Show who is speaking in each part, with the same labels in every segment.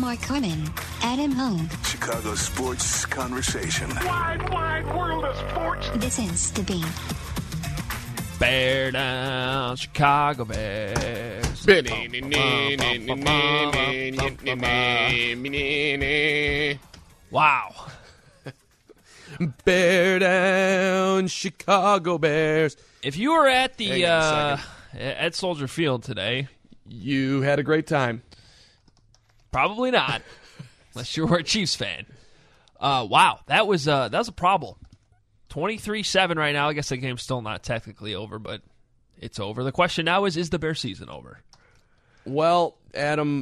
Speaker 1: Mark Carmen, Adam Hogue.
Speaker 2: Chicago sports conversation.
Speaker 3: Wide world of sports.
Speaker 1: This is The Beat.
Speaker 4: Bear down, Chicago Bears. Wow.
Speaker 5: Bear down, Chicago Bears.
Speaker 4: If you were at the
Speaker 5: Hang on a second.
Speaker 4: at Soldier Field today,
Speaker 5: You had a great time.
Speaker 4: probably not, unless you were a Chiefs fan. Wow, that was a problem. 23-7 right now. I guess the game's still not technically over, but it's over. The question now is the Bear season over?
Speaker 5: Well, Adam,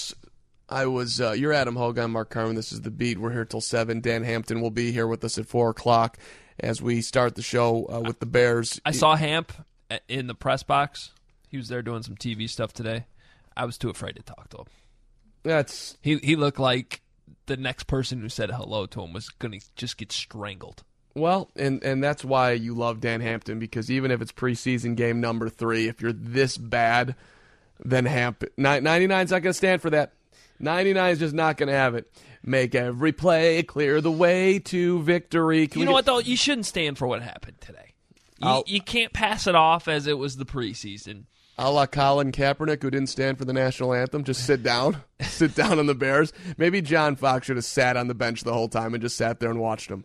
Speaker 5: you're Adam Hogue. I'm Mark Carmen. This is The Beat. We're here till 7. Dan Hampton will be here with us at 4 o'clock as we start the show with the Bears.
Speaker 4: I saw Hamp in the press box. He was there doing some TV stuff today. I was too afraid to talk to him. He looked like the next person who said hello to him was going to just get strangled.
Speaker 5: Well, and that's why you love Dan Hampton, because even if it's preseason game number 3, if you're this bad, then 99's not going to stand for that. 99 is just not going to have it. Make every play, clear the way to victory.
Speaker 4: You know what, though? You shouldn't stand for what happened today. You can't pass it off as it was the preseason.
Speaker 5: A la Colin Kaepernick, who didn't stand for the national anthem, just sit down. Sit down on the Bears. Maybe John Fox should have sat on the bench the whole time and just sat there and watched him.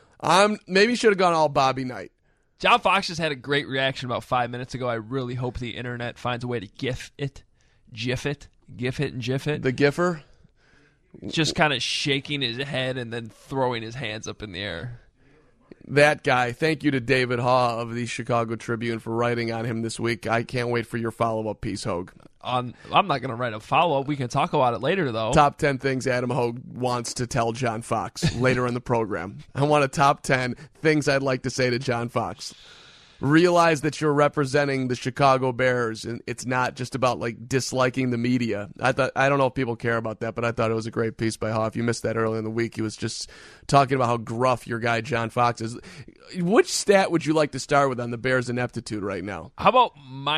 Speaker 5: Maybe should have gone all Bobby Knight.
Speaker 4: John Fox just had a great reaction about 5 minutes ago. I really hope the internet finds a way to GIF it, and GIF it.
Speaker 5: The Giffer?
Speaker 4: Just kind of shaking his head and then throwing his hands up in the air.
Speaker 5: That guy. Thank you to David Haw of the Chicago Tribune for writing on him this week. I can't wait for your follow-up piece, Hogue.
Speaker 4: I'm not going to write a follow-up. We can talk about it later, though.
Speaker 5: Top 10 things Adam Hogue wants to tell John Fox later in the program. I want a top 10 things I'd like to say to John Fox. Realize that you're representing the Chicago Bears, and it's not just about disliking the media. I don't know if people care about that, but I thought it was a great piece by Haw. If you missed that early in the week, he was just talking about how gruff your guy John Fox is. Which stat would you like to start with on the Bears' ineptitude right now?
Speaker 4: How about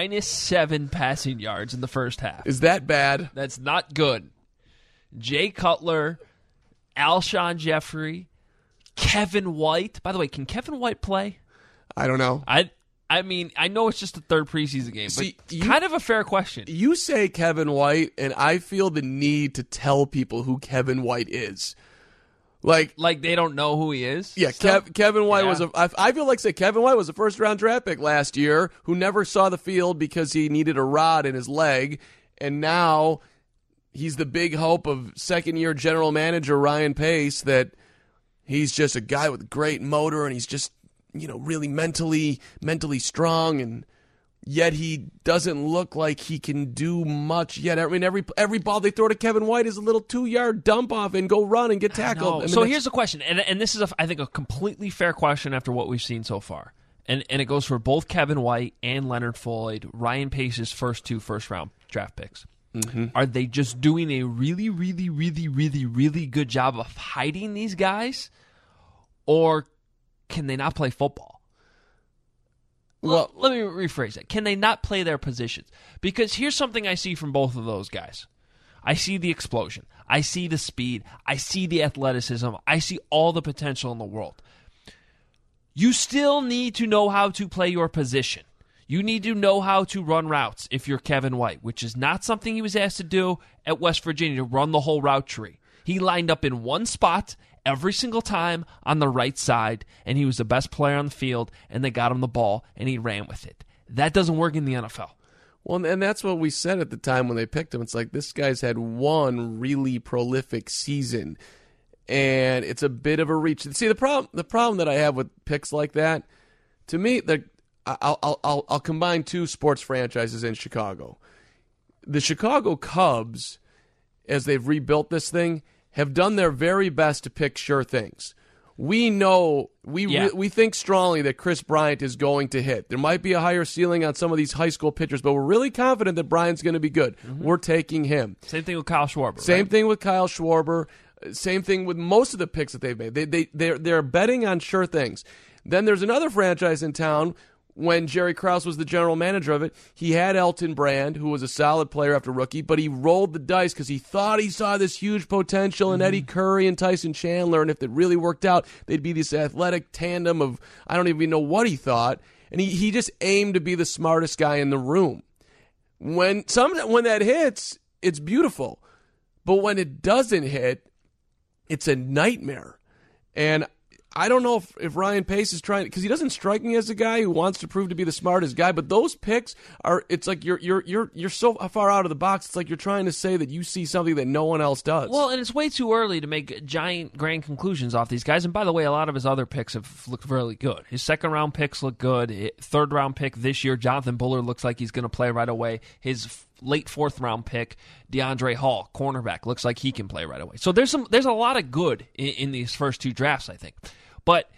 Speaker 4: -7 passing yards in the first half?
Speaker 5: Is that bad?
Speaker 4: That's not good. Jay Cutler, Alshon Jeffrey, Kevin White. By the way, can Kevin White play?
Speaker 5: I don't know.
Speaker 4: I mean, I know it's just the third preseason game, but kind of a fair question.
Speaker 5: You say Kevin White, and I feel the need to tell people who Kevin White is. Like
Speaker 4: they don't know who he is?
Speaker 5: Yeah, Kevin White was I feel like Kevin White was a first-round draft pick last year who never saw the field because he needed a rod in his leg, and now he's the big hope of second-year general manager Ryan Pace, that he's just a guy with great motor, and he's just really mentally strong, and yet he doesn't look like he can do much yet. I mean, every ball they throw to Kevin White is a little 2-yard dump off and go run and get tackled.
Speaker 4: So here's the question, and this is, I think, a completely fair question after what we've seen so far. And it goes for both Kevin White and Leonard Floyd, Ryan Pace's first 2 first-round draft picks.
Speaker 5: Mm-hmm.
Speaker 4: Are they just doing a really, really, really, really, really good job of hiding these guys? Or can they not play football? Well, let me rephrase that. Can they not play their positions? Because here's something I see from both of those guys. I see the explosion. I see the speed. I see the athleticism. I see all the potential in the world. You still need to know how to play your position. You need to know how to run routes if you're Kevin White, which is not something he was asked to do at West Virginia, to run the whole route tree. He lined up in one spot every single time on the right side, and he was the best player on the field, and they got him the ball, and he ran with it. That doesn't work in the NFL.
Speaker 5: Well, and that's what we said at the time when they picked him. It's like, this guy's had one really prolific season, and it's a bit of a reach. See, the problem that I have with picks like that, to me, I'll combine 2 sports franchises in Chicago. The Chicago Cubs, as they've rebuilt this thing, have done their very best to pick sure things. We know, we think strongly that Chris Bryant is going to hit. There might be a higher ceiling on some of these high school pitchers, but we're really confident that Bryant's going to be good. Mm-hmm. We're taking him.
Speaker 4: Same thing with Kyle Schwarber.
Speaker 5: Same thing with Kyle Schwarber. Same thing with most of the picks that they've made. They're betting on sure things. Then there's another franchise in town when Jerry Krause was the general manager of it, he had Elton Brand, who was a solid player after rookie, but he rolled the dice because he thought he saw this huge potential in Eddie Curry and Tyson Chandler, and if it really worked out, they'd be this athletic tandem of, I don't even know what he thought, and he just aimed to be the smartest guy in the room. When that hits, it's beautiful, but when it doesn't hit, it's a nightmare. And I don't know if Ryan Pace is trying, because he doesn't strike me as a guy who wants to prove to be the smartest guy, but those picks are, it's like you're so far out of the box, it's like you're trying to say that you see something that no one else does.
Speaker 4: Well, and it's way too early to make giant grand conclusions off these guys. And by the way, a lot of his other picks have looked really good. His second-round picks look good. Third-round pick this year, Jonathan Bullard, looks like he's going to play right away. His late fourth-round pick, DeAndre Hall, cornerback, looks like he can play right away. So there's a lot of good in these first two drafts, I think. But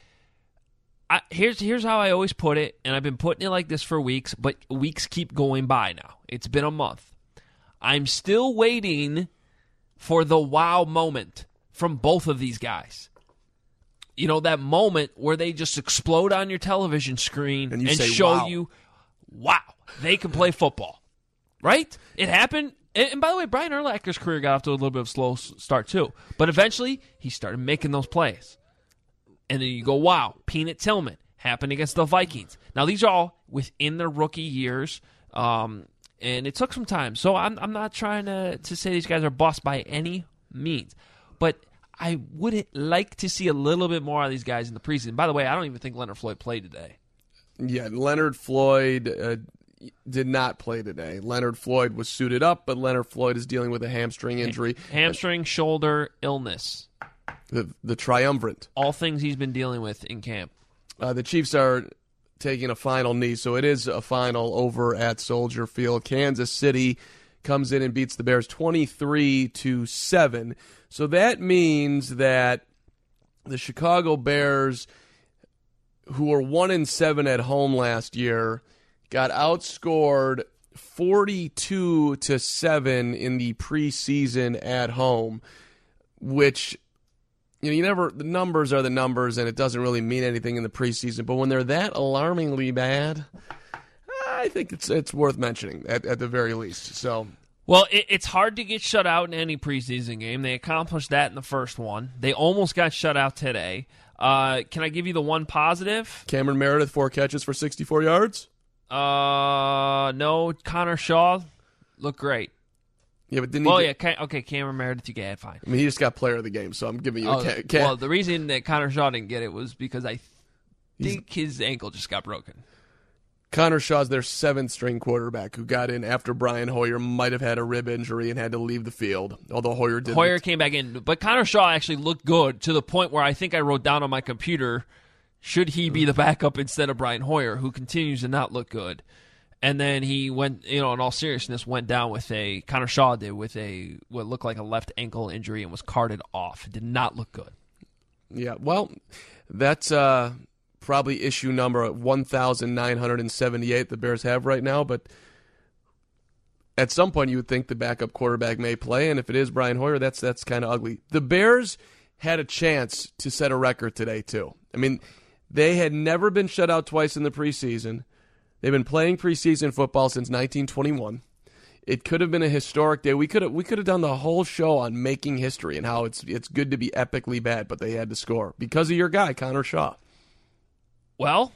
Speaker 4: here's how I always put it, and I've been putting it like this for weeks, but weeks keep going by now. It's been a month. I'm still waiting for the wow moment from both of these guys. You know, that moment where they just explode on your television screen and show
Speaker 5: wow.
Speaker 4: you, wow, they can play football. Right? It happened. And by the way, Brian Urlacher's career got off to a little bit of a slow start too. But eventually, he started making those plays. And then you go, wow, Peanut Tillman happened against the Vikings. Now, these are all within their rookie years, and it took some time. So I'm not trying to say these guys are bust by any means. But I would like to see a little bit more of these guys in the preseason. By the way, I don't even think Leonard Floyd played today.
Speaker 5: Yeah, Leonard Floyd did not play today. Leonard Floyd was suited up, but Leonard Floyd is dealing with a hamstring injury.
Speaker 4: Hamstring, shoulder, illness.
Speaker 5: The triumvirate.
Speaker 4: All things he's been dealing with in camp.
Speaker 5: The Chiefs are taking a final knee, so it is a final over at Soldier Field. Kansas City comes in and beats the Bears 23-7. So that means that the Chicago Bears, who were 1-7 at home last year, got outscored 42-7 in the preseason at home, which, the numbers are the numbers, and it doesn't really mean anything in the preseason. But when they're that alarmingly bad, I think it's worth mentioning at the very least. So,
Speaker 4: well, it's hard to get shut out in any preseason game. They accomplished that in the first one. They almost got shut out today. Can I give you the one positive?
Speaker 5: Cameron Meredith, 4 catches for 64 yards.
Speaker 4: No. Connor Shaw looked great.
Speaker 5: Yeah, but didn't
Speaker 4: okay, Cameron Meredith, you get it, fine.
Speaker 5: I mean, he just got player of the game, so I'm giving you a
Speaker 4: Well, the reason that Connor Shaw didn't get it was because I think his ankle just got broken.
Speaker 5: Connor Shaw's their 7th-string quarterback who got in after Brian Hoyer might have had a rib injury and had to leave the field, although Hoyer didn't.
Speaker 4: Hoyer came back in, but Connor Shaw actually looked good to the point where I think I wrote down on my computer, should he be the backup instead of Brian Hoyer, who continues to not look good. And then he went, in all seriousness, went down with Connor Shaw did with what looked like a left ankle injury and was carted off. It did not look good.
Speaker 5: Yeah, well, that's probably issue number 1,978 the Bears have right now, but at some point you would think the backup quarterback may play, and if it is Brian Hoyer, that's kind of ugly. The Bears had a chance to set a record today, too. I mean, they had never been shut out twice in the preseason. They've been playing preseason football since 1921. It could have been a historic day. We could have done the whole show on making history and how it's good to be epically bad, but they had to score because of your guy, Connor Shaw.
Speaker 4: Well,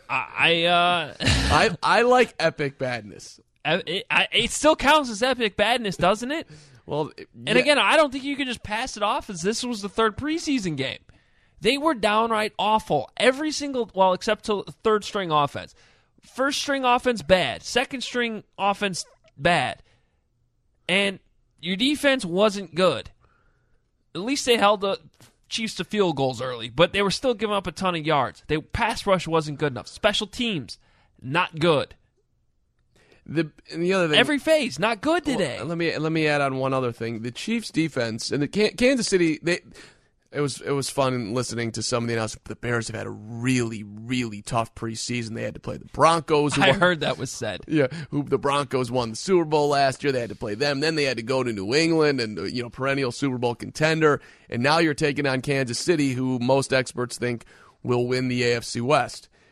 Speaker 5: I like epic badness.
Speaker 4: It still counts as epic badness, doesn't it?
Speaker 5: Well,
Speaker 4: and again, I don't think you can just pass it off as this was the third preseason game. They were downright awful. Every single, except to third string offense. First string offense, bad. Second string offense, bad. And your defense wasn't good. At least they held the Chiefs to field goals early, but they were still giving up a ton of yards. Their pass rush wasn't good enough. Special teams, not good.
Speaker 5: The other thing,
Speaker 4: every phase, not good today.
Speaker 5: Well, let me add on one other thing. The Chiefs' defense and the Kansas City, It was fun listening to some of the announcements. The Bears have had a really, really tough preseason. They had to play the Broncos.
Speaker 4: I heard that was said.
Speaker 5: Yeah, the Broncos won the Super Bowl last year. They had to play them. Then they had to go to New England and perennial Super Bowl contender. And now you're taking on Kansas City, who most experts think will win the AFC West.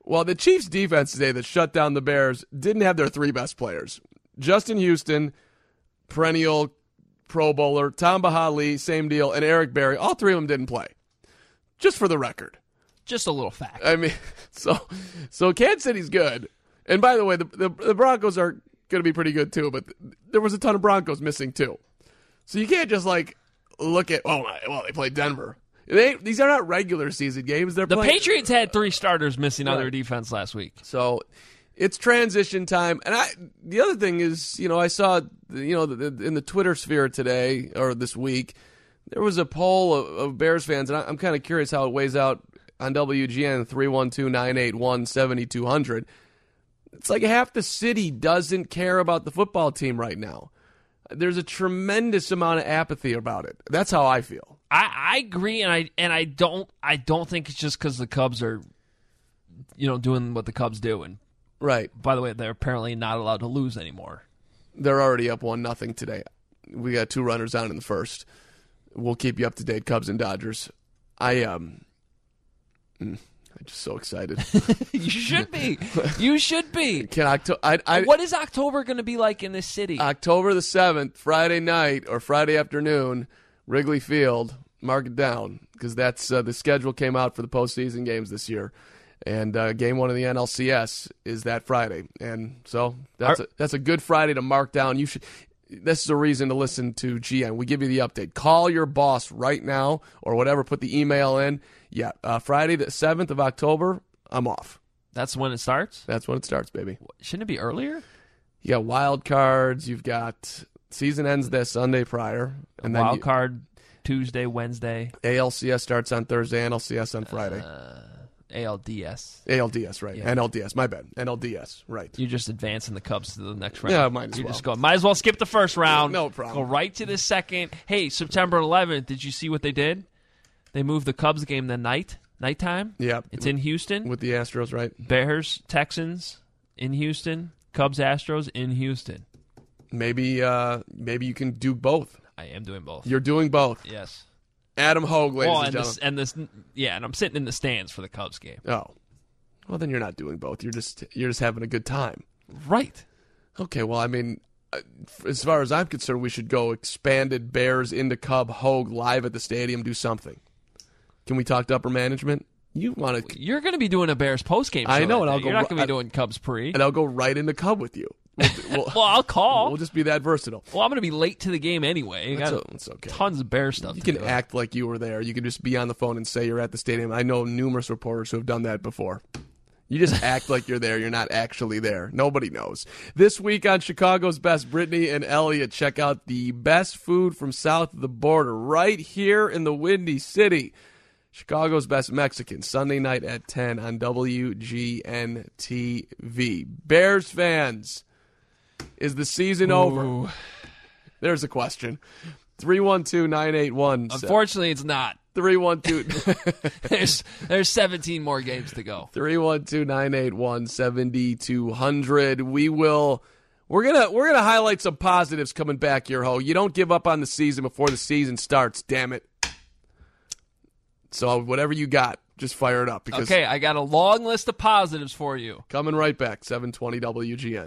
Speaker 5: Well, the Chiefs' defense today that shut down the Bears didn't have their three best players. Justin Houston, perennial Pro Bowler, Tom Bahali, same deal, and Eric Berry. All three of them didn't play. Just for the record.
Speaker 4: Just a little fact.
Speaker 5: I mean, so Kansas City's good. And by the way, the Broncos are going to be pretty good too, but there was a ton of Broncos missing too. So you can't just look at, they played Denver. These are not regular season games.
Speaker 4: The Patriots had 3 starters missing on their defense last week.
Speaker 5: So it's transition time. And the other thing is, I saw, in the Twitter sphere today or this week, there was a poll of Bears fans, and I'm kind of curious how it weighs out on WGN 312-981-7200. It's like half the city doesn't care about the football team right now. There's a tremendous amount of apathy about it. That's how I feel.
Speaker 4: I agree, and I don't think it's just because the Cubs are, doing what the Cubs do. And
Speaker 5: right.
Speaker 4: By the way, they're apparently not allowed to lose anymore.
Speaker 5: They're already up 1-0 today. We got 2 runners on in the first. We'll keep you up to date, Cubs and Dodgers. I'm just so excited.
Speaker 4: You should be. You should be.
Speaker 5: What
Speaker 4: is October going to be like in this city?
Speaker 5: October the 7th, Friday night or Friday afternoon, Wrigley Field. Mark it down because that's the schedule came out for the postseason games this year, and Game 1 of the NLCS is that Friday, and so that's a good Friday to mark down. You should. This is a reason to listen to GN. We give you the update. Call your boss right now or whatever. Put the email in. Yeah, Friday the 7th of October, I'm off.
Speaker 4: That's when it starts?
Speaker 5: That's when it starts, baby.
Speaker 4: Shouldn't it be earlier?
Speaker 5: You got wild cards. You've got season ends this Sunday prior. And
Speaker 4: wild card Tuesday, Wednesday.
Speaker 5: ALCS starts on Thursday, NLCS on Friday.
Speaker 4: ALDS,
Speaker 5: right.
Speaker 4: Yeah.
Speaker 5: NLDS, my bad. NLDS, right.
Speaker 4: You're just advancing the Cubs to the next round.
Speaker 5: Yeah, might
Speaker 4: as well skip the first round.
Speaker 5: No problem.
Speaker 4: Go right to the second. Hey, September 11th, did you see what they did? They moved the Cubs game to nighttime.
Speaker 5: Yeah.
Speaker 4: It's in Houston.
Speaker 5: With the Astros, right?
Speaker 4: Bears, Texans in Houston. Cubs, Astros in Houston.
Speaker 5: Maybe you can do both.
Speaker 4: I am doing both.
Speaker 5: You're doing both.
Speaker 4: Yes.
Speaker 5: Adam Hogue, ladies and gentlemen.
Speaker 4: And I'm sitting in the stands for the Cubs game.
Speaker 5: Oh. Well, then you're not doing both. You're just having a good time.
Speaker 4: Right.
Speaker 5: Okay, well, I mean, as far as I'm concerned, we should go expanded Bears into Cub Hogue live at the stadium, do something. Can we talk to upper management? You're going
Speaker 4: to be doing a Bears postgame show.
Speaker 5: I know, and
Speaker 4: You're not going to be doing Cubs pre.
Speaker 5: And I'll go right into Cub with you.
Speaker 4: Well, I'll call.
Speaker 5: We'll just be that versatile.
Speaker 4: Well, I'm going to be late to the game anyway.
Speaker 5: That's okay.
Speaker 4: Tons of Bear stuff.
Speaker 5: You can act like you were there. You can just be on the phone and say you're at the stadium. I know numerous reporters who have done that before. You just act like you're there. You're not actually there. Nobody knows. This week on Chicago's Best, Brittany and Elliot check out the best food from south of the border right here in the Windy City. Chicago's Best Mexican, Sunday night at 10 on WGN-TV. Bears fans, is the season over? There's a question. 312-981.
Speaker 4: Unfortunately, it's not.
Speaker 5: 312.
Speaker 4: There's 17 more games to go.
Speaker 5: 312-981-7200. We're gonna highlight some positives coming back here, Ho. You don't give up on the season before the season starts, damn it. So whatever you got, just fire it up.
Speaker 4: Okay, I got a long list of positives for you.
Speaker 5: Coming right back, 720 WGN.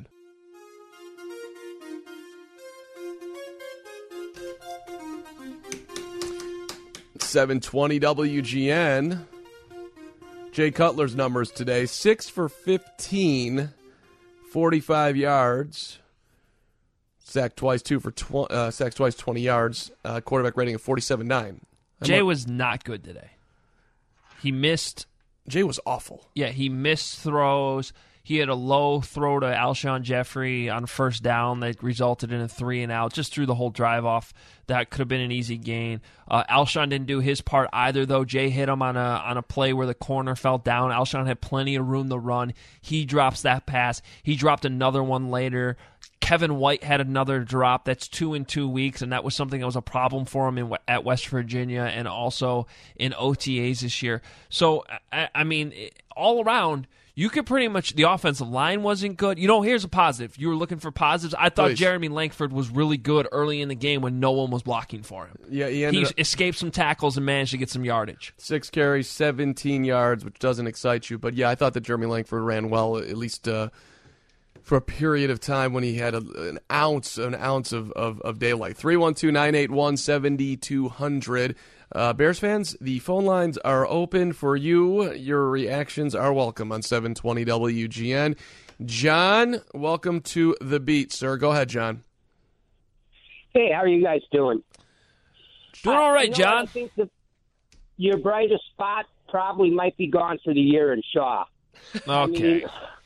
Speaker 5: .720 WGN. Jay Cutler's numbers today: 6 for 15, 45 yards. Sacked twice, 20 yards. Quarterback rating of 47.9.
Speaker 4: Jay was not good today. He missed.
Speaker 5: Jay was awful.
Speaker 4: Yeah, he missed throws. He had a low throw to Alshon Jeffrey on first down that resulted in a 3-and-out. Just threw the whole drive off. That could have been an easy gain. Alshon didn't do his part either, though. Jay hit him on a play where the corner fell down. Alshon had plenty of room to run. He drops that pass. He dropped another one later. Kevin White had another drop. That's 2 in 2 weeks, and that was something that was a problem for him at West Virginia and also in OTAs this year. So, I mean, all around, you could pretty much, the offensive line wasn't good. Here's a positive. You were looking for positives. I thought
Speaker 5: Please.
Speaker 4: Jeremy Langford was really good early in the game when no one was blocking for him.
Speaker 5: Yeah,
Speaker 4: he escaped some tackles and managed to get some yardage.
Speaker 5: 6 carries, 17 yards, which doesn't excite you. But, yeah, I thought that Jeremy Langford ran well, at least for a period of time when he had an ounce of daylight. 312-981-7200. Bears fans, the phone lines are open for you. Your reactions are welcome on 720 WGN. John, welcome to the beat, sir. Go ahead, John.
Speaker 6: Hey, how are you guys doing?
Speaker 4: Doing all right, John.
Speaker 6: I think your brightest spot probably might be gone for the year in Shaw.
Speaker 4: Okay.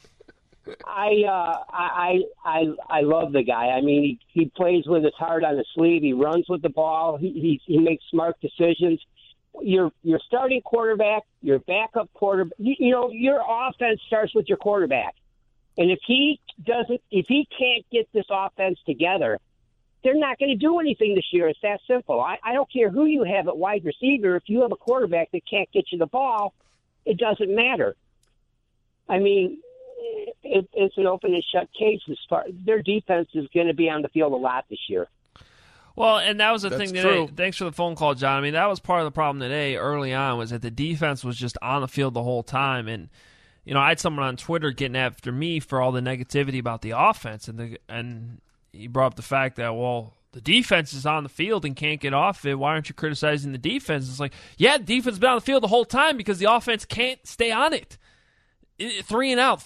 Speaker 6: I love the guy. I mean, he plays with his heart on his sleeve. He runs with the ball. He makes smart decisions. Your starting quarterback, your backup quarterback. Your offense starts with your quarterback. And if he can't get this offense together, they're not going to do anything this year. It's that simple. I don't care who you have at wide receiver. If you have a quarterback that can't get you the ball, it doesn't matter. I mean, it's an open and shut case. Their defense is going to be on the field a lot this year.
Speaker 4: Well, and that was the thing today.
Speaker 5: True.
Speaker 4: Thanks for the phone call, John. I mean, that was part of the problem today early on was that the defense was just on the field the whole time. And, I had someone on Twitter getting after me for all the negativity about the offense. And he brought up the fact that, well, the defense is on the field and can't get off it. Why aren't you criticizing the defense? It's like, yeah, the defense has been on the field the whole time because the offense can't stay on it. 3 and out.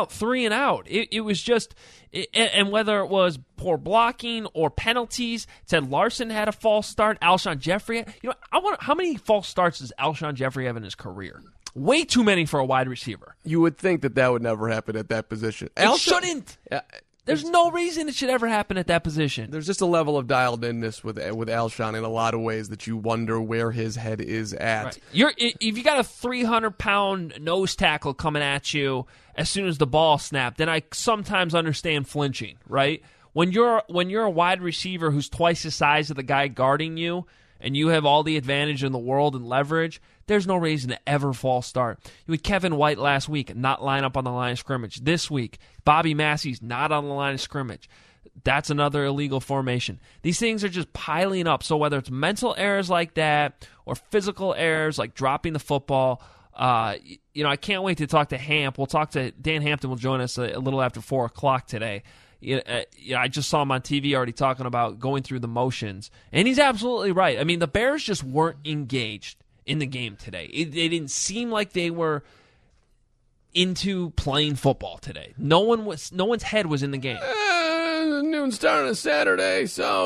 Speaker 4: It was just, and whether it was poor blocking or penalties, Ted Larson had a false start. Alshon Jeffrey, I wonder how many false starts does Alshon Jeffrey have in his career? Way too many for a wide receiver.
Speaker 5: You would think that would never happen at that position.
Speaker 4: It shouldn't. There's no reason it should ever happen at that position.
Speaker 5: There's just a level of dialed-in-ness with Alshon in a lot of ways that you wonder where his head is at.
Speaker 4: Right. If you got a 300-pound nose tackle coming at you as soon as the ball snapped, then I sometimes understand flinching, right? When you're a wide receiver who's twice the size of the guy guarding you, and you have all the advantage in the world and leverage, there's no reason to ever false start. You had Kevin White last week not line up on the line of scrimmage. This week, Bobby Massey's not on the line of scrimmage. That's another illegal formation. These things are just piling up. So whether it's mental errors like that or physical errors like dropping the football, I can't wait to talk to Hamp. We'll talk to Dan Hampton. Will join us a little after 4 o'clock today. I just saw him on TV already talking about going through the motions, and he's absolutely right. I mean, the Bears just weren't engaged in the game today. They didn't seem like they were into playing football today. No one's head was in the game.
Speaker 5: Noon start on a Saturday, so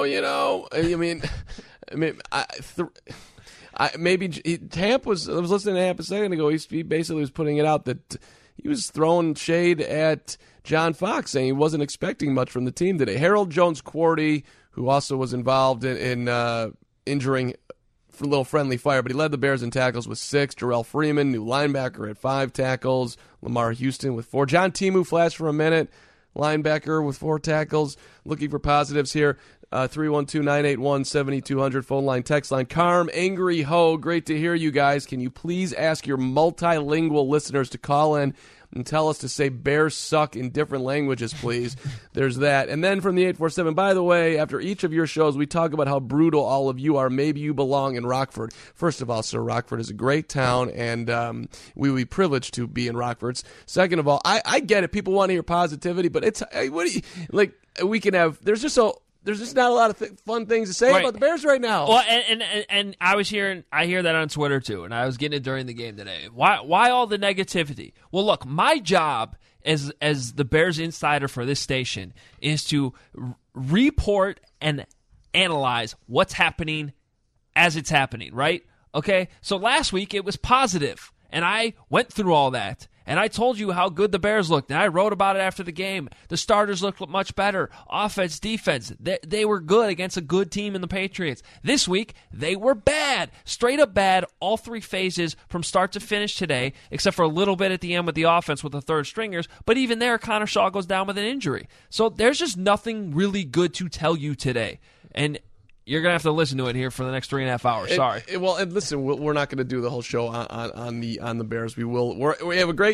Speaker 5: Hamp was. I was listening to Hamp a second ago. He basically was putting it out that he was throwing shade at John Fox, saying he wasn't expecting much from the team today. Harold Jones-Quarty, who also was involved in injuring a little friendly fire, but he led the Bears in tackles with 6. Jarrell Freeman, new linebacker, had 5 tackles. Lamar Houston with 4. John Timu flashed for a minute, linebacker with 4 tackles. Looking for positives here. 312-981-7200 phone line, text line. Carm, Angry Ho, great to hear you guys. Can you please ask your multilingual listeners to call in and tell us to say Bears suck in different languages, please? There's that. And then from the 847, by the way, after each of your shows, we talk about how brutal all of you are. Maybe you belong in Rockford. First of all, sir, Rockford is a great town, and we would be privileged to be in Rockford. Second of all, I get it. People want to hear positivity, but it's we can have. There's just not a lot of fun things to say about the Bears right now.
Speaker 4: Well, and I hear that on Twitter too, and I was getting it during the game today. Why all the negativity? Well, look, my job as the Bears insider for this station is to report and analyze what's happening as it's happening, right? Okay? So last week it was positive, and I went through all that. And I told you how good the Bears looked, and I wrote about it after the game. The starters looked much better. Offense, defense, they were good against a good team in the Patriots. This week, they were bad. Straight up bad, all 3 phases from start to finish today, except for a little bit at the end with the offense with the third stringers. But even there, Connor Shaw goes down with an injury. So there's just nothing really good to tell you today. And you're going to have to listen to it here for the next 3.5 hours. Sorry.
Speaker 5: And listen, we're not going to do the whole show on the Bears. We have a great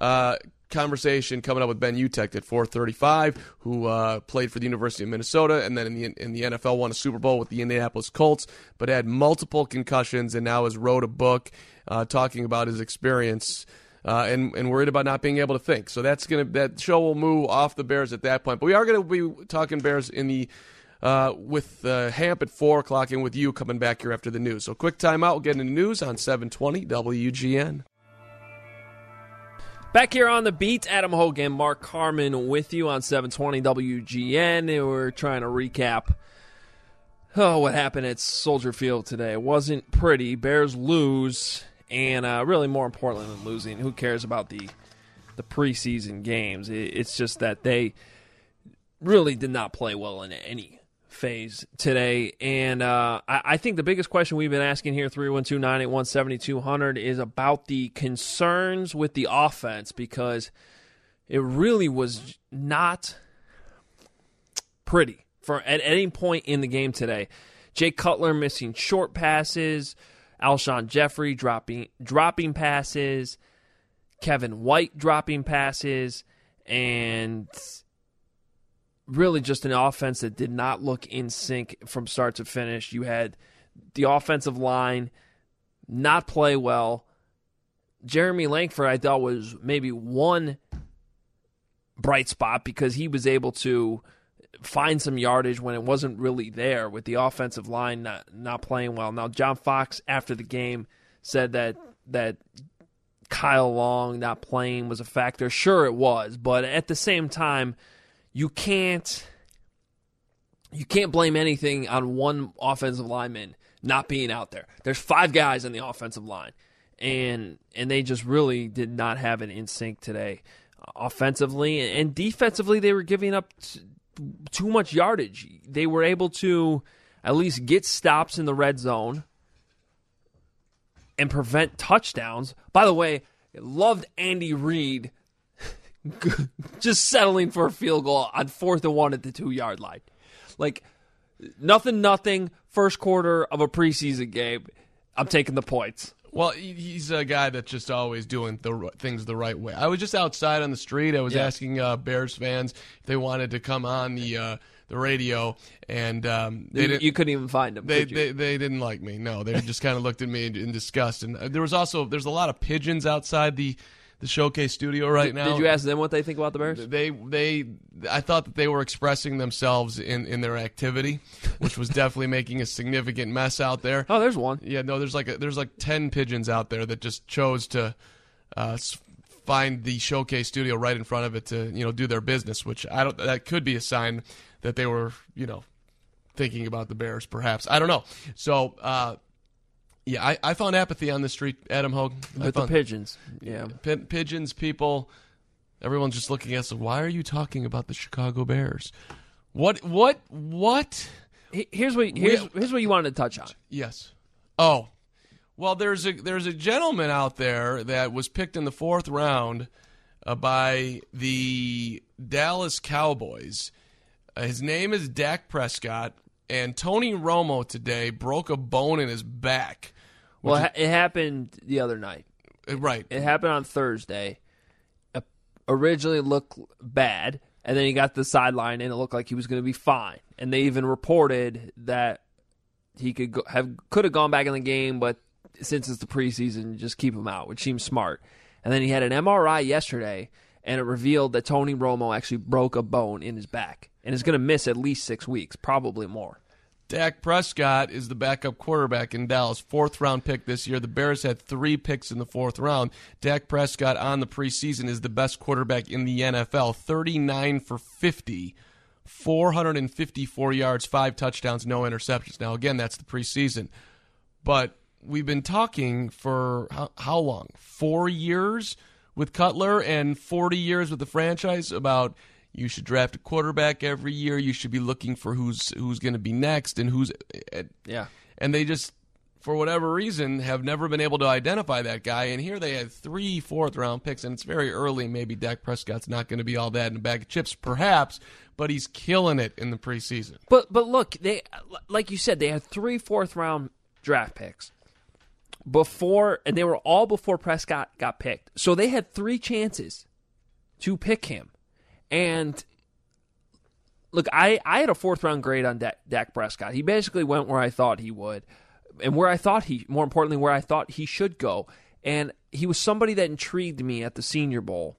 Speaker 5: conversation coming up with Ben Utecht at 4:35, who played for the University of Minnesota and then in the NFL won a Super Bowl with the Indianapolis Colts, but had multiple concussions and now has wrote a book talking about his experience and worried about not being able to think. So that show will move off the Bears at that point. But we are going to be talking Bears in the with Hamp at 4 o'clock and with you coming back here after the news. So quick timeout. We'll get into the news on 720 WGN.
Speaker 4: Back here on the beat, Adam Hogan, Mark Carman with you on 720 WGN. And we're trying to recap what happened at Soldier Field today. It wasn't pretty. Bears lose, and really more importantly than losing, who cares about the preseason games? It's just that they really did not play well in any phase today. And I think the biggest question we've been asking here, 312-981-7200, is about the concerns with the offense, because it really was not pretty at any point in the game today. Jay Cutler missing short passes, Alshon Jeffrey dropping passes, Kevin White dropping passes, and really just an offense that did not look in sync from start to finish. You had the offensive line not play well. Jeremy Langford, I thought, was maybe one bright spot because he was able to find some yardage when it wasn't really there with the offensive line not playing well. Now, John Fox, after the game, said that Kyle Long not playing was a factor. Sure, it was, but at the same time, you can't blame anything on one offensive lineman not being out there. There's 5 guys on the offensive line, and they just really did not have an in sync today. Offensively and defensively, they were giving up too much yardage. They were able to at least get stops in the red zone and prevent touchdowns. By the way, I loved Andy Reid just settling for a field goal on 4th and 1 at the 2-yard line. Like, nothing, first quarter of a preseason game. I'm taking the points.
Speaker 5: Well, he's a guy that's just always doing things the right way. I was just outside on the street. I was asking Bears fans if they wanted to come on the radio, and
Speaker 4: you couldn't even find them.
Speaker 5: They didn't like me. No, they just kind of looked at me in disgust. And there's a lot of pigeons outside the Showcase studio right now.
Speaker 4: Did you ask them what they think about the Bears?
Speaker 5: I thought that they were expressing themselves in their activity, which was definitely making a significant mess out there.
Speaker 4: Oh, there's one.
Speaker 5: Yeah, no, there's like 10 pigeons out there that just chose to find the Showcase studio right in front of it to do their business, which that could be a sign that they were thinking about the Bears, perhaps. I don't know. So. Yeah, I found apathy on the street, Adam Hogue.
Speaker 4: With the pigeons. Yeah.
Speaker 5: Pigeons, people, everyone's just looking at us. Why are you talking about the Chicago Bears? What?
Speaker 4: Here's what you wanted to touch on.
Speaker 5: Yes. Oh. Well, there's a gentleman out there that was picked in the 4th round by the Dallas Cowboys. His name is Dak Prescott. And Tony Romo today broke a bone in his back.
Speaker 4: Well, it happened the other night.
Speaker 5: Right.
Speaker 4: It happened on Thursday. Originally looked bad, and then he got to the sideline, and it looked like he was going to be fine. And they even reported that he could have gone back in the game, but since it's the preseason, just keep him out, which seems smart. And then he had an MRI yesterday, and it revealed that Tony Romo actually broke a bone in his back and is going to miss at least 6 weeks, probably more.
Speaker 5: Dak Prescott is the backup quarterback in Dallas, 4th-round pick this year. The Bears had 3 picks in the 4th round. Dak Prescott on the preseason is the best quarterback in the NFL, 39 for 50, 454 yards, 5 touchdowns, no interceptions. Now, again, that's the preseason. But we've been talking for how long? 4 years with Cutler and 40 years with the franchise about you should draft a quarterback every year. You should be looking for who's going to be next and who's
Speaker 4: yeah.
Speaker 5: And they just, for whatever reason, have never been able to identify that guy. And here they had 3 4th-round picks, and it's very early. Maybe Dak Prescott's not going to be all that in a bag of chips, perhaps, but he's killing it in the preseason.
Speaker 4: But look, they, like you said, they had 3 4th-round draft picks. and they were all before Prescott got picked. So they had 3 chances to pick him. And look, I had a 4th-round grade on Dak Prescott. He basically went where I thought he would, and more importantly, where I thought he should go. And he was somebody that intrigued me at the Senior Bowl.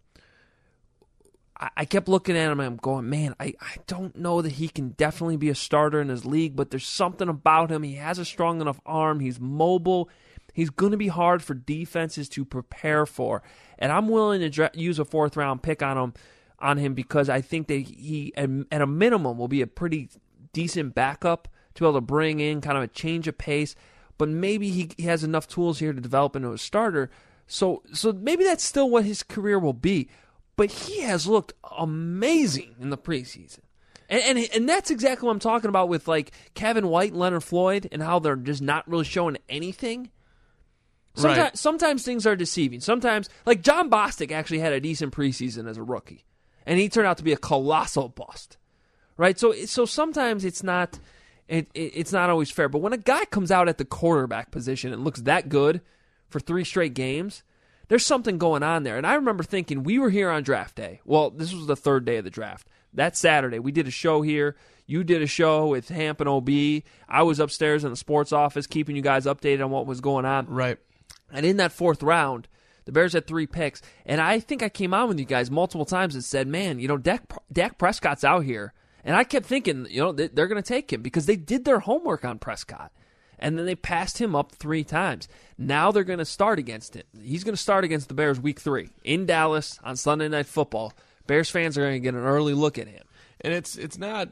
Speaker 4: I kept looking at him and I'm going, man, I don't know that he can definitely be a starter in his league, but there's something about him. He has a strong enough arm. He's mobile. He's going to be hard for defenses to prepare for. And I'm willing to use a 4th-round pick on him because I think that he, at a minimum, will be a pretty decent backup to be able to bring in kind of a change of pace. But maybe he has enough tools here to develop into a starter. So maybe that's still what his career will be. But he has looked amazing in the preseason. And that's exactly what I'm talking about with like Kevin White and Leonard Floyd and how they're just not really showing anything. Sometimes things are deceiving. Sometimes, like John Bostic actually had a decent preseason as a rookie. And he turned out to be a colossal bust. Right? So sometimes it's not always fair. But when a guy comes out at the quarterback position and looks that good for 3 straight games, there's something going on there. And I remember thinking, we were here on draft day. Well, this was the 3rd day of the draft. That Saturday, we did a show here. You did a show with Hamp and OB. I was upstairs in the sports office keeping you guys updated on what was going on.
Speaker 5: Right.
Speaker 4: And in that 4th round, the Bears had 3 picks. And I think I came on with you guys multiple times and said, man, Dak Prescott's out here. And I kept thinking, they're going to take him because they did their homework on Prescott. And then they passed him up 3 times. Now they're going to start against him. He's going to start against the Bears week 3 in Dallas on Sunday Night Football. Bears fans are going to get an early look at him.
Speaker 5: And it's not,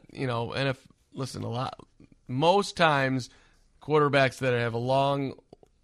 Speaker 5: most times quarterbacks that have a long,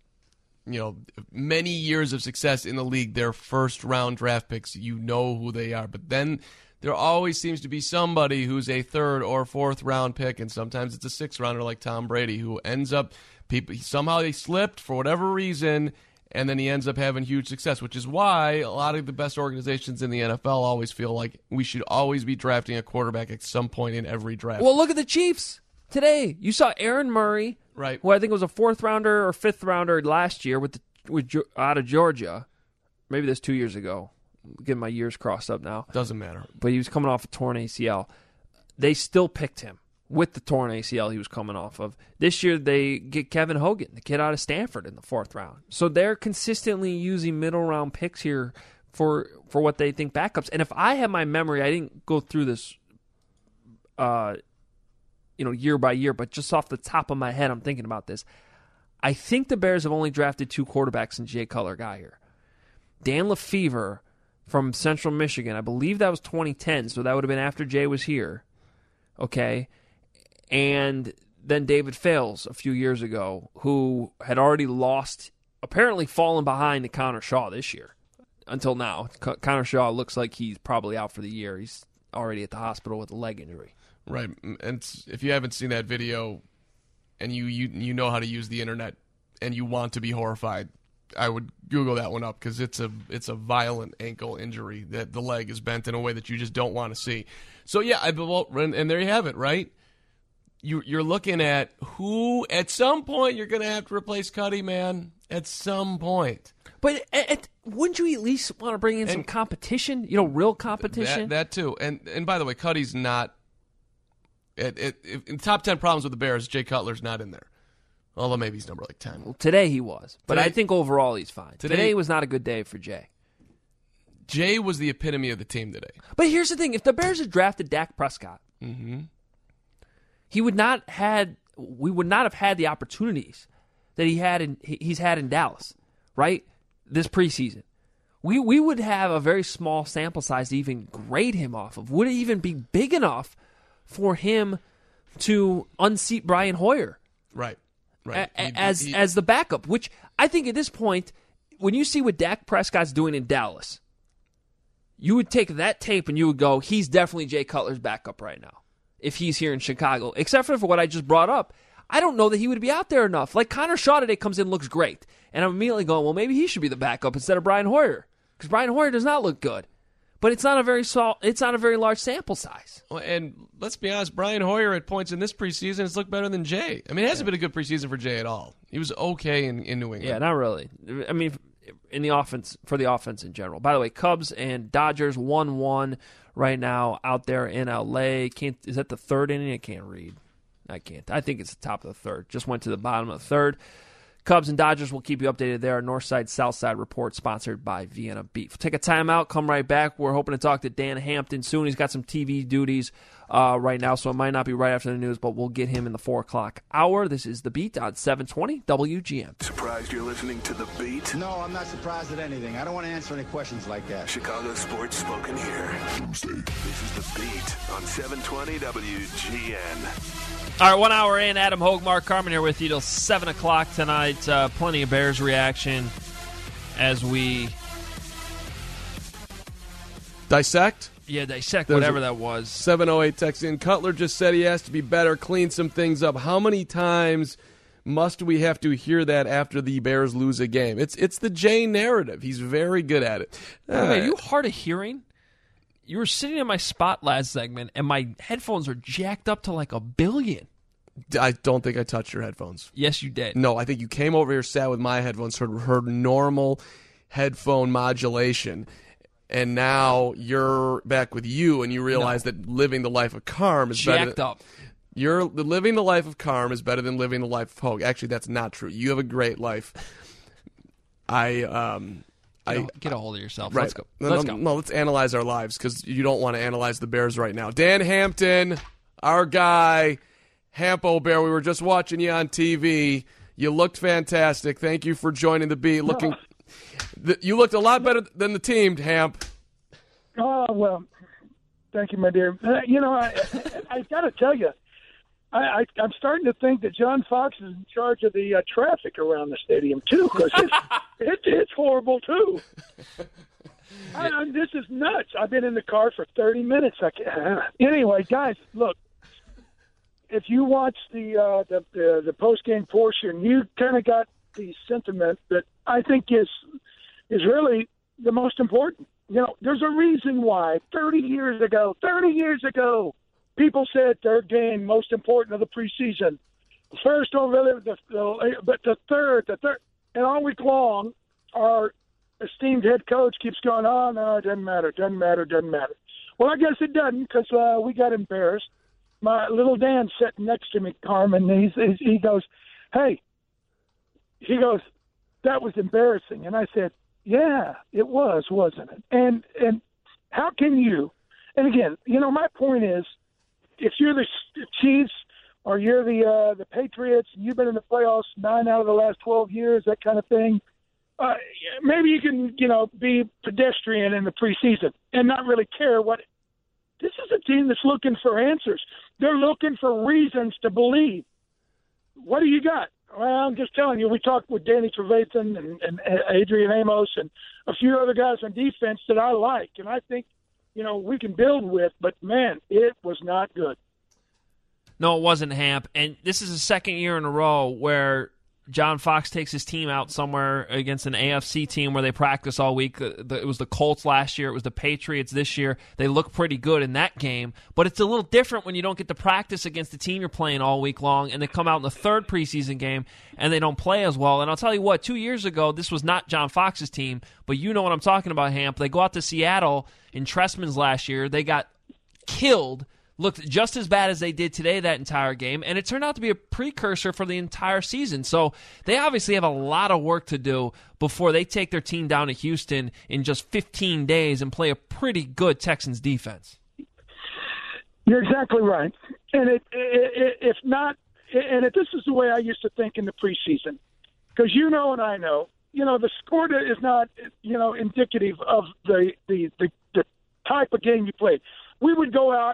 Speaker 5: many years of success in the league, they're 1st-round draft picks. You know who they are. But then there always seems to be somebody who's a 3rd or 4th-round pick, and sometimes it's a 6th-rounder like Tom Brady, who ends up somehow they slipped for whatever reason, and then he ends up having huge success, which is why a lot of the best organizations in the NFL always feel like we should always be drafting a quarterback at some point in every draft.
Speaker 4: Well, look at the Chiefs today. You saw Aaron Murray,
Speaker 5: right,
Speaker 4: who I think was a 4th-rounder or 5th-rounder last year out of Georgia. Maybe that's 2 years ago. Getting my years crossed up now.
Speaker 5: Doesn't matter.
Speaker 4: But he was coming off a torn ACL. They still picked him with the torn ACL he was coming off of. This year they get Kevin Hogan, the kid out of Stanford, in the 4th round. So they're consistently using middle-round picks here for what they think backups. And if I have my memory, I didn't go through this year by year, but just off the top of my head, I'm thinking about this. I think the Bears have only drafted 2 quarterbacks since Jay Cutler got here. Dan Lefevre from Central Michigan. I believe that was 2010, so that would have been after Jay was here. Okay? And then David Fales a few years ago, who had already apparently fallen behind to Connor Shaw this year. Until now. Connor Shaw looks like he's probably out for the year. He's already at the hospital with a leg injury.
Speaker 5: Right. And if you haven't seen that video and you know how to use the internet and you want to be horrified, I would Google that one up because it's a violent ankle injury that the leg is bent in a way that you just don't want to see. So yeah, and there you have it, right? You're looking at who at some point you're going to have to replace Cuddy, man. At some point.
Speaker 4: But wouldn't you at least want to bring in some competition? Real competition.
Speaker 5: That too. And by the way, Cuddy's not. In top 10 problems with the Bears, Jay Cutler's not in there. Although maybe he's number 10.
Speaker 4: Well, today he was. But I think overall he's fine. Today was not a good day for Jay.
Speaker 5: Jay was the epitome of the team today.
Speaker 4: But here's the thing. If the Bears had drafted Dak Prescott, we would not have had the opportunities that he's had in Dallas, right? This preseason. We would have a very small sample size to even grade him off of. Would it even be big enough for him to unseat Brian Hoyer?
Speaker 5: Right.
Speaker 4: As the backup, which I think at this point, when you see what Dak Prescott's doing in Dallas, you would take that tape and you would go, he's definitely Jay Cutler's backup right now if he's here in Chicago. Except for what I just brought up, I don't know that he would be out there enough. Like Connor Shaw today comes in, looks great, and I'm immediately going, well, maybe he should be the backup instead of Brian Hoyer because Brian Hoyer does not look good. but it's not a very large sample size.
Speaker 5: Well, and let's be honest, Brian Hoyer at points in this preseason has looked better than Jay. I mean, it hasn't been a good preseason for Jay at all. He was okay in New England.
Speaker 4: Yeah, not really. I mean, in the offense, for the offense in general. By the way, Cubs and Dodgers 1-1 right now out there in L.A. Is that the third inning? I can't read. I can't. I think it's the top of the third. Just went to the bottom of the third. Cubs and Dodgers will keep you updated there. Northside, Southside report sponsored by Vienna Beef. Take a timeout, come right back. We're hoping to talk to Dan Hampton soon. He's got some TV duties right now, so it might not be right after the news, but we'll get him in the 4 o'clock hour. This is The Beat on 720 WGN.
Speaker 2: Surprised you're listening to The Beat?
Speaker 7: No, I'm not surprised at anything. I don't want to answer any questions like that.
Speaker 2: Chicago sports spoken here. This is The Beat on 720 WGN.
Speaker 4: All right, 1 hour in. Adam Hogue, Mark Carman here with you till 7 o'clock tonight. Plenty of Bears reaction as we
Speaker 5: Dissect?
Speaker 4: dissect
Speaker 5: There's
Speaker 4: whatever
Speaker 5: a
Speaker 4: that was.
Speaker 5: 708 text in. Cutler just said he has to be better, clean some things up. How many times must we have to hear that after the Bears lose a game? It's the Jay narrative. He's very good at it.
Speaker 4: Are you hard of hearing? You were sitting in my spot last segment, and my headphones are jacked up to like 1 billion.
Speaker 5: I don't think I touched your headphones.
Speaker 4: Yes, you did.
Speaker 5: No, I think you came over here, sat with my headphones, heard normal headphone modulation, and now you're back with you, and you realize that living the life of Carm is better.
Speaker 4: Jacked up.
Speaker 5: Living the life of Carm is better than living the life of Hogue. Actually, that's not true. You have a great life.
Speaker 4: Get a hold of yourself.
Speaker 5: Right.
Speaker 4: Let's go.
Speaker 5: No, let's analyze our lives because you don't want to analyze the Bears right now. Dan Hampton, our guy, Hampo Bear. We were just watching you on TV. You looked fantastic. Thank you for joining the Beat. You looked a lot better than the team, Hamp.
Speaker 3: Oh, well, thank you, my dear. I got to tell you, I'm starting to think that John Fox is in charge of the traffic around the stadium, too, because it's horrible, too. This is nuts. I've been in the car for 30 minutes. Anyway, guys, look, if you watch the post-game portion, you kind of got the sentiment that I think is really the most important. There's a reason why 30 years ago, people said third game most important of the preseason. First, but the third, and all week long, our esteemed head coach keeps going, "Oh no, it doesn't matter. Well, I guess it doesn't because we got embarrassed. My little Dan sitting next to me, Carmen, he goes, "Hey," he goes, "that was embarrassing," and I said, "Yeah, it was, wasn't it?" And how can you? And again, my point is, if you're the Chiefs or you're the Patriots, and you've been in the playoffs 9 out of the last 12 years, that kind of thing, maybe you can, be pedestrian in the preseason and not really care what. This is a team that's looking for answers. They're looking for reasons to believe. What do you got? Well, I'm just telling you, we talked with Danny Trevathan and Adrian Amos and a few other guys on defense that I like, and I think, we can build with, but, man, it was not good.
Speaker 4: No, it wasn't, Hamp. And this is the second year in a row where John Fox takes his team out somewhere against an AFC team where they practice all week. It was the Colts last year. It was the Patriots this year. They look pretty good in that game. But it's a little different when you don't get to practice against the team you're playing all week long and they come out in the third preseason game and they don't play as well. And I'll tell you what, 2 years ago, this was not John Fox's team, but you know what I'm talking about, Hamp. They go out to Seattle in Trestman's last year. They got killed. Looked just as bad as they did today that entire game, and it turned out to be a precursor for the entire season. So they obviously have a lot of work to do before they take their team down to Houston in just 15 days and play a pretty good Texans defense.
Speaker 3: You're exactly right. And if not, and this is the way I used to think in the preseason, because and I know, the score is not, indicative of the type of game you played. We would go out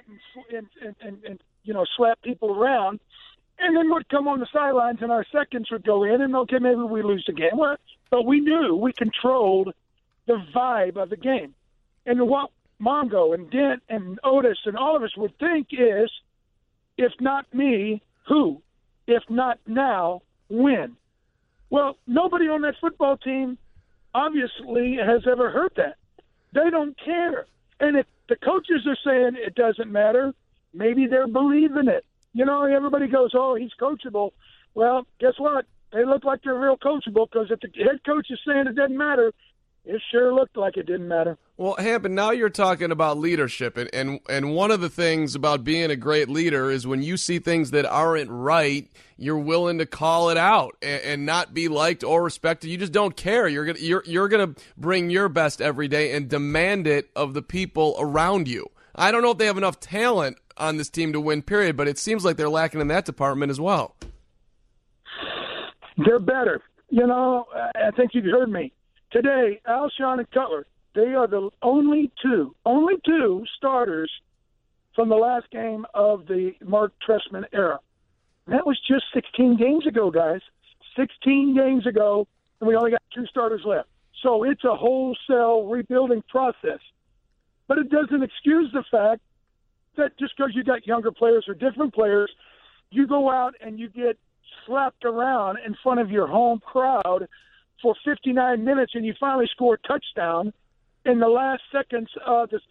Speaker 3: and slap people around, and then we'd come on the sidelines, and our seconds would go in, and okay, maybe we lose the game. Well, but we knew we controlled the vibe of the game. And what Mongo and Dent and Otis and all of us would think is, if not me, who? If not now, when? Well, nobody on that football team obviously has ever heard that. They don't care. And if the coaches are saying it doesn't matter, maybe they're believing it. You know, everybody goes, oh, he's coachable. Well, guess what? They look like they're real coachable, because if the head coach is saying it doesn't matter, it sure looked like it didn't matter.
Speaker 5: Well, Hamp, and now you're talking about leadership, and one of the things about being a great leader is when you see things that aren't right, you're willing to call it out and not be liked or respected. You just don't care. You're gonna bring your best every day and demand it of the people around you. I don't know if they have enough talent on this team to win, period, but it seems like they're lacking in that department as well.
Speaker 3: They're better. You know, I think you've heard me. Today, Alshon and Cutler, they are the only two starters from the last game of the Mark Trestman era. And that was just 16 games ago, guys. 16 games ago, and we only got 2 starters left. So it's a wholesale rebuilding process. But it doesn't excuse the fact that just because you got younger players or different players, you go out and you get slapped around in front of your home crowd for 59 minutes, and you finally score a touchdown in the last seconds of the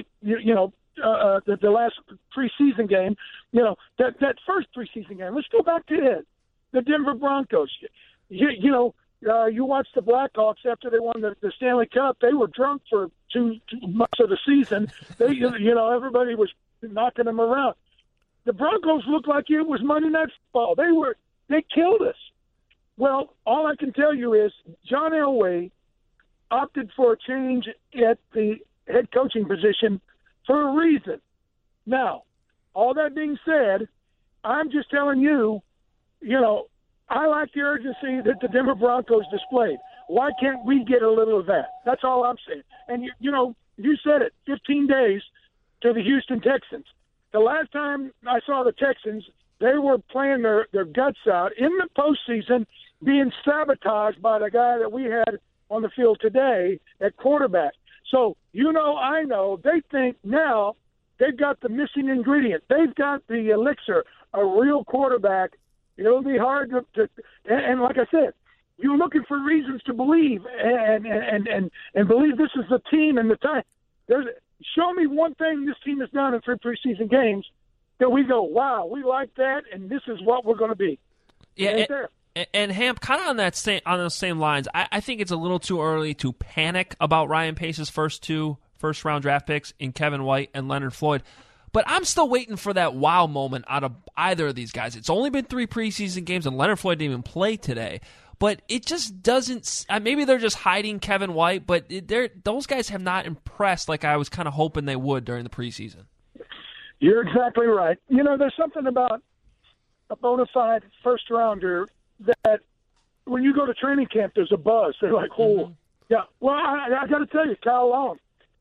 Speaker 3: last preseason game. You know, that first preseason game. Let's go back to it. The Denver Broncos. You watch the Blackhawks after they won the Stanley Cup. They were drunk for two months of the season. Everybody was knocking them around. The Broncos looked like it was Monday Night Football. They killed us. Well, all I can tell you is John Elway opted for a change at the head coaching position for a reason. Now, all that being said, I'm just telling you, I like the urgency that the Denver Broncos displayed. Why can't we get a little of that? That's all I'm saying. And, you said it, 15 days to the Houston Texans. The last time I saw the Texans, they were playing their guts out in the postseason, being sabotaged by the guy that we had on the field today at quarterback. So, I know, they think now they've got the missing ingredient. They've got the elixir, a real quarterback. It'll be hard to and like I said, you're looking for reasons to believe and believe this is the team and the time. Show me one thing this team has done in 3 preseason games that we go, wow, we like that, and this is what we're going to be.
Speaker 4: Yeah, and Hamp, kind of on those same lines, I think it's a little too early to panic about Ryan Pace's first 2 first-round draft picks in Kevin White and Leonard Floyd. But I'm still waiting for that wow moment out of either of these guys. It's only been 3 preseason games, and Leonard Floyd didn't even play today. But it just doesn't. Maybe they're just hiding Kevin White, but those guys have not impressed like I was kind of hoping they would during the preseason.
Speaker 3: You're exactly right. There's something about a bona fide first rounder that when you go to training camp, there's a buzz. They're like, oh, yeah. Well, I got to tell you, Kyle Long,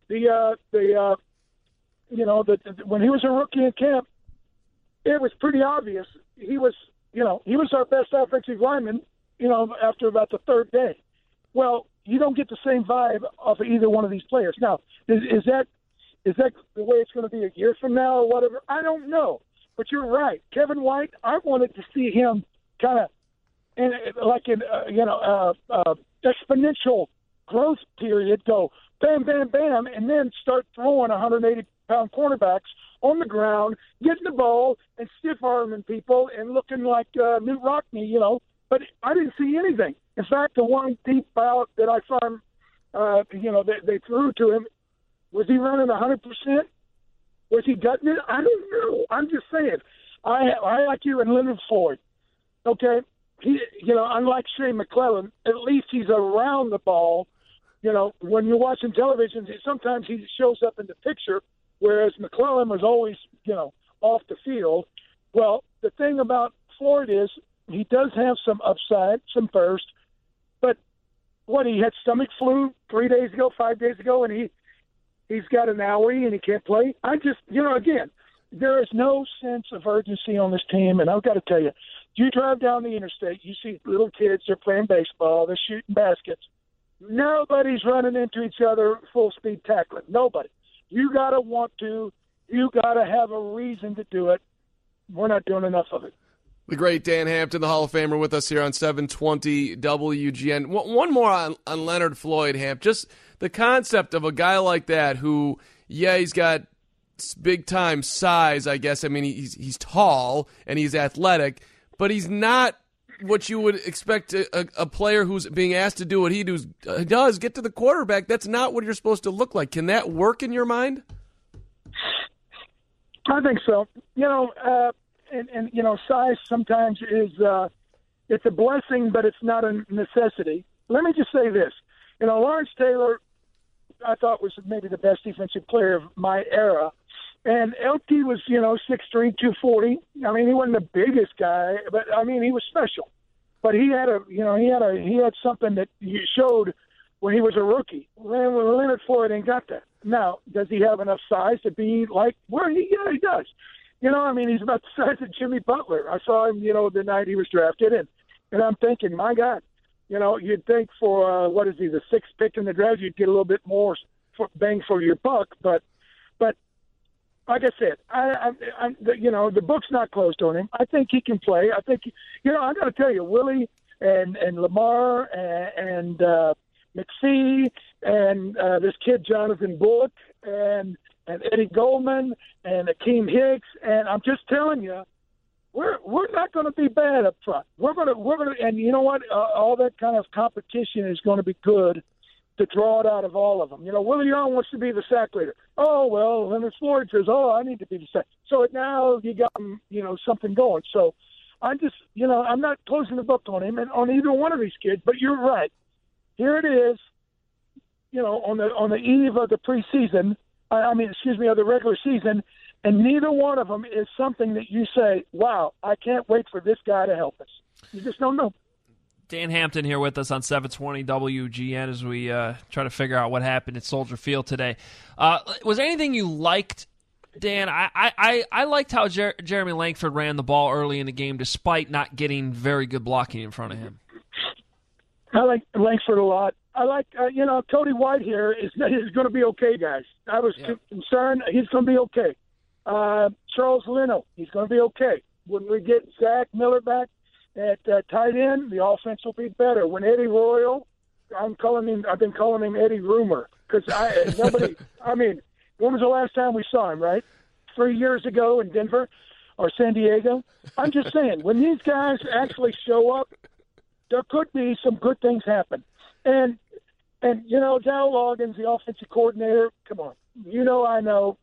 Speaker 3: when he was a rookie in camp, it was pretty obvious he was our best offensive lineman. After about the 3rd day. Well, you don't get the same vibe off of either one of these players. Now, is that the way it's going to be a year from now or whatever? I don't know. But you're right. Kevin White, I wanted to see him kind of exponential growth period go bam, bam, bam, and then start throwing 180-pound cornerbacks on the ground, getting the ball and stiff-arming people and looking like Knute Rockne, But I didn't see anything. In fact, the one deep out that I found, they threw to him, was he running 100%? Was he gutting it? I don't know. I'm just saying. I like you and Leonard Floyd. Okay? He, unlike Shea McClellan, at least he's around the ball. When you're watching television, sometimes he shows up in the picture, whereas McClellan was always, off the field. Well, the thing about Floyd is, he does have some upside, some burst, but he had stomach flu 3 days ago, 5 days ago, and he's got an owie and he can't play. I just, again, there is no sense of urgency on this team, and I've got to tell you, you drive down the interstate, you see little kids, they're playing baseball, they're shooting baskets. Nobody's running into each other full speed tackling. Nobody. You got to want to. You got to have a reason to do it. We're not doing enough of it.
Speaker 5: The great Dan Hampton, the Hall of Famer, with us here on 720 WGN. One more on Leonard Floyd, Hamp. Just the concept of a guy like that who, yeah, he's got big time size, I guess. I mean, he's tall and he's athletic, but he's not what you would expect a player who's being asked to do what he does, get to the quarterback. That's not what you're supposed to look like. Can that work in your mind?
Speaker 3: I think so. And size sometimes is it's a blessing, but it's not a necessity. Let me just say this. Lawrence Taylor, I thought, was maybe the best defensive player of my era. And LT was, 6'3", 240. I mean, he wasn't the biggest guy, but I mean, he was special. But he had something that he showed when he was a rookie. Leonard Floyd ain't got that. Now, does he have enough size to be like? Well, yeah, he does. He's about the size of Jimmy Butler. I saw him, the night he was drafted, and I'm thinking, my God, you'd think for the sixth pick in the draft, you'd get a little bit more bang for your buck, but like I said, the book's not closed on him. I think he can play. I think, I got to tell you, Willie and Lamar and McPhee and this kid Jonathan Bullock and Eddie Goldman and Akeem Hicks, and I'm just telling you, we're not going to be bad up front. We're going to, and you know what? All that kind of competition is going to be good to draw it out of all of them. Willie Young wants to be the sack leader. Oh, well, Leonard Floyd says, I need to be the sack. So now you got, something going. So I'm just, I'm not closing the book on him and on either one of these kids, but you're right. Here it is, on the eve of the preseason, of the regular season, and neither one of them is something that you say, wow, I can't wait for this guy to help us. You just don't know.
Speaker 4: Dan Hampton here with us on 720 WGN as we try to figure out what happened at Soldier Field today. Was there anything you liked, Dan? I liked how Jeremy Langford ran the ball early in the game despite not getting very good blocking in front of him.
Speaker 3: I like Langford a lot. I like, Cody White here is going to be okay, guys. I was concerned. He's going to be okay. Charles Leno, he's going to be okay. When we get Zach Miller back at tight end, the offense will be better. When Eddie Royal, I've been calling him Eddie Rumor because when was the last time we saw him, right? 3 years ago in Denver or San Diego? I'm just saying, when these guys actually show up, there could be some good things happen. And Dow Loggins, the offensive coordinator, come on. I know.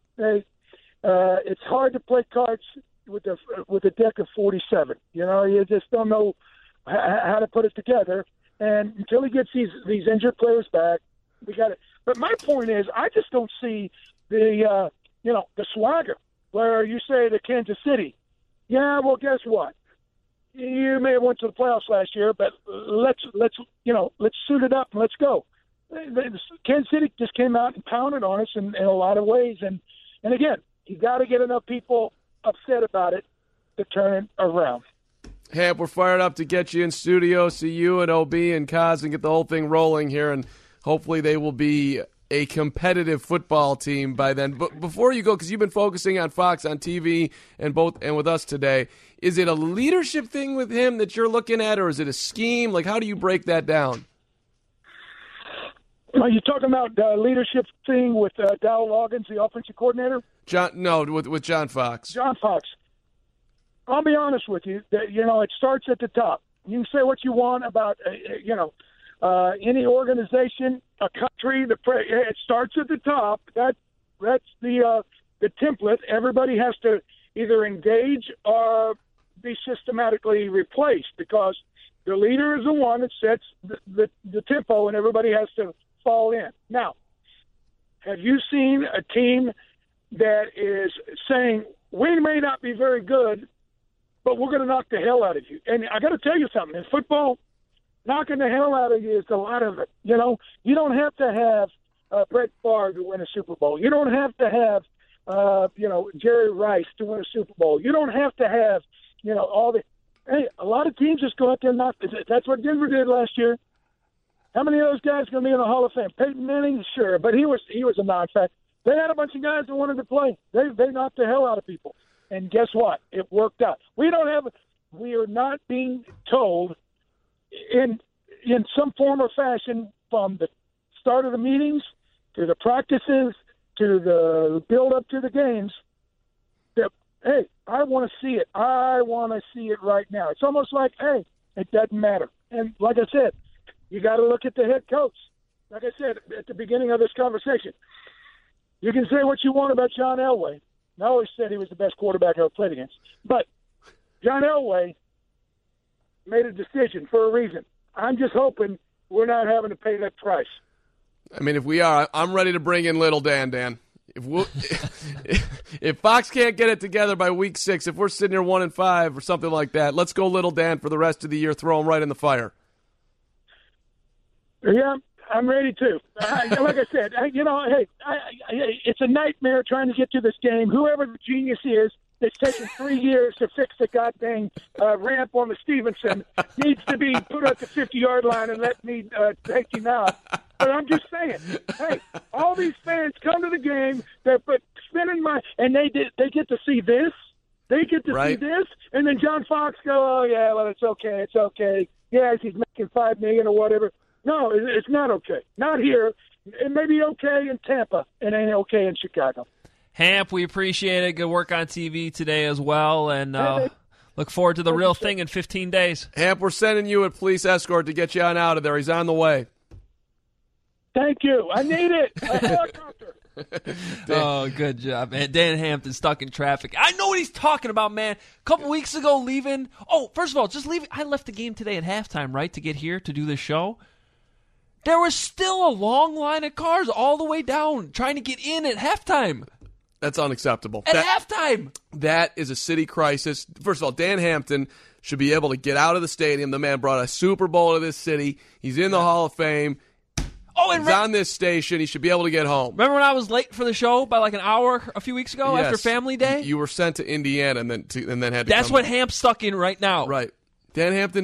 Speaker 3: It's hard to play cards with a deck of 47. You just don't know how to put it together. And until he gets these injured players back, we got it. But my point is, I just don't see the swagger where you say to Kansas City, yeah, well, guess what? You may have went to the playoffs last year, but let's suit it up and let's go. Kansas City just came out and pounded on us in a lot of ways, and again, you got to get enough people upset about it to turn it around.
Speaker 5: Hamp, we're fired up to get you in studio, see you and OB and Kaz, and get the whole thing rolling here, and hopefully they will be a competitive football team by then. But before you go, because you've been focusing on Fox on TV and with us today, is it a leadership thing with him that you're looking at, or is it a scheme? Like, how do you break that down?
Speaker 3: Are you talking about the leadership thing with Dow Loggins, the offensive coordinator?
Speaker 5: With John Fox.
Speaker 3: John Fox. I'll be honest with you. It starts at the top. You can say what you want about, any organization, a country. It starts at the top. That's the template. Everybody has to either engage or be systematically replaced because the leader is the one that sets the tempo, and everybody has to fall in. Now, have you seen a team that is saying, we may not be very good, but we're going to knock the hell out of you? And I got to tell you something. In football, knocking the hell out of you is a lot of it. You don't have to have Brett Favre to win a Super Bowl. You don't have to have, Jerry Rice to win a Super Bowl. You don't have to have, all the – hey, a lot of teams just go out there and knock – that's what Denver did last year. How many of those guys are going to be in the Hall of Fame? Peyton Manning, sure, but he was a non-fact. They had a bunch of guys that wanted to play. They knocked the hell out of people. And guess what? It worked out. We are not being told in some form or fashion from the start of the meetings to the practices to the build up to the games that, hey, I want to see it. I want to see it right now. It's almost like, hey, it doesn't matter. And like I said, you got to look at the head coach. Like I said at the beginning of this conversation, you can say what you want about John Elway. I always said he was the best quarterback I ever played against. But John Elway made a decision for a reason. I'm just hoping we're not having to pay that price.
Speaker 5: I mean, if we are, I'm ready to bring in Little Dan. If Fox can't get it together by week 6, if we're sitting here 1-5 or something like that, let's go Little Dan for the rest of the year. Throw him right in the fire.
Speaker 3: Yeah, I'm ready too. Like I said, it's a nightmare trying to get to this game. Whoever the genius is that's taken 3 years to fix the goddamn ramp on the Stevenson needs to be put at the 50-yard line and let me take him out. But I'm just saying, hey, all these fans come to the game, they're spending money, and they get to see this. They get to see this, and then John Fox go, oh, yeah, well, it's okay. Yeah, he's making $5 million or whatever. No, it's not okay. Not here. It may be okay in Tampa. It ain't okay in Chicago.
Speaker 4: Hamp, we appreciate it. Good work on TV today as well, and look forward to the real thing in 15 days.
Speaker 5: Hamp, we're sending you a police escort to get you on out of there. He's on the way.
Speaker 3: Thank you. I need it. A helicopter.
Speaker 4: Oh, good job, man. Dan Hampton stuck in traffic. I know what he's talking about, man. A couple weeks ago, leaving. Oh, first of all, just leaving. I left the game today at halftime, right, to get here to do this show. There was still a long line of cars all the way down trying to get in at halftime.
Speaker 5: That's unacceptable.
Speaker 4: At halftime.
Speaker 5: That is a city crisis. First of all, Dan Hampton should be able to get out of the stadium. The man brought a Super Bowl to this city. He's in the Hall of Fame. Oh, and he's on this station. He should be able to get home.
Speaker 4: Remember when I was late for the show by like an hour a few weeks ago after Family Day?
Speaker 5: You were sent to Indiana and then had to.
Speaker 4: That's what Hamp's stuck in right now.
Speaker 5: Right. Dan Hampton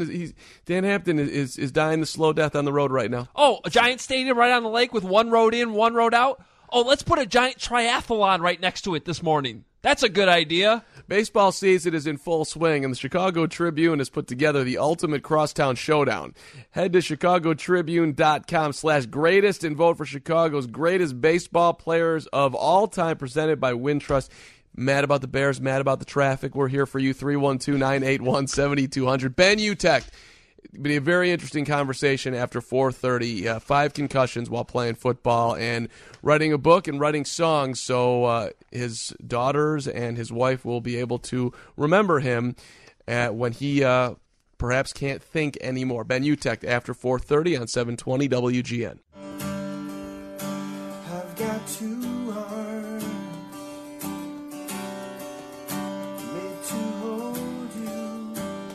Speaker 5: is dying the slow death on the road right now.
Speaker 4: Oh, a giant stadium right on the lake with one road in, one road out. Oh, let's put a giant triathlon right next to it this morning. That's a good idea.
Speaker 5: Baseball season is in full swing, and the Chicago Tribune has put together the ultimate crosstown showdown. Head to chicagotribune.com/greatest and vote for Chicago's greatest baseball players of all time, presented by Wintrust. Mad about the Bears, mad about the traffic. We're here for you, 312-981-7200. Ben Utecht. It'll be a very interesting conversation after 4:30. 5 concussions while playing football and writing a book and writing songs, so his daughters and his wife will be able to remember him when he perhaps can't think anymore. Ben Utecht after 4:30 on 720 WGN.
Speaker 8: I've got two arms made to hold you.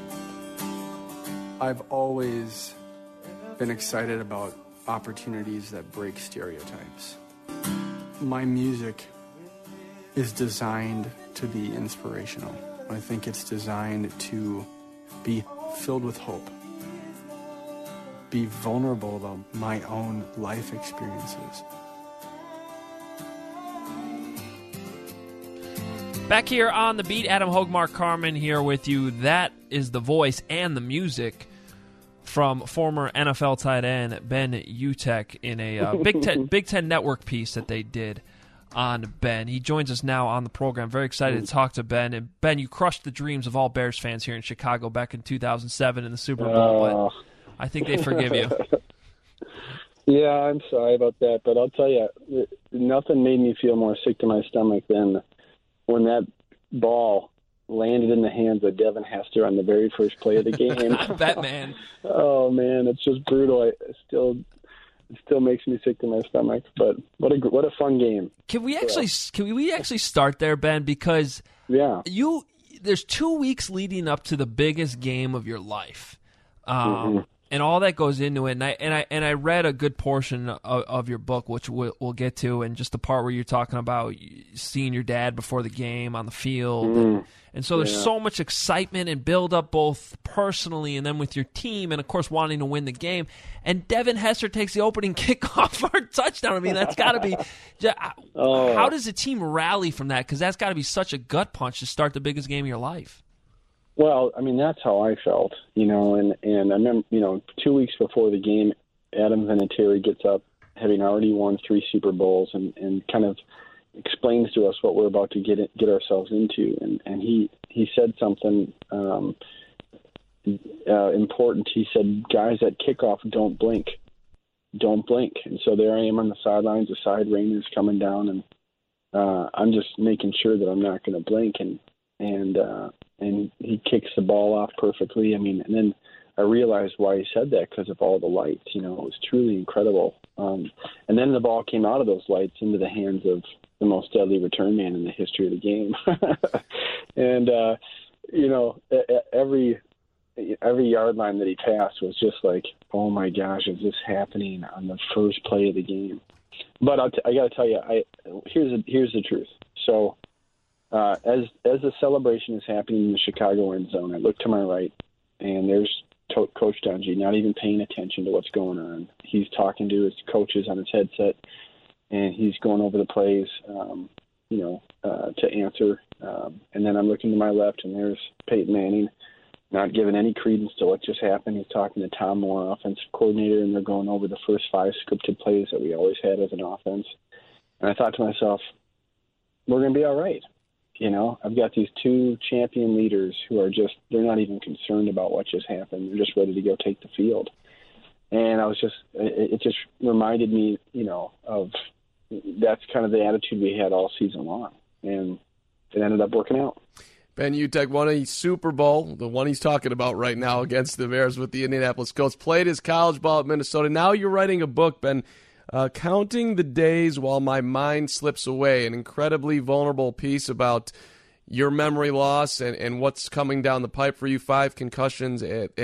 Speaker 8: I've always been excited about opportunities that break stereotypes. My music is designed to be inspirational. I think it's designed to be filled with hope, be vulnerable about my own life experiences.
Speaker 4: Back here on The Beat, Adam Hogue, Mark Carman here with you. That is the voice and the music from former NFL tight end Ben Utecht in a Big Ten Network piece that they did on Ben. He joins us now on the program. Very excited to talk to Ben. And Ben, you crushed the dreams of all Bears fans here in Chicago back in 2007 in the Super Bowl, but I think they forgive you.
Speaker 9: Yeah, I'm sorry about that, but I'll tell you, nothing made me feel more sick to my stomach than when that ball landed in the hands of Devin Hester on the very first play of the game.
Speaker 4: I bet, man.
Speaker 9: Oh, man, it's just brutal. It still makes me sick to my stomach. But what a fun game.
Speaker 4: Can we actually start there, Ben? Because there's 2 weeks leading up to the biggest game of your life. And all that goes into it, and I read a good portion of your book, which we'll get to, and just the part where you're talking about seeing your dad before the game on the field, and so there's so much excitement and build up both personally and then with your team, and of course wanting to win the game. And Devin Hester takes the opening kickoff for a touchdown. I mean, that's got to be. How does the team rally from that? Because that's got to be such a gut punch to start the biggest game of your life.
Speaker 9: Well, I mean, that's how I felt, and I remember, 2 weeks before the game, Adam Vinatieri gets up having already won 3 Super Bowls and kind of explains to us what we're about to get ourselves into, and he said something important. He said, "Guys at kickoff, don't blink, don't blink." And so there I am on the sidelines. The side rain is coming down, and I'm just making sure that I'm not going to blink. And he kicks the ball off perfectly. I mean, and then I realized why he said that, because of all the lights. You know, it was truly incredible. And then the ball came out of those lights into the hands of the most deadly return man in the history of the game. And you know, every yard line that he passed was just like, oh my gosh, is this happening on the first play of the game? But I got to tell you, here's the truth. So as the celebration is happening in the Chicago end zone, I look to my right, and there's Coach Dungy, not even paying attention to what's going on. He's talking to his coaches on his headset, and he's going over the plays, to answer. And then I'm looking to my left, and there's Peyton Manning, not giving any credence to what just happened. He's talking to Tom Moore, offensive coordinator, and they're going over the first 5 scripted plays that we always had as an offense. And I thought to myself, we're going to be all right. You know, I've got these 2 champion leaders who are they're not even concerned about what just happened. They're just ready to go take the field. And it just reminded me, you know, of that's kind of the attitude we had all season long. And it ended up working out.
Speaker 5: Ben Utecht won a Super Bowl, the one he's talking about right now, against the Bears with the Indianapolis Colts. Played his college ball at Minnesota. Now you're writing a book, Ben, Counting the Days While My Mind Slips Away, an incredibly vulnerable piece about your memory loss and what's coming down the pipe for you. 5 concussions,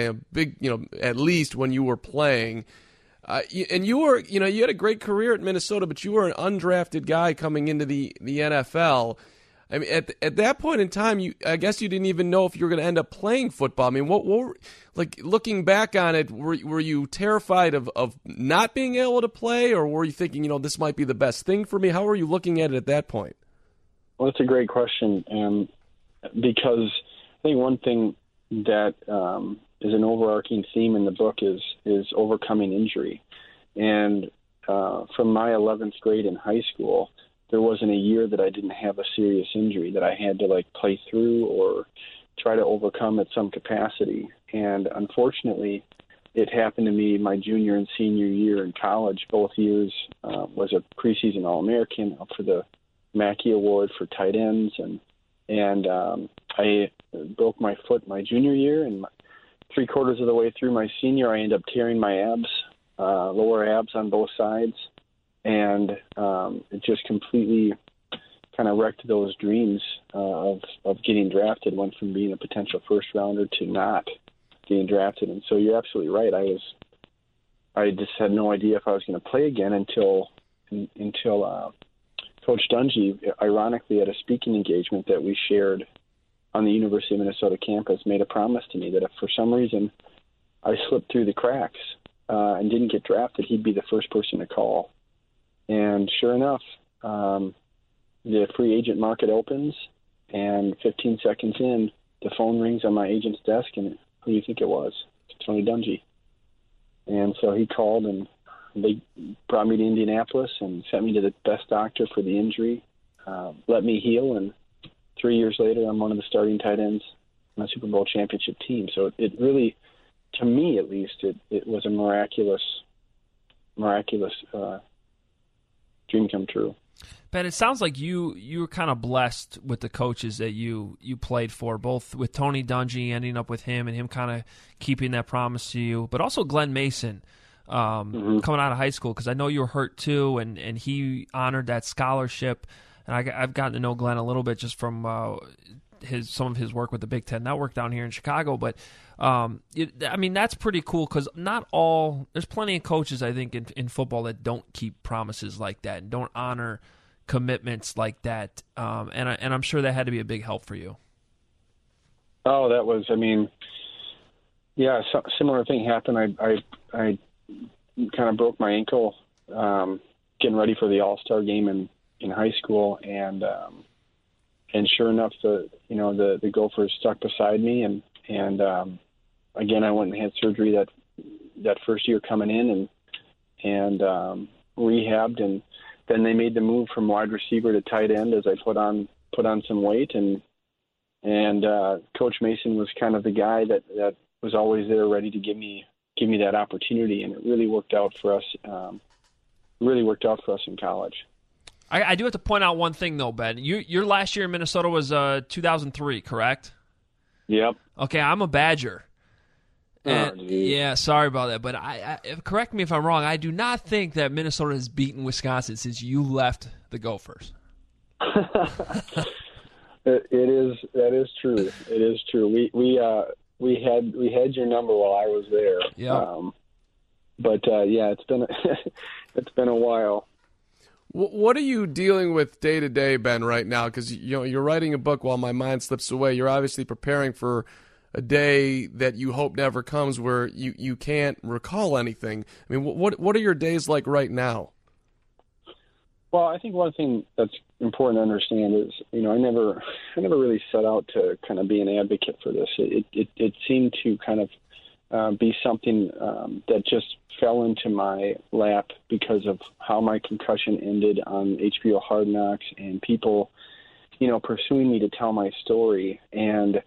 Speaker 5: at least when you were playing. And you were, you had a great career at Minnesota, but you were an undrafted guy coming into the NFL. I mean, at that point in time, I guess you didn't even know if you were going to end up playing football. I mean, what like looking back on it, were you terrified of not being able to play, or were you thinking, this might be the best thing for me? How were you looking at it at that point?
Speaker 9: Well, that's a great question, because I think one thing that is an overarching theme in the book is overcoming injury. And from my 11th grade in high school, there wasn't a year that I didn't have a serious injury that I had to play through or try to overcome at some capacity. And unfortunately, it happened to me my junior and senior year in college. Both years was a preseason All-American, up for the Mackey Award for tight ends, and I broke my foot my junior year, and 3/4 of the way through my senior, I ended up tearing my abs, lower abs on both sides. And it just completely kind of wrecked those dreams of getting drafted. Went from being a potential first rounder to not getting drafted. And so you're absolutely right. I just had no idea if I was going to play again until Coach Dungy, ironically, at a speaking engagement that we shared on the University of Minnesota campus, made a promise to me that if for some reason I slipped through the cracks and didn't get drafted, he'd be the first person to call. And sure enough, the free agent market opens, and 15 seconds in, the phone rings on my agent's desk, and who do you think it was? It's Tony Dungy. And so he called, and they brought me to Indianapolis and sent me to the best doctor for the injury, let me heal, and 3 years later, I'm one of the starting tight ends on a Super Bowl championship team. So it really, to me at least, it was a miraculous dream come true.
Speaker 4: Ben, it sounds like you were kind of blessed with the coaches that you played for, both with Tony Dungy, ending up with him, and him kind of keeping that promise to you, but also Glenn Mason coming out of high school, because I know you were hurt too, and he honored that scholarship. And I've gotten to know Glenn a little bit just from some of his work with the Big Ten Network down here in Chicago. But that's pretty cool, because there's plenty of coaches, I think, in football that don't keep promises like that and don't honor commitments like that. And I'm sure that had to be a big help for you.
Speaker 9: Oh, that was, similar thing happened. I kind of broke my ankle getting ready for the All-Star game in high school, and sure enough, the Gophers stuck beside me, and again, I went and had surgery that first year coming in, and rehabbed, and then they made the move from wide receiver to tight end as I put on some weight, and Coach Mason was kind of the guy that was always there, ready to give me that opportunity, and it really worked out for us. Really worked out for us in college.
Speaker 4: I do have to point out one thing though, Ben. Your last year in Minnesota was 2003, correct?
Speaker 9: Yep.
Speaker 4: Okay, I'm a Badger. And, yeah, sorry about that, but I correct me if I'm wrong. I do not think that Minnesota has beaten Wisconsin since you left the Gophers.
Speaker 9: That is true. It is true. We had your number while I was there.
Speaker 4: Yeah.
Speaker 9: It's been a while.
Speaker 5: What are you dealing with day to day, Ben, right now? Because you're writing a book while my mind slips away. You're obviously preparing for a day that you hope never comes, where you can't recall anything. I mean, what are your days like right now?
Speaker 9: Well, I think one thing that's important to understand is, I never really set out to kind of be an advocate for this. It seemed to kind of be something that just fell into my lap because of how my concussion ended on HBO Hard Knocks, and people, pursuing me to tell my story, and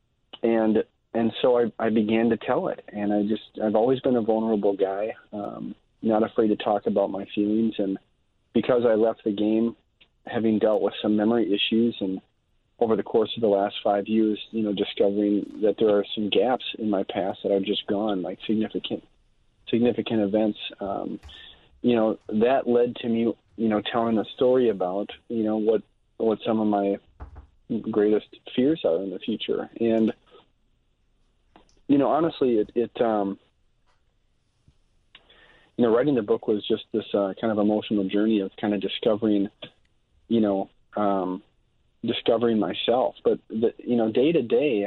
Speaker 9: so I began to tell it, and I've always been a vulnerable guy, not afraid to talk about my feelings, and because I left the game having dealt with some memory issues, and over the course of the last 5 years, discovering that there are some gaps in my past that are just gone, like significant events, that led to me, telling a story about, what some of my greatest fears are in the future. And, honestly, writing the book was just this kind of emotional journey of kind of discovering myself. But day to day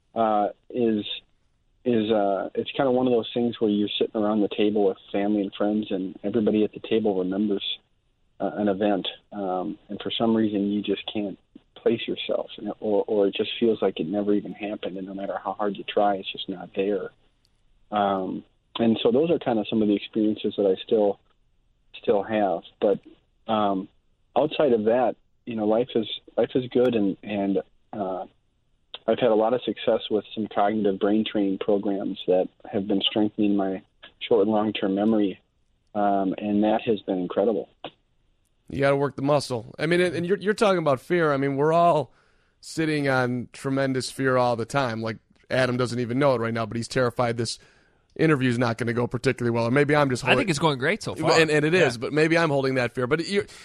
Speaker 9: is it's kind of one of those things where you're sitting around the table with family and friends, and everybody at the table remembers an event, and for some reason you just can't place yourself, or it just feels like it never even happened, and no matter how hard you try, it's just not there. And so those are kind of some of the experiences that I still have. But outside of that, life is good, and I've had a lot of success with some cognitive brain training programs that have been strengthening my short and long-term memory, and that has been incredible.
Speaker 5: You got to work the muscle. I mean, and you're talking about fear. I mean, we're all sitting on tremendous fear all the time. Like, Adam doesn't even know it right now, but he's terrified this interview is not going to go particularly well, or maybe I'm just.
Speaker 4: I think it's going great so far,
Speaker 5: and it is. But maybe I'm holding that fear. But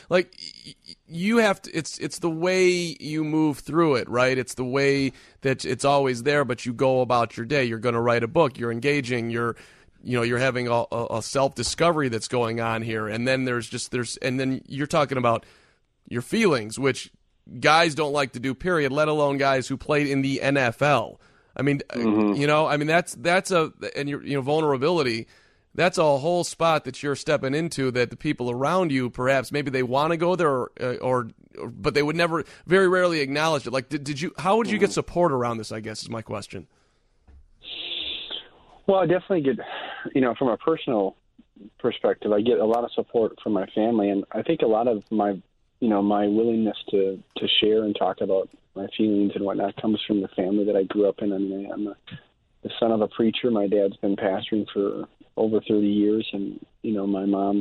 Speaker 5: you have to. It's the way you move through it, right? It's the way that it's always there, but you go about your day. You're going to write a book. You're engaging. You're having a self discovery that's going on here, and then and then you're talking about your feelings, which guys don't like to do. Period. Let alone guys who played in the NFL. I mean, that's your vulnerability. That's a whole spot that you're stepping into that the people around you, perhaps maybe they want to go there, but they would never, very rarely acknowledge it. Like, how would you get support around this, I guess, is my question.
Speaker 9: Well, I definitely get, from a personal perspective, I get a lot of support from my family, and I think a lot of my, my willingness to share and talk about my feelings and whatnot comes from the family that I grew up in. I mean, I'm the son of a preacher. My dad's been pastoring for over 30 years, and my mom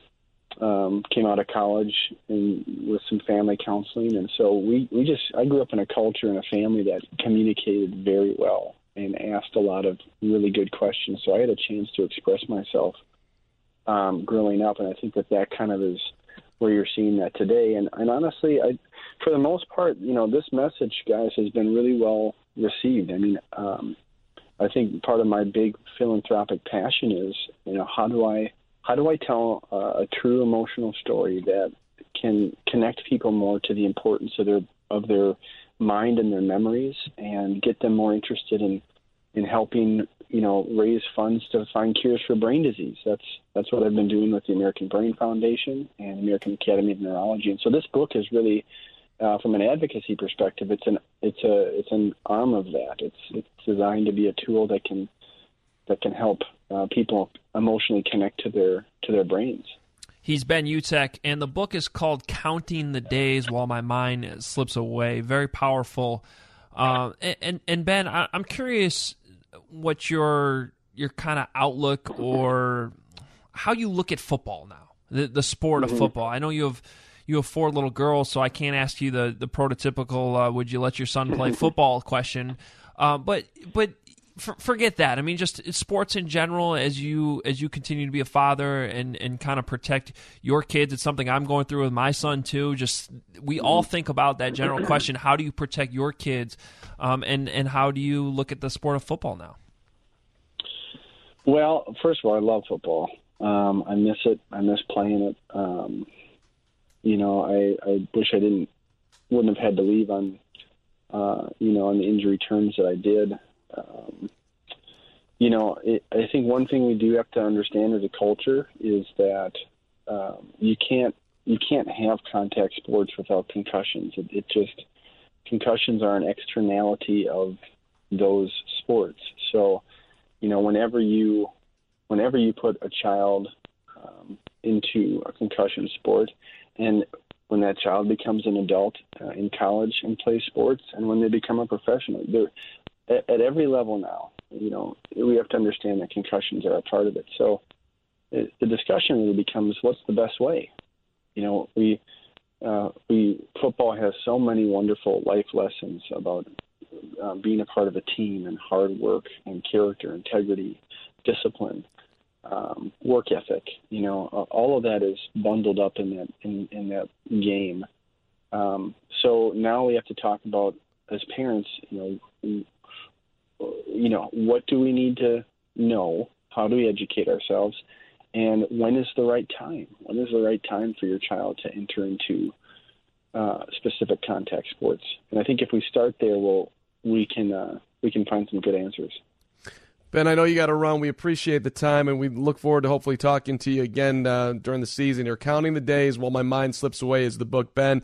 Speaker 9: came out of college with some family counseling, and so I grew up in a culture and a family that communicated very well and asked a lot of really good questions. So I had a chance to express myself growing up, and I think that kind of is where you're seeing that today. And honestly, for the most part, this message, guys, has been really well received. I mean, I think part of my big philanthropic passion is, how do I tell a true emotional story that can connect people more to the importance of their mind and their memories, and get them more interested in helping, raise funds to find cures for brain disease. That's what I've been doing with the American Brain Foundation and American Academy of Neurology. And so this book is really, from an advocacy perspective, it's an arm of that. It's designed to be a tool that can help people emotionally connect to their brains.
Speaker 4: He's Ben Utecht, and the book is called Counting the Days While My Mind Slips Away. Very powerful. And Ben, I'm curious what your kind of outlook or how you look at football now, the sport of football. I know you have 4 little girls, so I can't ask you the prototypical would you let your son play football question. But forget that. I mean, just sports in general, as you continue to be a father and kind of protect your kids. It's something I'm going through with my son too. Just we all think about that general question: how do you protect your kids, and how do you look at the sport of football now?
Speaker 9: Well, first of all, I love football. I miss it. I miss playing it. I wish I wouldn't have had to leave on the injury terms that I did. I think one thing we do have to understand as a culture is that you can't have contact sports without concussions. Concussions are an externality of those sports. So, whenever you put a child into a concussion sport, and when that child becomes an adult in college and plays sports, and when they become a professional, they're at every level now. We have to understand that concussions are a part of it. So the discussion really becomes, what's the best way? Football has so many wonderful life lessons about being a part of a team and hard work and character, integrity, discipline, work ethic. All of that is bundled up in that game. So now we have to talk about, as parents, what do we need to know? How do we educate ourselves? And when is the right time? When is the right time for your child to enter into specific contact sports? And I think if we start there, we can find some good answers.
Speaker 5: Ben, I know you got to run. We appreciate the time, and we look forward to hopefully talking to you again during the season. You're Counting the Days While My Mind Slips Away is the book. Ben,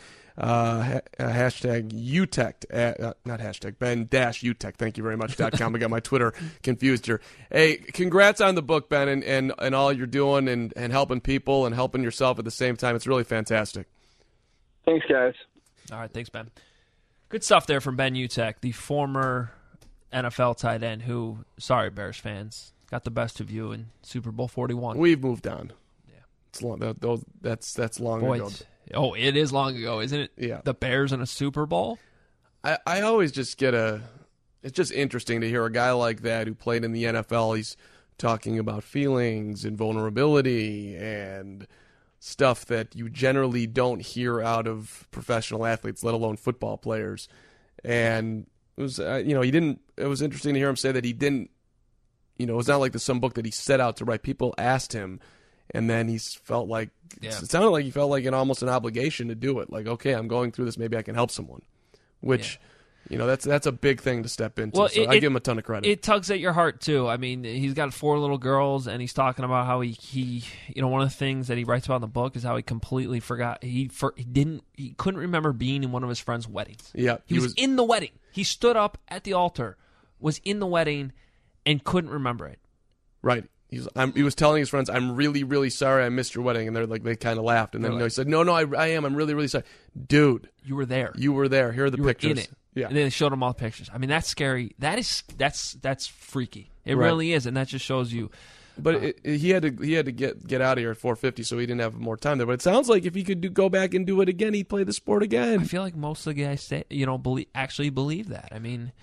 Speaker 5: hashtag Utecht, not hashtag, Ben-Utecht. Thank you very much, .com. I got my Twitter confused here. Hey, congrats on the book, Ben, and all you're doing and helping people and helping yourself at the same time. It's really fantastic.
Speaker 9: Thanks, guys.
Speaker 4: All right, thanks, Ben. Good stuff there from Ben Utecht, the former NFL tight end who, sorry, Bears fans, got the best of you in Super Bowl 41.
Speaker 5: We've moved on.
Speaker 4: Yeah,
Speaker 5: it's long. That's long ago.
Speaker 4: Oh, it is long ago, isn't it?
Speaker 5: Yeah.
Speaker 4: The Bears in a Super Bowl?
Speaker 5: I always just it's just interesting to hear a guy like that who played in the NFL. He's talking about feelings and vulnerability and stuff that you generally don't hear out of professional athletes, let alone football players. And it was, it was interesting to hear him say that he didn't, it's not like some book that he set out to write. People asked him, and then he felt like, it sounded like he felt like almost an obligation to do it. Like, okay, I'm going through this, maybe I can help someone, which, that's a big thing to step into.
Speaker 4: Well,
Speaker 5: so I give him a ton of credit.
Speaker 4: It tugs at your heart, too. I mean, he's got 4 little girls, and he's talking about how he one of the things that he writes about in the book is how he completely forgot. He couldn't remember being in one of his friends' weddings.
Speaker 5: Yeah.
Speaker 4: He was in the wedding. He stood up at the altar, was in the wedding, and couldn't remember it.
Speaker 5: Right. He was telling his friends, "I'm really, really sorry I missed your wedding," and they kind of laughed, and then he said, "No, I am. I'm really, really sorry, dude.
Speaker 4: You were there.
Speaker 5: You were there. Here are the pictures."
Speaker 4: Were in it.
Speaker 5: Yeah,
Speaker 4: and then they showed him all the pictures. I mean, that's scary. That's freaky. It really is, and that just shows you.
Speaker 5: But he had to get out of here at 4:50, so he didn't have more time there. But it sounds like if he could go back and do it again, he'd play the sport again.
Speaker 4: I feel like most of the guys actually believe that. I mean,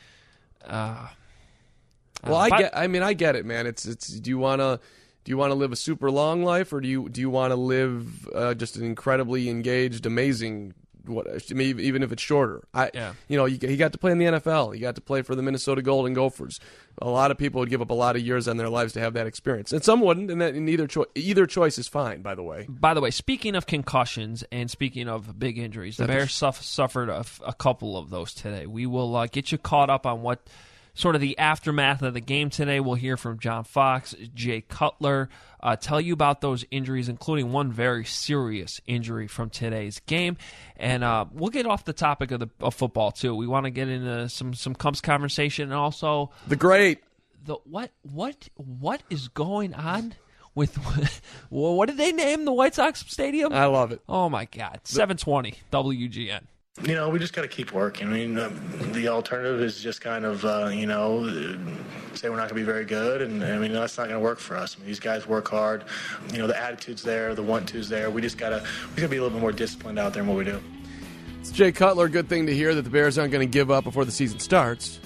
Speaker 5: well, I get it, man. It's do you want to live a super long life, or do you want to live just an incredibly engaged, amazing, even if it's shorter? He got to play in the NFL. He got to play for the Minnesota Golden Gophers. A lot of people would give up a lot of years on their lives to have that experience, and some wouldn't. And either choice is fine. By the way,
Speaker 4: speaking of concussions and speaking of big injuries, the Bears suffered a couple of those today. We will get you caught up on what sort of the aftermath of the game today. We'll hear from John Fox, Jay Cutler, tell you about those injuries, including one very serious injury from today's game. And we'll get off the topic of football, too. We want to get into some Cubs conversation, and also
Speaker 5: what
Speaker 4: is going on with what did they name the White Sox stadium?
Speaker 5: I love it.
Speaker 4: Oh my God, 720 WGN.
Speaker 10: You know, we just got to keep working. I mean, the alternative is just kind of, say we're not going to be very good, and I mean, that's not going to work for us. I mean, these guys work hard. You know, the attitude's there, the want-to's there. We just got to be a little bit more disciplined out there in what we do.
Speaker 5: It's Jay Cutler. Good thing to hear that the Bears aren't going to give up before the season starts.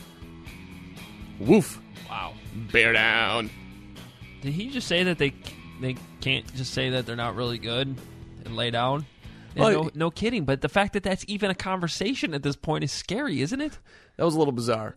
Speaker 5: Woof.
Speaker 4: Wow.
Speaker 5: Bear down.
Speaker 4: Did he just say that they can't just say that they're not really good and lay down?
Speaker 5: Well,
Speaker 4: no kidding. But the fact that that's even a conversation at this point is scary, isn't it?
Speaker 5: That was a little bizarre.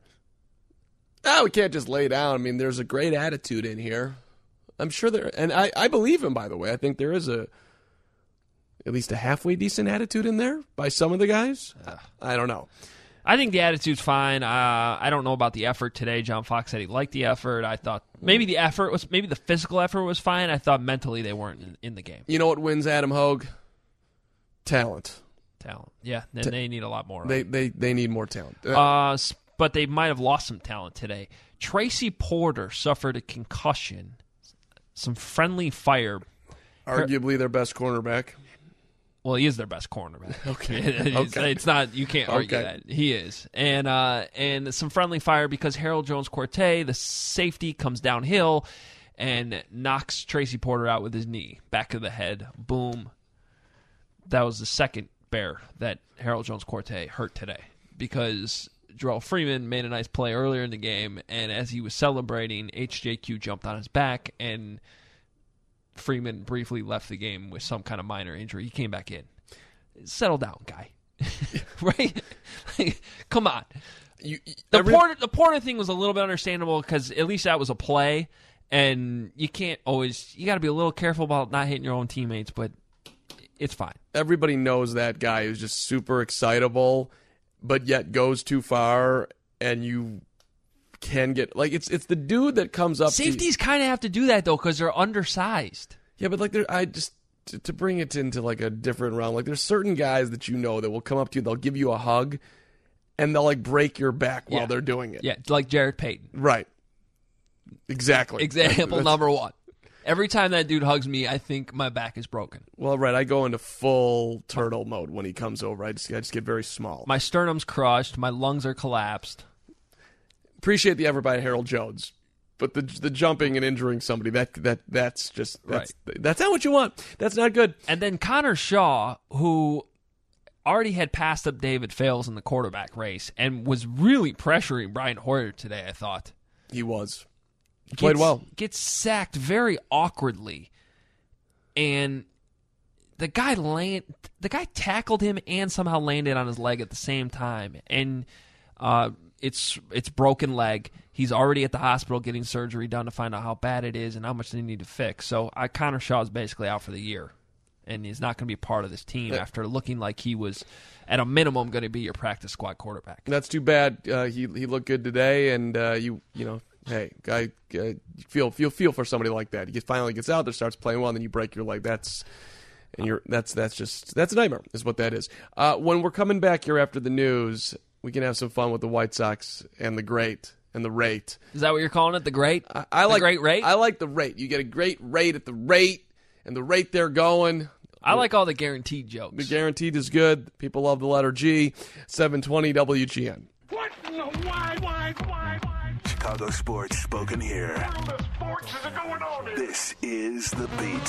Speaker 5: We can't just lay down. I mean, there's a great attitude in here. I'm sure there, and I believe him, by the way. I think there is at least a halfway decent attitude in there by some of the guys. I don't know.
Speaker 4: I think the attitude's fine. I don't know about the effort today. John Fox said he liked the effort. I thought maybe the physical effort was fine. I thought mentally they weren't in the game.
Speaker 5: You know what wins Adam Hogue? Talent.
Speaker 4: Yeah, they need a lot more.
Speaker 5: They need more talent.
Speaker 4: But they might have lost some talent today. Tracy Porter suffered a concussion. Some friendly fire.
Speaker 5: Arguably their best cornerback.
Speaker 4: Well, he is their best cornerback.
Speaker 5: Okay.
Speaker 4: It's not, you can't argue that. He is. And some friendly fire because Harold Jones-Corte, the safety, comes downhill and knocks Tracy Porter out with his knee. Back of the head. Boom. That was the second Bear that Harold Jones-Corte hurt today because Jarrell Freeman made a nice play earlier in the game, and as he was celebrating, HJQ jumped on his back, and Freeman briefly left the game with some kind of minor injury. He came back in. Settle down, guy. Right? Come on. The Porter thing was a little bit understandable because at least that was a play, and you got to be a little careful about not hitting your own teammates, but it's fine.
Speaker 5: Everybody knows that guy who's just super excitable, but yet goes too far, and you can get it's the dude that comes up.
Speaker 4: Safeties kind of have to do that though because they're undersized.
Speaker 5: Yeah, but to bring it into like a different realm, like there's certain guys that you know that will come up to you, they'll give you a hug, and they'll like break your back while they're doing it.
Speaker 4: Yeah, like Jarrett Payton.
Speaker 5: Right. Exactly.
Speaker 4: Example number one. Every time that dude hugs me, I think my back is broken.
Speaker 5: Well, right, I go into full turtle mode when he comes over. I just get very small.
Speaker 4: My sternum's crushed. My lungs are collapsed.
Speaker 5: Appreciate the effort by Harold Jones, but the jumping and injuring somebody that's not what you want. That's not good.
Speaker 4: And then Connor Shaw, who already had passed up David Fales in the quarterback race and was really pressuring Brian Hoyer today. I thought
Speaker 5: he was. He played well.
Speaker 4: Gets sacked very awkwardly, and the guy tackled him and somehow landed on his leg at the same time, and it's broken leg. He's already at the hospital getting surgery done to find out how bad it is and how much they need to fix. So Connor Shaw is basically out for the year, and he's not going to be part of this team after looking like he was at a minimum going to be your practice squad quarterback.
Speaker 5: That's too bad. He looked good today, and you know. Hey, guy, feel for somebody like that. He finally gets out there, starts playing well, and then you break your leg. That's a nightmare, is what that is. When we're coming back here after the news, we can have some fun with the White Sox and the great and the rate.
Speaker 4: Is that what you're calling it, the great?
Speaker 5: I like
Speaker 4: the great rate.
Speaker 5: I like the rate. You get a great rate at the rate, and the rate they're going.
Speaker 4: I like all the guaranteed jokes.
Speaker 5: The guaranteed is good. People love the letter G. 720 WGN.
Speaker 2: What? No, why? Chicago sports spoken here. What sports is going on here? This is The Beat.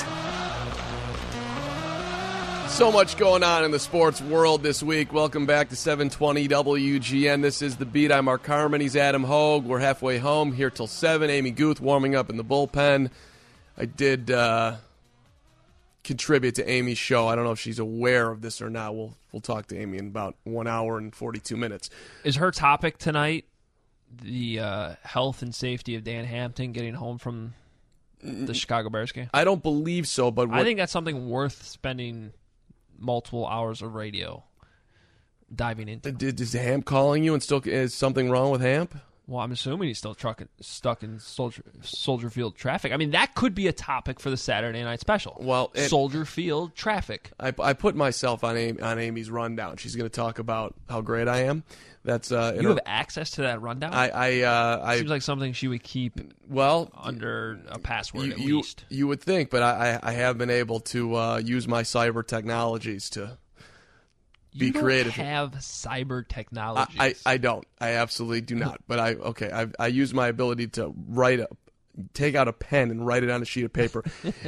Speaker 5: So much going on in the sports world this week. Welcome back to 720 WGN. This is The Beat. I'm Mark Carman. He's Adam Hogue. We're halfway home here till 7. Amy Guth warming up in the bullpen. I did contribute to Amy's show. I don't know if she's aware of this or not. We'll talk to Amy in about 1 hour and 42 minutes.
Speaker 4: Is her topic tonight the health and safety of Dan Hampton getting home from the Chicago Bears game?
Speaker 5: I don't believe so, but
Speaker 4: I think that's something worth spending multiple hours of radio diving into.
Speaker 5: Is Hamp calling you and still is something wrong with Hamp?
Speaker 4: Well, I'm assuming he's still stuck in Soldier Field traffic. I mean, that could be a topic for the Saturday night special.
Speaker 5: Well,
Speaker 4: Soldier Field traffic.
Speaker 5: I put myself on Amy's rundown. She's going to talk about how great I am. That's
Speaker 4: you have access to that rundown?
Speaker 5: I
Speaker 4: seems like something she would keep under a password at least.
Speaker 5: You would think, but I have been able to use my cyber technologies to be creative.
Speaker 4: You don't have cyber technologies.
Speaker 5: I don't. I absolutely do not. But I use my ability to take out a pen and write it on a sheet of paper.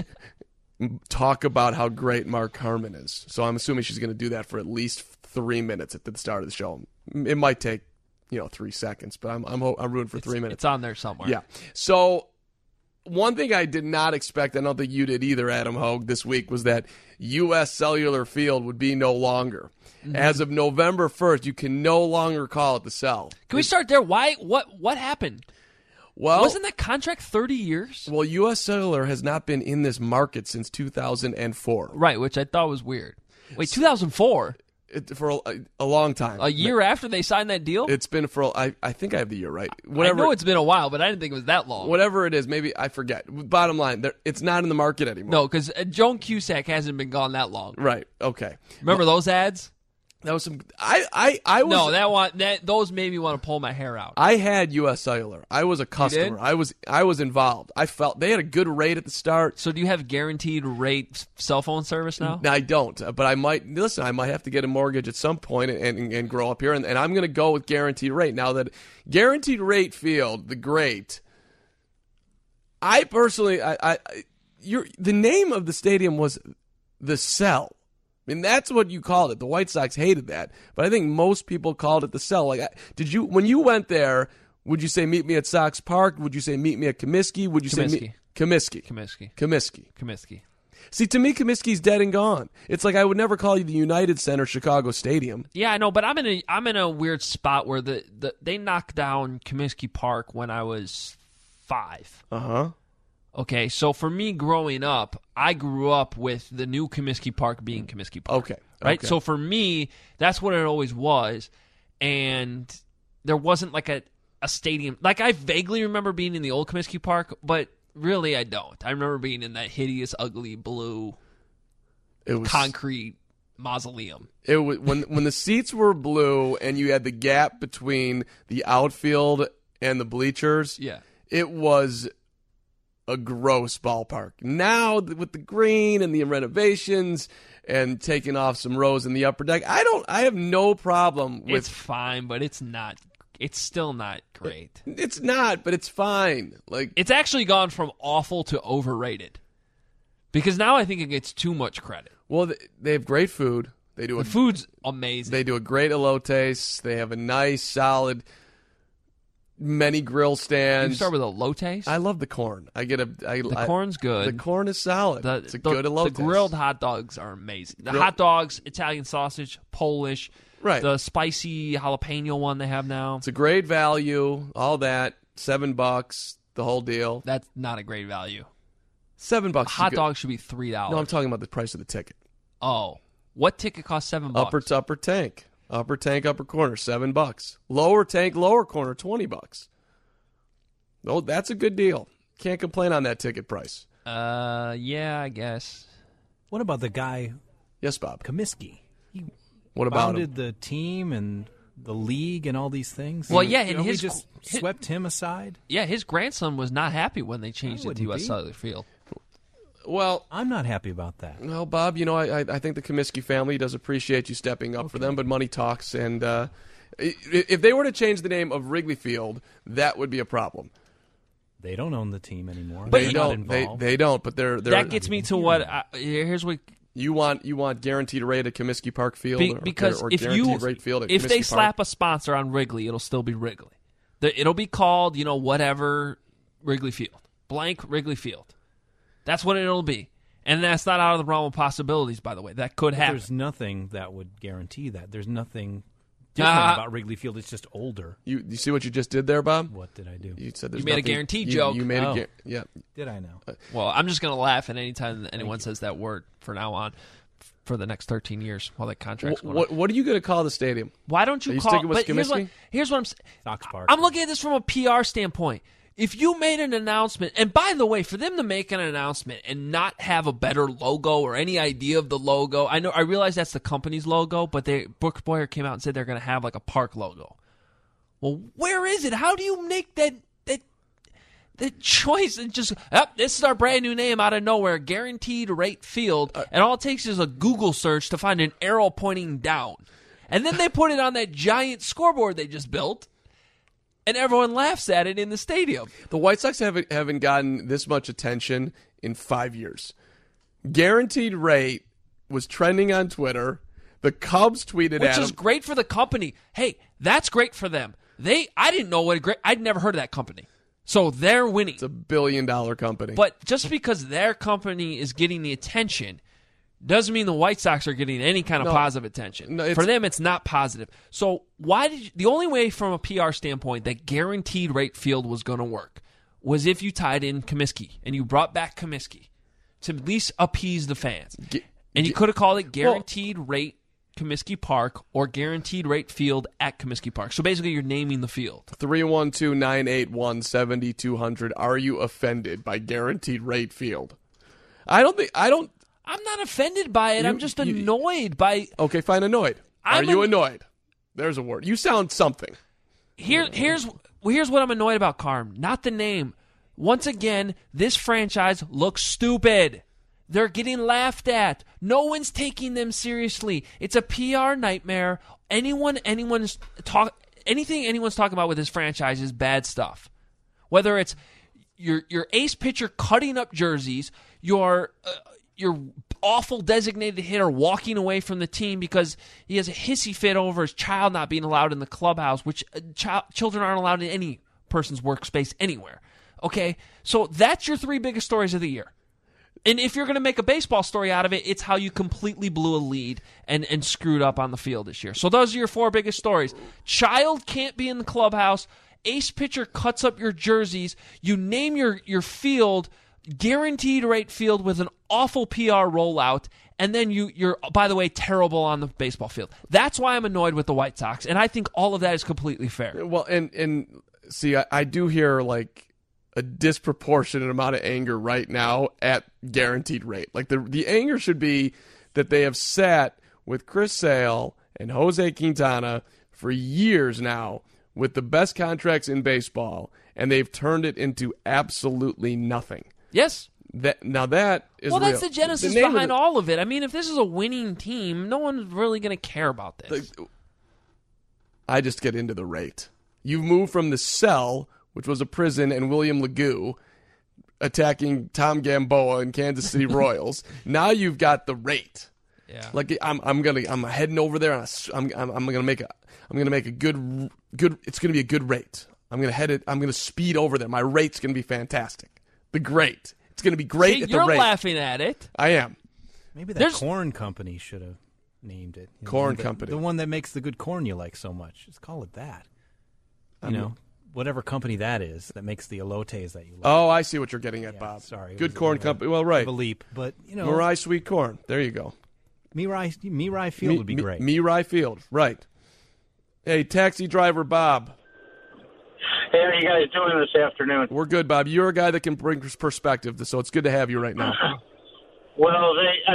Speaker 5: Talk about how great Mark Harmon is. So I'm assuming she's going to do that for at least 3 minutes at the start of the show. It might take 3 seconds, but I'm rooting for 3 minutes.
Speaker 4: It's on there somewhere.
Speaker 5: Yeah. So one thing I did not expect, I don't think you did either, Adam Hogue, this week, was that U.S. Cellular Field would be no longer. Mm-hmm. As of November 1st, you can no longer call it the Cell.
Speaker 4: Can we start there? Why? What happened?
Speaker 5: Well,
Speaker 4: wasn't that contract 30 years?
Speaker 5: Well, U.S. Cellular has not been in this market since 2004.
Speaker 4: Right, which I thought was weird. Wait, 2004?
Speaker 5: For a long time.
Speaker 4: A year after they signed that deal?
Speaker 5: It's been for, I think I have the year right.
Speaker 4: I know it's been a while, but I didn't think it was that long.
Speaker 5: Whatever it is, maybe, I forget. Bottom line, it's not in the market anymore.
Speaker 4: No, because Joan Cusack hasn't been gone that long.
Speaker 5: Right, okay.
Speaker 4: Remember those ads?
Speaker 5: That was some. I was.
Speaker 4: No, those made me want to pull my hair out.
Speaker 5: I had U.S. Cellular. I was a customer. I was involved. I felt they had a good rate at the start.
Speaker 4: So do you have guaranteed rate cell phone service now?
Speaker 5: I don't, but I might have to get a mortgage at some point and grow up here, and I'm going to go with guaranteed rate now. That Guaranteed Rate Field, the great. I personally, the name of the stadium was the Cell. I mean, that's what you called it. The White Sox hated that, but I think most people called it the Cell. Like, when you went there, would you say meet me at Sox Park? Would you say meet me at Comiskey? Would you say Comiskey?
Speaker 4: Comiskey.
Speaker 5: See, to me, Comiskey's dead and gone. It's like I would never call you the United Center Chicago Stadium.
Speaker 4: Yeah, I know, but I'm in a weird spot where they knocked down Comiskey Park when I was 5.
Speaker 5: Uh-huh.
Speaker 4: Okay, so for me growing up, I grew up with the new Comiskey Park being Comiskey Park.
Speaker 5: Okay.
Speaker 4: Right? So for me, that's what it always was. And there wasn't like a stadium. Like, I vaguely remember being in the old Comiskey Park, but really I don't. I remember being in that hideous, ugly blue concrete mausoleum.
Speaker 5: It was when the seats were blue and you had the gap between the outfield and the bleachers.
Speaker 4: Yeah.
Speaker 5: It was a gross ballpark. Now with the green and the renovations and taking off some rows in the upper deck, I have no problem with.
Speaker 4: It's fine, but it's not. It's still not great.
Speaker 5: It's not, but it's fine. Like,
Speaker 4: it's actually gone from awful to overrated. Because now I think it gets too much credit.
Speaker 5: Well, they have great food.
Speaker 4: The food's amazing.
Speaker 5: They do a great elotes. They have a nice, solid, many grill stands.
Speaker 4: You start with elotes?
Speaker 5: I love the corn. The
Speaker 4: corn's good.
Speaker 5: The corn is solid. It's a good elotes.
Speaker 4: The grilled hot dogs are amazing. Hot dogs, Italian sausage, Polish.
Speaker 5: Right.
Speaker 4: The spicy jalapeno one they have now.
Speaker 5: It's a great value. All that. $7. The whole deal.
Speaker 4: That's not a great value.
Speaker 5: $7.
Speaker 4: Hot dog should be $3.
Speaker 5: No, I'm talking about the price of the ticket.
Speaker 4: Oh. What ticket costs $7?
Speaker 5: Upper tank. Upper tank, upper corner, $7. Lower tank, lower corner, $20. Oh, that's a good deal. Can't complain on that ticket price.
Speaker 4: Yeah, I guess.
Speaker 11: What about the guy?
Speaker 5: Yes, Bob.
Speaker 11: Comiskey.
Speaker 5: What about him?
Speaker 11: Founded the team and the league and all these things.
Speaker 4: Well, yeah, and
Speaker 11: we just swept him aside.
Speaker 4: Yeah, his grandson was not happy when they changed it to U.S. Cellular Field.
Speaker 5: Well,
Speaker 11: I'm not happy about that.
Speaker 5: Well, Bob, I think the Comiskey family does appreciate you stepping up for them, but money talks, and if they were to change the name of Wrigley Field, that would be a problem.
Speaker 11: They don't own the team anymore.
Speaker 5: But they don't. But they're
Speaker 4: that gets me to what. Here's what.
Speaker 5: You want guaranteed rate at Comiskey Park Field,
Speaker 4: because
Speaker 5: or
Speaker 4: if
Speaker 5: guaranteed rate field at
Speaker 4: if
Speaker 5: Comiskey
Speaker 4: they
Speaker 5: Park?
Speaker 4: slap a sponsor on Wrigley, it'll still be Wrigley. It'll be called whatever Wrigley Field, blank Wrigley Field. That's what it'll be, and that's not out of the realm of possibilities. By the way, that could happen.
Speaker 11: There's nothing that would guarantee that. There's nothing different about Wrigley Field. It's just older.
Speaker 5: You see what you just did there, Bob?
Speaker 11: What did I do?
Speaker 5: You said
Speaker 4: you made a guaranteed joke.
Speaker 5: You made a
Speaker 11: Did I now?
Speaker 5: Uh,
Speaker 4: Well, I'm just going to laugh at any time anyone says that word from now on. for the next 13 years while that contract's going on.
Speaker 5: What are you going to call the stadium?
Speaker 4: Why don't you
Speaker 5: Are you
Speaker 4: call?
Speaker 5: sticking with
Speaker 4: But
Speaker 5: Comiskey?
Speaker 4: here's what I'm saying.
Speaker 11: Sox Park.
Speaker 4: I'm looking at this from a PR standpoint. If you made an announcement, and by the way, for them to make an announcement and not have a better logo or any idea of the logo, I realize that's the company's logo, but Brooks Boyer came out and said they're going to have like a park logo. Well, where is it? How do you make that choice and just, this is our brand new name out of nowhere, Guaranteed Rate Field, and all it takes is a Google search to find an arrow pointing down. And then they put it on that giant scoreboard they just built, and everyone laughs at it in the stadium.
Speaker 5: The White Sox haven't gotten this much attention in 5 years. Guaranteed Rate was trending on Twitter. The Cubs tweeted
Speaker 4: Which
Speaker 5: at him.
Speaker 4: is great for the company. Hey, that's great for them. I didn't know I'd never heard of that company. So they're winning.
Speaker 5: It's $1 billion company.
Speaker 4: But just because their company is getting the attention doesn't mean the White Sox are getting any kind of positive attention.
Speaker 5: No,
Speaker 4: for them, it's not positive. So the only way from a PR standpoint that Guaranteed Rate Field was going to work was if you tied in Comiskey and you brought back Comiskey to at least appease the fans. And you could have called it Guaranteed Rate Comiskey Park or Guaranteed Rate Field at Comiskey Park. So basically, you're naming the field.
Speaker 5: 312-981-7200. Are you offended by Guaranteed Rate Field?
Speaker 4: I'm not offended by it. I'm just annoyed by.
Speaker 5: Okay, fine, annoyed. Are you annoyed? There's a word. You sound something.
Speaker 4: Here's what I'm annoyed about, Carm. Not the name. Once again, this franchise looks stupid. They're getting laughed at. No one's taking them seriously. It's a PR nightmare. Anything anyone's talking about with this franchise is bad stuff. Whether it's your ace pitcher cutting up jerseys, your awful designated hitter walking away from the team because he has a hissy fit over his child not being allowed in the clubhouse, which children aren't allowed in any person's workspace anywhere. Okay? So that's your three biggest stories of the year. And if you're going to make a baseball story out of it, it's how you completely blew a lead and screwed up on the field this year. So those are your four biggest stories. Child can't be in the clubhouse. Ace pitcher cuts up your jerseys. You name your field Guaranteed Rate Field with an awful PR rollout, and then you're, by the way, terrible on the baseball field. That's why I'm annoyed with the White Sox, and I think all of that is completely fair.
Speaker 5: Well, and see, I do hear like a disproportionate amount of anger right now at Guaranteed Rate. Like the anger should be that they have sat with Chris Sale and Jose Quintana for years now with the best contracts in baseball, and they've turned it into absolutely nothing.
Speaker 4: Yes.
Speaker 5: That is
Speaker 4: well, that's
Speaker 5: real.
Speaker 4: the genesis behind all of it. I mean, if this is a winning team, no one's really going to care about this.
Speaker 5: I just get into the rate. You've moved from the cell, which was a prison, and William Legoo attacking Tom Gamboa and Kansas City Royals. Now you've got the rate.
Speaker 4: Yeah.
Speaker 5: Like I'm heading over there, and I'm gonna make a good. It's gonna be a good rate. I'm gonna speed over there. My rate's gonna be fantastic. The great. It's going to be great at the rate.
Speaker 4: You're laughing at it.
Speaker 5: I am.
Speaker 11: Maybe that corn company should have named it.
Speaker 5: Corn company.
Speaker 11: The one that makes the good corn you like so much. Just call it that. Whatever company that is that makes the elotes that you like.
Speaker 5: Oh, I see what you're getting at, Bob.
Speaker 11: Sorry.
Speaker 5: Good corn company. Well, right.
Speaker 11: A leap, but
Speaker 5: Mirai Sweet Corn. There you go.
Speaker 11: Mirai Field would be great.
Speaker 5: Mirai Field. Right. Hey, taxi driver Bob.
Speaker 12: Hey, how are you guys doing this afternoon?
Speaker 5: We're good, Bob. You're a guy that can bring perspective, so it's good to have you right now.
Speaker 12: Well,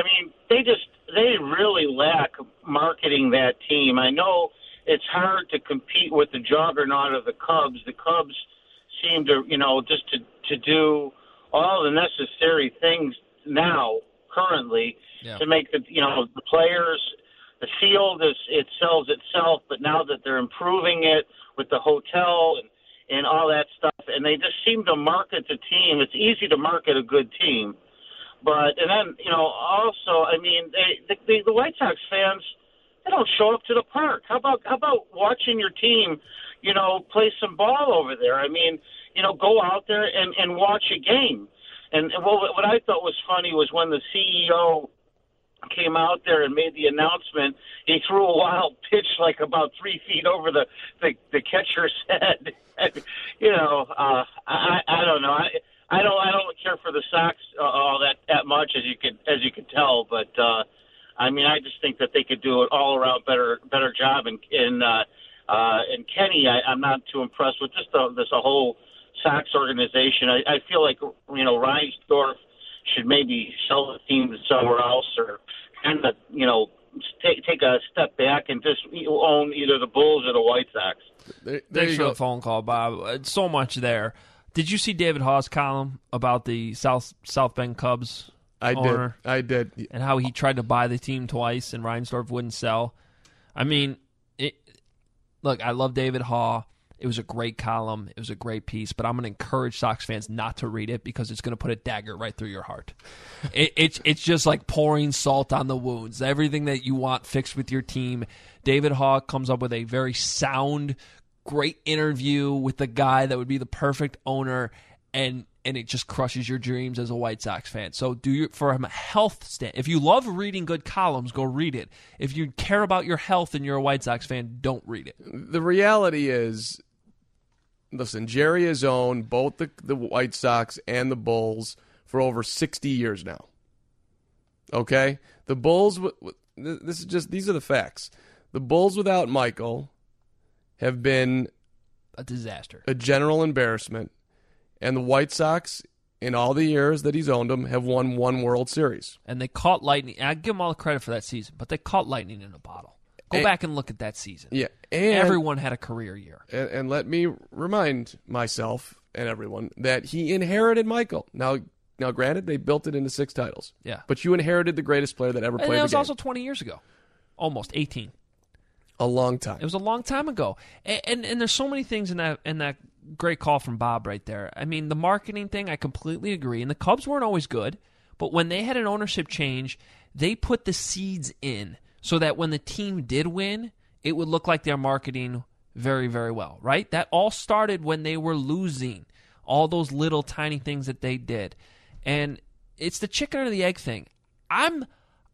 Speaker 12: they really lack marketing that team. I know it's hard to compete with the juggernaut of the Cubs. The Cubs seem to, just to do all the necessary things now, currently, to make the players, the field it sells itself. But now that they're improving it with the hotel and all that stuff, and they just seem to market the team. It's easy to market a good team, but also, I mean, the White Sox fans, they don't show up to the park. How about watching your team, play some ball over there? I mean, go out there and watch a game. And what I thought was funny was when the CEO came out there and made the announcement, he threw a wild pitch like about 3 feet over the catcher's head. I don't know. I don't care for the Sox all that much, as you could tell, but I mean, I just think that they could do an all-around better job. And Kenny, I'm not too impressed with just this whole Sox organization. I feel like, Reinsdorf should maybe sell the team to somewhere else, or kind of, take a step back and just own either the Bulls or the White Sox.
Speaker 4: Thanks for the phone call, Bob. So much there. Did you see David Hawes' column about the South Bend Cubs owner?
Speaker 5: I did.
Speaker 4: And how he tried to buy the team twice and Reinsdorf wouldn't sell. I mean, look, I love David Haw. It was a great column. It was a great piece, but I'm going to encourage Sox fans not to read it because it's going to put a dagger right through your heart. It's just like pouring salt on the wounds. Everything that you want fixed with your team. David Haw comes up with a very sound, great interview with the guy that would be the perfect owner, and it just crushes your dreams as a White Sox fan. So from a health stand, if you love reading good columns, go read it. If you care about your health and you're a White Sox fan, don't read it.
Speaker 5: The reality is, listen, Jerry has owned both the White Sox and the Bulls for over 60 years now. Okay? The Bulls, these are the facts. The Bulls without Michael have been
Speaker 4: a disaster,
Speaker 5: a general embarrassment, and the White Sox, in all the years that he's owned them, have won one World Series.
Speaker 4: And they caught lightning. I give them all the credit for that season, but they caught lightning in a bottle. Go back and look at that season.
Speaker 5: Yeah,
Speaker 4: and everyone had a career year.
Speaker 5: And let me remind myself and everyone that he inherited Michael. Now, granted, they built it into 6 titles.
Speaker 4: Yeah,
Speaker 5: but you inherited the greatest player that ever played the game.
Speaker 4: And that was also 20 years ago, almost 18.
Speaker 5: A long time.
Speaker 4: It was a long time ago, and there's so many things in that great call from Bob right there. I mean, the marketing thing, I completely agree. And the Cubs weren't always good, but when they had an ownership change, they put the seeds in so that when the team did win, it would look like they're marketing very, very well, right? That all started when they were losing, all those little tiny things that they did. And it's the chicken or the egg thing. I'm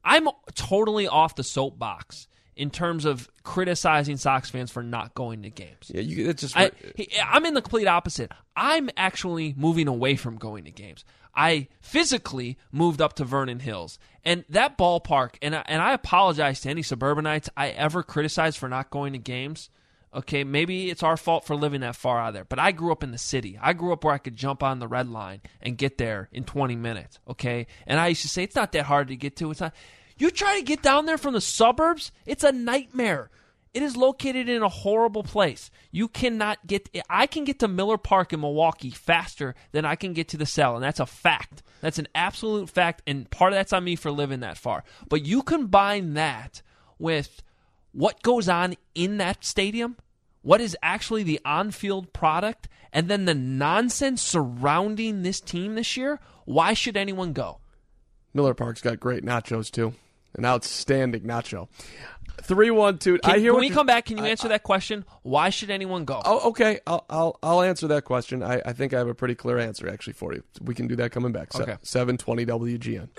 Speaker 4: totally off the soapbox in terms of criticizing Sox fans for not going to games.
Speaker 5: Yeah, it's just.
Speaker 4: I'm in the complete opposite. I'm actually moving away from going to games. I physically moved up to Vernon Hills, and that ballpark. And I apologize to any suburbanites I ever criticized for not going to games. Okay, maybe it's our fault for living that far out of there, but I grew up in the city. I grew up where I could jump on the red line and get there in 20 minutes. Okay, and I used to say it's not that hard to get to. It's not. You try to get down there from the suburbs, it's a nightmare. It is located in a horrible place. You cannot get. I can get to Miller Park in Milwaukee faster than I can get to the Cell, and that's a fact. That's an absolute fact, and part of that's on me for living that far. But you combine that with what goes on in that stadium, what is actually the on-field product, and then the nonsense surrounding this team this year. Why should anyone go?
Speaker 5: Miller Park's got great nachos too. An outstanding nacho. 312.
Speaker 4: Can we come back? Can you answer that question? Why should anyone go?
Speaker 5: Oh, okay. I'll answer that question. I think I have a pretty clear answer actually for you. We can do that coming back.
Speaker 4: Okay.
Speaker 5: 720 WGN.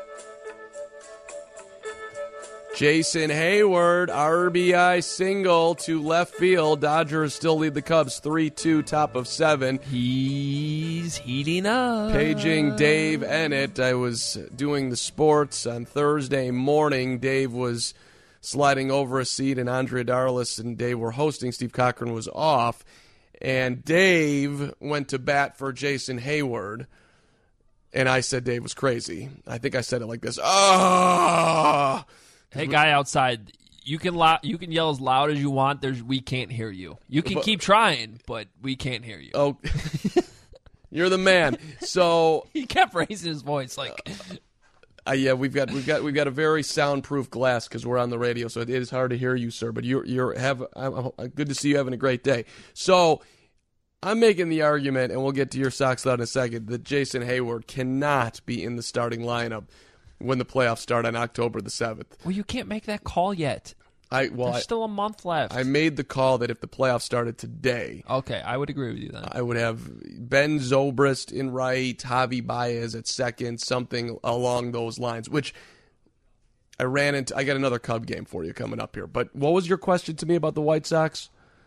Speaker 5: Jason Hayward, RBI single to left field. Dodgers still lead the Cubs 3-2, top of 7.
Speaker 4: He's heating up.
Speaker 5: Paging Dave Ennett. I was doing the sports on Thursday morning. Dave was sliding over a seat, and Andrea Darlis and Dave were hosting. Steve Cochran was off. And Dave went to bat for Jason Hayward. And I said Dave was crazy. I think I said it like this. Ah!
Speaker 4: Hey, guy outside, you can yell as loud as you want. We can't hear you. You can keep trying, but we can't hear you.
Speaker 5: Oh, you're the man. So
Speaker 4: he kept raising his voice like.
Speaker 5: Yeah, we've got a very soundproof glass because we're on the radio, so it is hard to hear you, sir. But I'm good to see you having a great day. So I'm making the argument, and we'll get to your Sox thought in a second, that Jason Hayward cannot be in the starting lineup when the playoffs start on October the 7th.
Speaker 4: Well, you can't make that call yet. There's still a month left.
Speaker 5: I made the call that if the playoffs started today...
Speaker 4: Okay, I would agree with you then.
Speaker 5: I would have Ben Zobrist in right, Javi Baez at second, something along those lines, which I got another Cub game for you coming up here. But what was your question to me about the White Sox?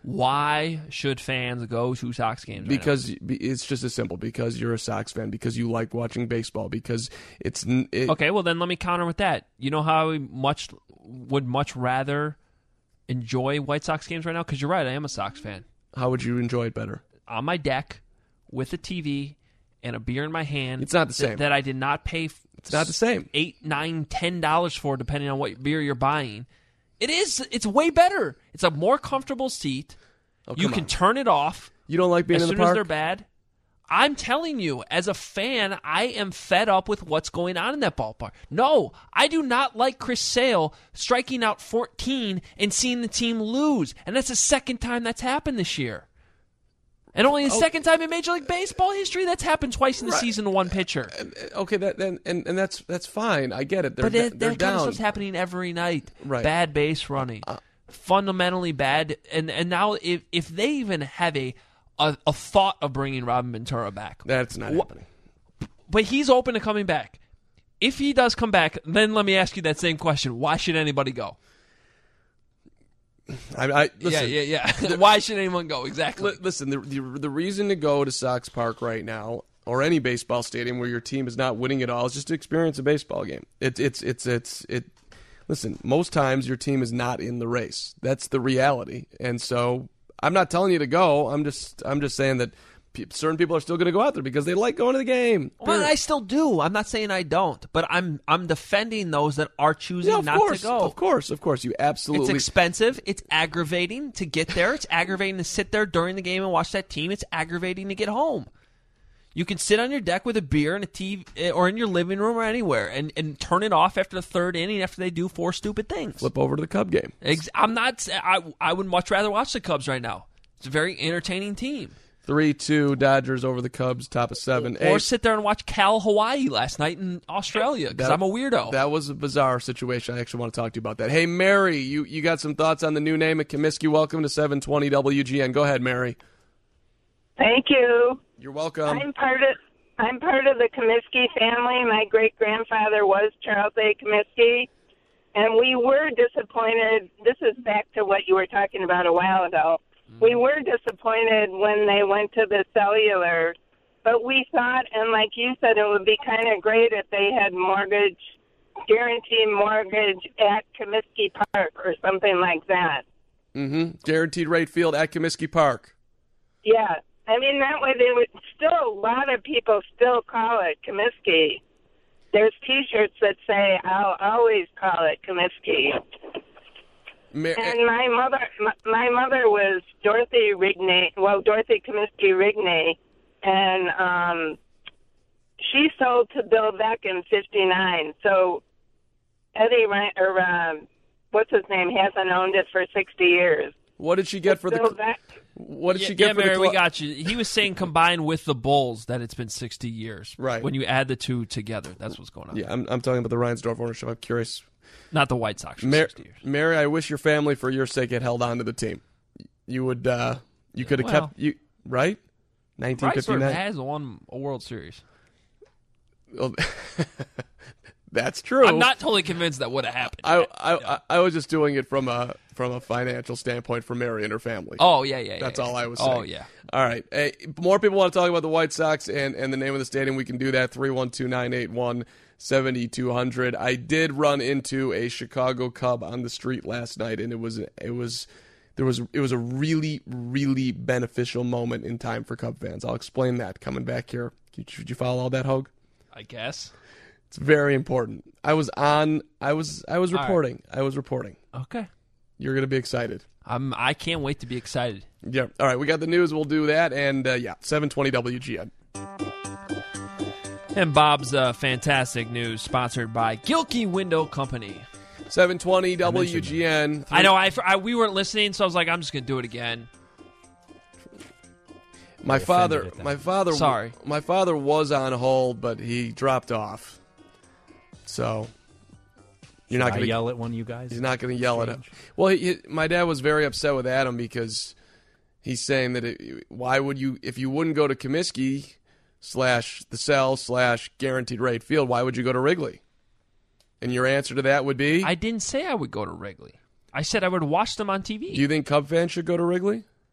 Speaker 4: Why should fans go to Sox games?
Speaker 5: Because it's just as simple. Because you're a Sox fan. Because you like watching baseball. Because
Speaker 4: okay, well then let me counter with that. You know how I would much rather enjoy White Sox games right now? Because you're right, I am a Sox fan.
Speaker 5: How would you enjoy it better?
Speaker 4: On my deck with a TV and a beer in my hand.
Speaker 5: It's not the same.
Speaker 4: That I did not pay.
Speaker 5: It's not the same.
Speaker 4: $8, $9, $10 for, depending on what beer you're buying. It is. It's way better. It's a more comfortable seat. You can turn it off.
Speaker 5: You don't like being in the park?
Speaker 4: As soon as they're bad. I'm telling you, as a fan, I am fed up with what's going on in that ballpark. No, I do not like Chris Sale striking out 14 and seeing the team lose. And that's the second time that's happened this year. And only the second time in Major League Baseball history that's happened twice in the season to one pitcher.
Speaker 5: Okay, that's fine. I get it. They're
Speaker 4: that
Speaker 5: down.
Speaker 4: Kind of stuff's happening every night.
Speaker 5: Right.
Speaker 4: Bad base running, fundamentally bad. And now if they even have a thought of bringing Robin Ventura back,
Speaker 5: that's not happening.
Speaker 4: But he's open to coming back. If he does come back, then let me ask you that same question: why should anybody go?
Speaker 5: Listen,
Speaker 4: yeah. Why should anyone go? Exactly.
Speaker 5: Listen, the reason to go to Sox Park right now, or any baseball stadium where your team is not winning at all, is just to experience a baseball game. Listen, most times your team is not in the race. That's the reality, and so I'm not telling you to go. I'm just saying that certain people are still going to go out there because they like going to the game.
Speaker 4: Well, I still do. I'm not saying I don't, but I'm defending those that are choosing not to go.
Speaker 5: Of course. You absolutely.
Speaker 4: It's expensive. It's aggravating to get there. It's aggravating to sit there during the game and watch that team. It's aggravating to get home. You can sit on your deck with a beer and a TV, or in your living room or anywhere, and turn it off after the third inning after they do 4 stupid things.
Speaker 5: Flip over to the Cub game.
Speaker 4: I would much rather watch the Cubs right now. It's a very entertaining team.
Speaker 5: 3-2 Dodgers over the Cubs, top of 7.
Speaker 4: Or sit there and watch Cal Hawaii last night in Australia, because I'm a weirdo.
Speaker 5: That was a bizarre situation. I actually want to talk to you about that. Hey, Mary, you got some thoughts on the new name at Comiskey. Welcome to 720 WGN. Go ahead, Mary.
Speaker 13: Thank you.
Speaker 5: You're welcome.
Speaker 13: I'm part of the Comiskey family. My great-grandfather was Charles A. Comiskey, and we were disappointed. This is back to what you were talking about a while ago. We were disappointed when they went to the cellular, but we thought, and like you said, it would be kind of great if they had guaranteed mortgage at Comiskey Park or something like that.
Speaker 5: Mm-hmm. Guaranteed rate field at Comiskey Park.
Speaker 13: Yeah. I mean, that way they would still, a lot of people still call it Comiskey. There's T-shirts that say, I'll always call it Comiskey. And my mother was Dorothy Comiskey Rigney, and she sold to Bill Beck in '59. So Eddie, what's his name, hasn't owned it for 60 years.
Speaker 5: What did she get for
Speaker 13: Bill
Speaker 5: the?
Speaker 13: Beck.
Speaker 5: What did she get for
Speaker 4: Mary,
Speaker 5: the?
Speaker 4: We got you. He was saying combined with the Bulls that it's been 60 years.
Speaker 5: Right.
Speaker 4: When you add the two together, that's what's going on.
Speaker 5: Yeah, I'm talking about the Reinsdorf ownership. I'm curious.
Speaker 4: Not the White Sox for 60 years.
Speaker 5: Mary, I wish your family, for your sake, had held on to the team. You would, you could have kept you right. 1959
Speaker 4: has won a World Series.
Speaker 5: Well, that's true.
Speaker 4: I'm not totally convinced that would have happened.
Speaker 5: I was just doing it from a financial standpoint for Mary and her family.
Speaker 4: Oh yeah.
Speaker 5: That's all I was saying.
Speaker 4: Oh yeah.
Speaker 5: All right. Hey, more people want to talk about the White Sox and the name of the stadium. We can do that. 312-981-7200. I did run into a Chicago Cub on the street last night, and it was a really, really beneficial moment in time for Cub fans. I'll explain that coming back here. Did you follow all that, Hogue?
Speaker 4: I guess.
Speaker 5: It's very important. I was reporting. Right. I was reporting.
Speaker 4: Okay.
Speaker 5: You're going to be excited.
Speaker 4: I can't wait to be excited.
Speaker 5: Yeah. All right, we got the news. We'll do that. And, 720 WGN.
Speaker 4: And Bob's fantastic news, sponsored by Gilkey Window Company.
Speaker 5: 720 WGN.
Speaker 4: I know. We weren't listening, so I was like, I'm just going to do it again.
Speaker 5: My father.
Speaker 4: Sorry.
Speaker 5: My father was on hold, but he dropped off. So you're not going to
Speaker 11: yell at one of you guys.
Speaker 5: He's not going to yell at him. Well, my dad was very upset with Adam because he's saying that why would you, if you wouldn't go to Comiskey /the Cell /guaranteed rate field, why would you go to Wrigley? And your answer to that would be?
Speaker 4: I didn't say I would go to Wrigley. I said I would watch them on TV.
Speaker 5: Do you think Cub fans should go to Wrigley?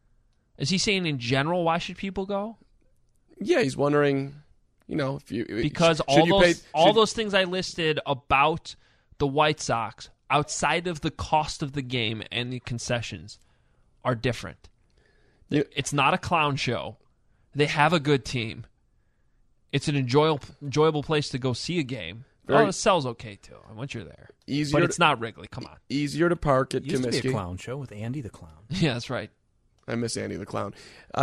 Speaker 4: Is he saying in general why should people go?
Speaker 5: Yeah, he's wondering, if you
Speaker 4: because all those things I listed about the White Sox outside of the cost of the game and the concessions are different. It's not a clown show. They have a good team. It's an enjoyable place to go see a game. The Cell's okay too. Once you're there, but it's not Wrigley. Come on,
Speaker 5: easier to park at Comiskey.
Speaker 11: Used to be a clown show with Andy the Clown.
Speaker 4: Yeah, that's right.
Speaker 5: I miss Andy the Clown.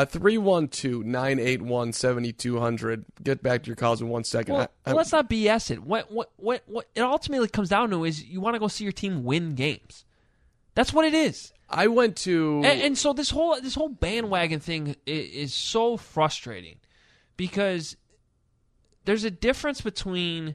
Speaker 5: 312-981-7200. Get back to your calls in 1 second.
Speaker 4: Well, let's not BS it. What it ultimately comes down to is you want to go see your team win games. That's what it is.
Speaker 5: I went to,
Speaker 4: and so this whole bandwagon thing is so frustrating because there's a difference between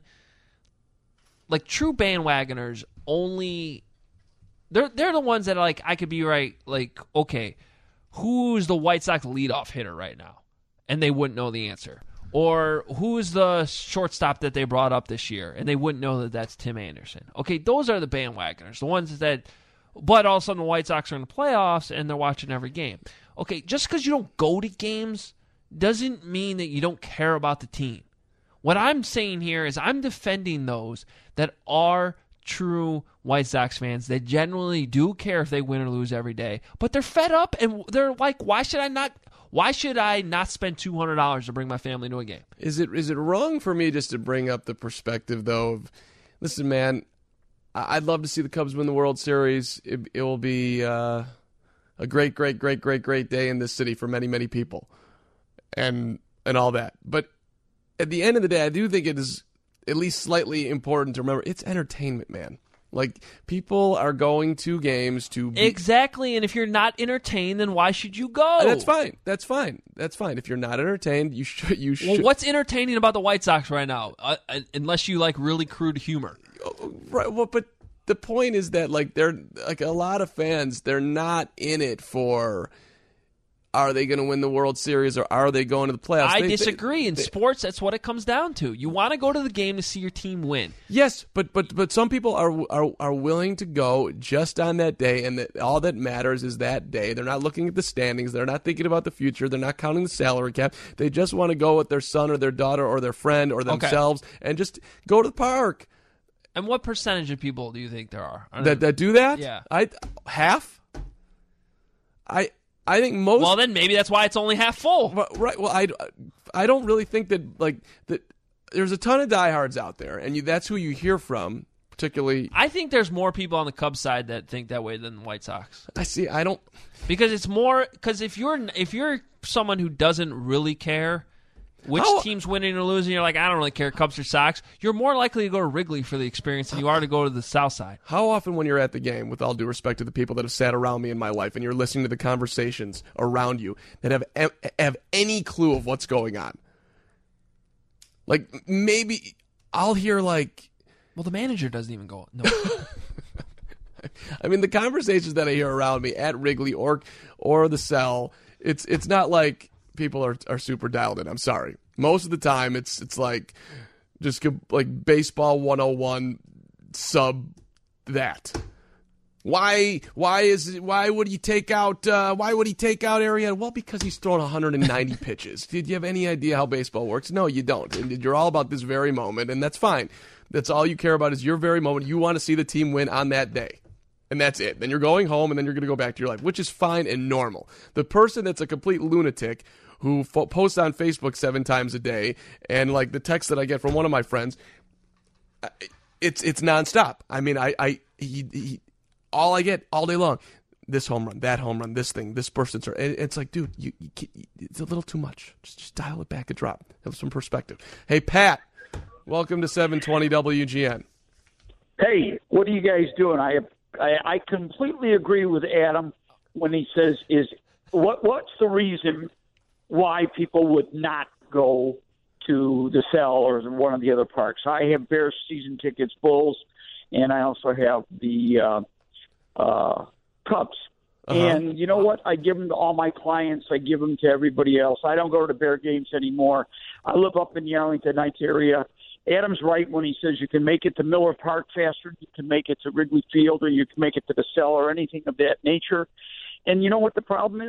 Speaker 4: like true bandwagoners. Only they're the ones that like I could be right. Like, okay, who's the White Sox leadoff hitter right now? And they wouldn't know the answer. Or who's the shortstop that they brought up this year? And they wouldn't know that that's Tim Anderson. Okay, those are the bandwagoners, the ones that. But all of a sudden the White Sox are in the playoffs and they're watching every game. Okay, just because you don't go to games doesn't mean that you don't care about the team. What I'm saying here is I'm defending those that are true White Sox fans that generally do care if they win or lose every day, but they're fed up and they're like, why should I not spend $200 to bring my family to a game?
Speaker 5: Is it wrong for me just to bring up the perspective though of, listen, man, I'd love to see the Cubs win the World Series. It will be a great day in this city for many, many people, and all that. But at the end of the day, I do think it is at least slightly important to remember it's entertainment, man. Like, people are going to games to
Speaker 4: exactly, and if you're not entertained, then why should you go?
Speaker 5: That's fine. If you're not entertained, you should.
Speaker 4: Well, what's entertaining about the White Sox right now? Unless you like really crude humor.
Speaker 5: Right. Well, but the point is that like they're like a lot of fans, they're not in it for are they going to win the World Series or are they going to the playoffs?
Speaker 4: I disagree. In sports, that's what it comes down to. You want to go to the game to see your team win.
Speaker 5: Yes, but some people are willing to go just on that day, and all that matters is that day. They're not looking at the standings. They're not thinking about the future. They're not counting the salary cap. They just want to go with their son or their daughter or their friend or themselves and just go to the park.
Speaker 4: And what percentage of people do you think there are
Speaker 5: that do that?
Speaker 4: Yeah,
Speaker 5: half. I think most.
Speaker 4: Well, then maybe that's why it's only half full.
Speaker 5: Right. Well, I don't really think that that. There's a ton of diehards out there, and that's who you hear from, particularly.
Speaker 4: I think there's more people on the Cubs side that think that way than the White Sox.
Speaker 5: I don't.
Speaker 4: Because it's more if you're someone who doesn't really care which team's winning or losing, you're like, I don't really care, Cubs or Sox, you're more likely to go to Wrigley for the experience than you are to go to the South Side.
Speaker 5: How often when you're at the game, with all due respect to the people that have sat around me in my life, and you're listening to the conversations around you that have any clue of what's going on? Like, maybe I'll hear like...
Speaker 4: Well, the manager doesn't even go. No.
Speaker 5: I mean, the conversations that I hear around me at Wrigley or the Cell, it's not like... people are super dialed in. I'm sorry. Most of the time, it's like just like baseball 101 sub that. Why would he take out Arrieta? Well, because he's thrown 190 pitches. Did you have any idea how baseball works? No, you don't. And you're all about this very moment, and that's fine. That's all you care about is your very moment. You want to see the team win on that day. And that's it. Then you're going home, and then you're going to go back to your life, which is fine and normal. The person that's a complete lunatic who posts on Facebook 7 times a day, and like the text that I get from one of my friends, it's nonstop. I mean, he all I get all day long, this home run, that home run, this thing, this person. It's like, dude, it's a little too much. Just dial it back a drop. Have some perspective. Hey, Pat, welcome to 720 WGN.
Speaker 14: Hey, what are you guys doing? I completely agree with Adam when he says what's the reason why people would not go to the Cell or one of the other parks. I have Bears season tickets, Bulls, and I also have the Cubs. And you know what? I give them to all my clients. I give them to everybody else. I don't go to Bear games anymore. I live up in the Arlington Heights area. Adam's right when he says you can make it to Miller Park faster, you can make it to Wrigley Field, or you can make it to the Cell or anything of that nature. And you know what the problem is?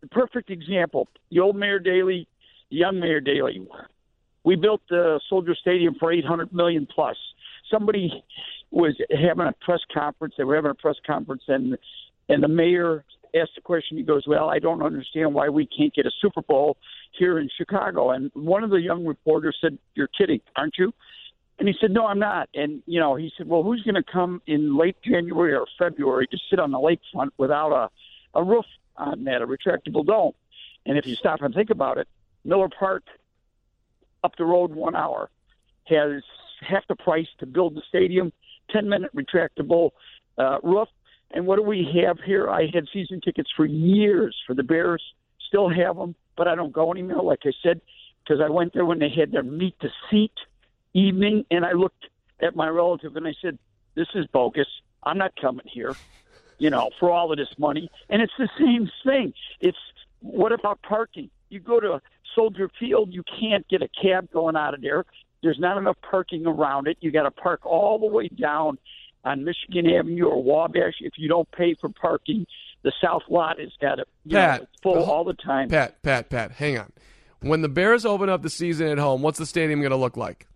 Speaker 14: perfect example. The old Mayor Daley, the young Mayor Daley. We built the Soldier Stadium for $800 million plus. Somebody was having a press conference. They were having a press conference, and the mayor asked the question. He goes, "Well, I don't understand why we can't get a Super Bowl here in Chicago." And one of the young reporters said, "You're kidding, aren't you?" And he said, "No, I'm not." And, he said, "Well, who's going to come in late January or February to sit on the lakefront without a roof on that, a retractable dome?" And if you stop and think about it, Miller Park, up the road 1 hour, has half the price to build the stadium, 10-minute retractable roof. And what do we have here? I had season tickets for years for the Bears, still have them, but I don't go anymore, like I said, because I went there when they had their meet the seat evening, and I looked at my relative and I said, "This is bogus. I'm not coming here, for all of this money." And it's the same thing. What about parking? You go to Soldier Field, you can't get a cab going out of there. There's not enough parking around it. You got to park all the way down on Michigan Avenue or Wabash. If you don't pay for parking, the south lot has got it it's full all the time.
Speaker 5: Pat, hang on. When the Bears open up the season at home, what's the stadium going to look like?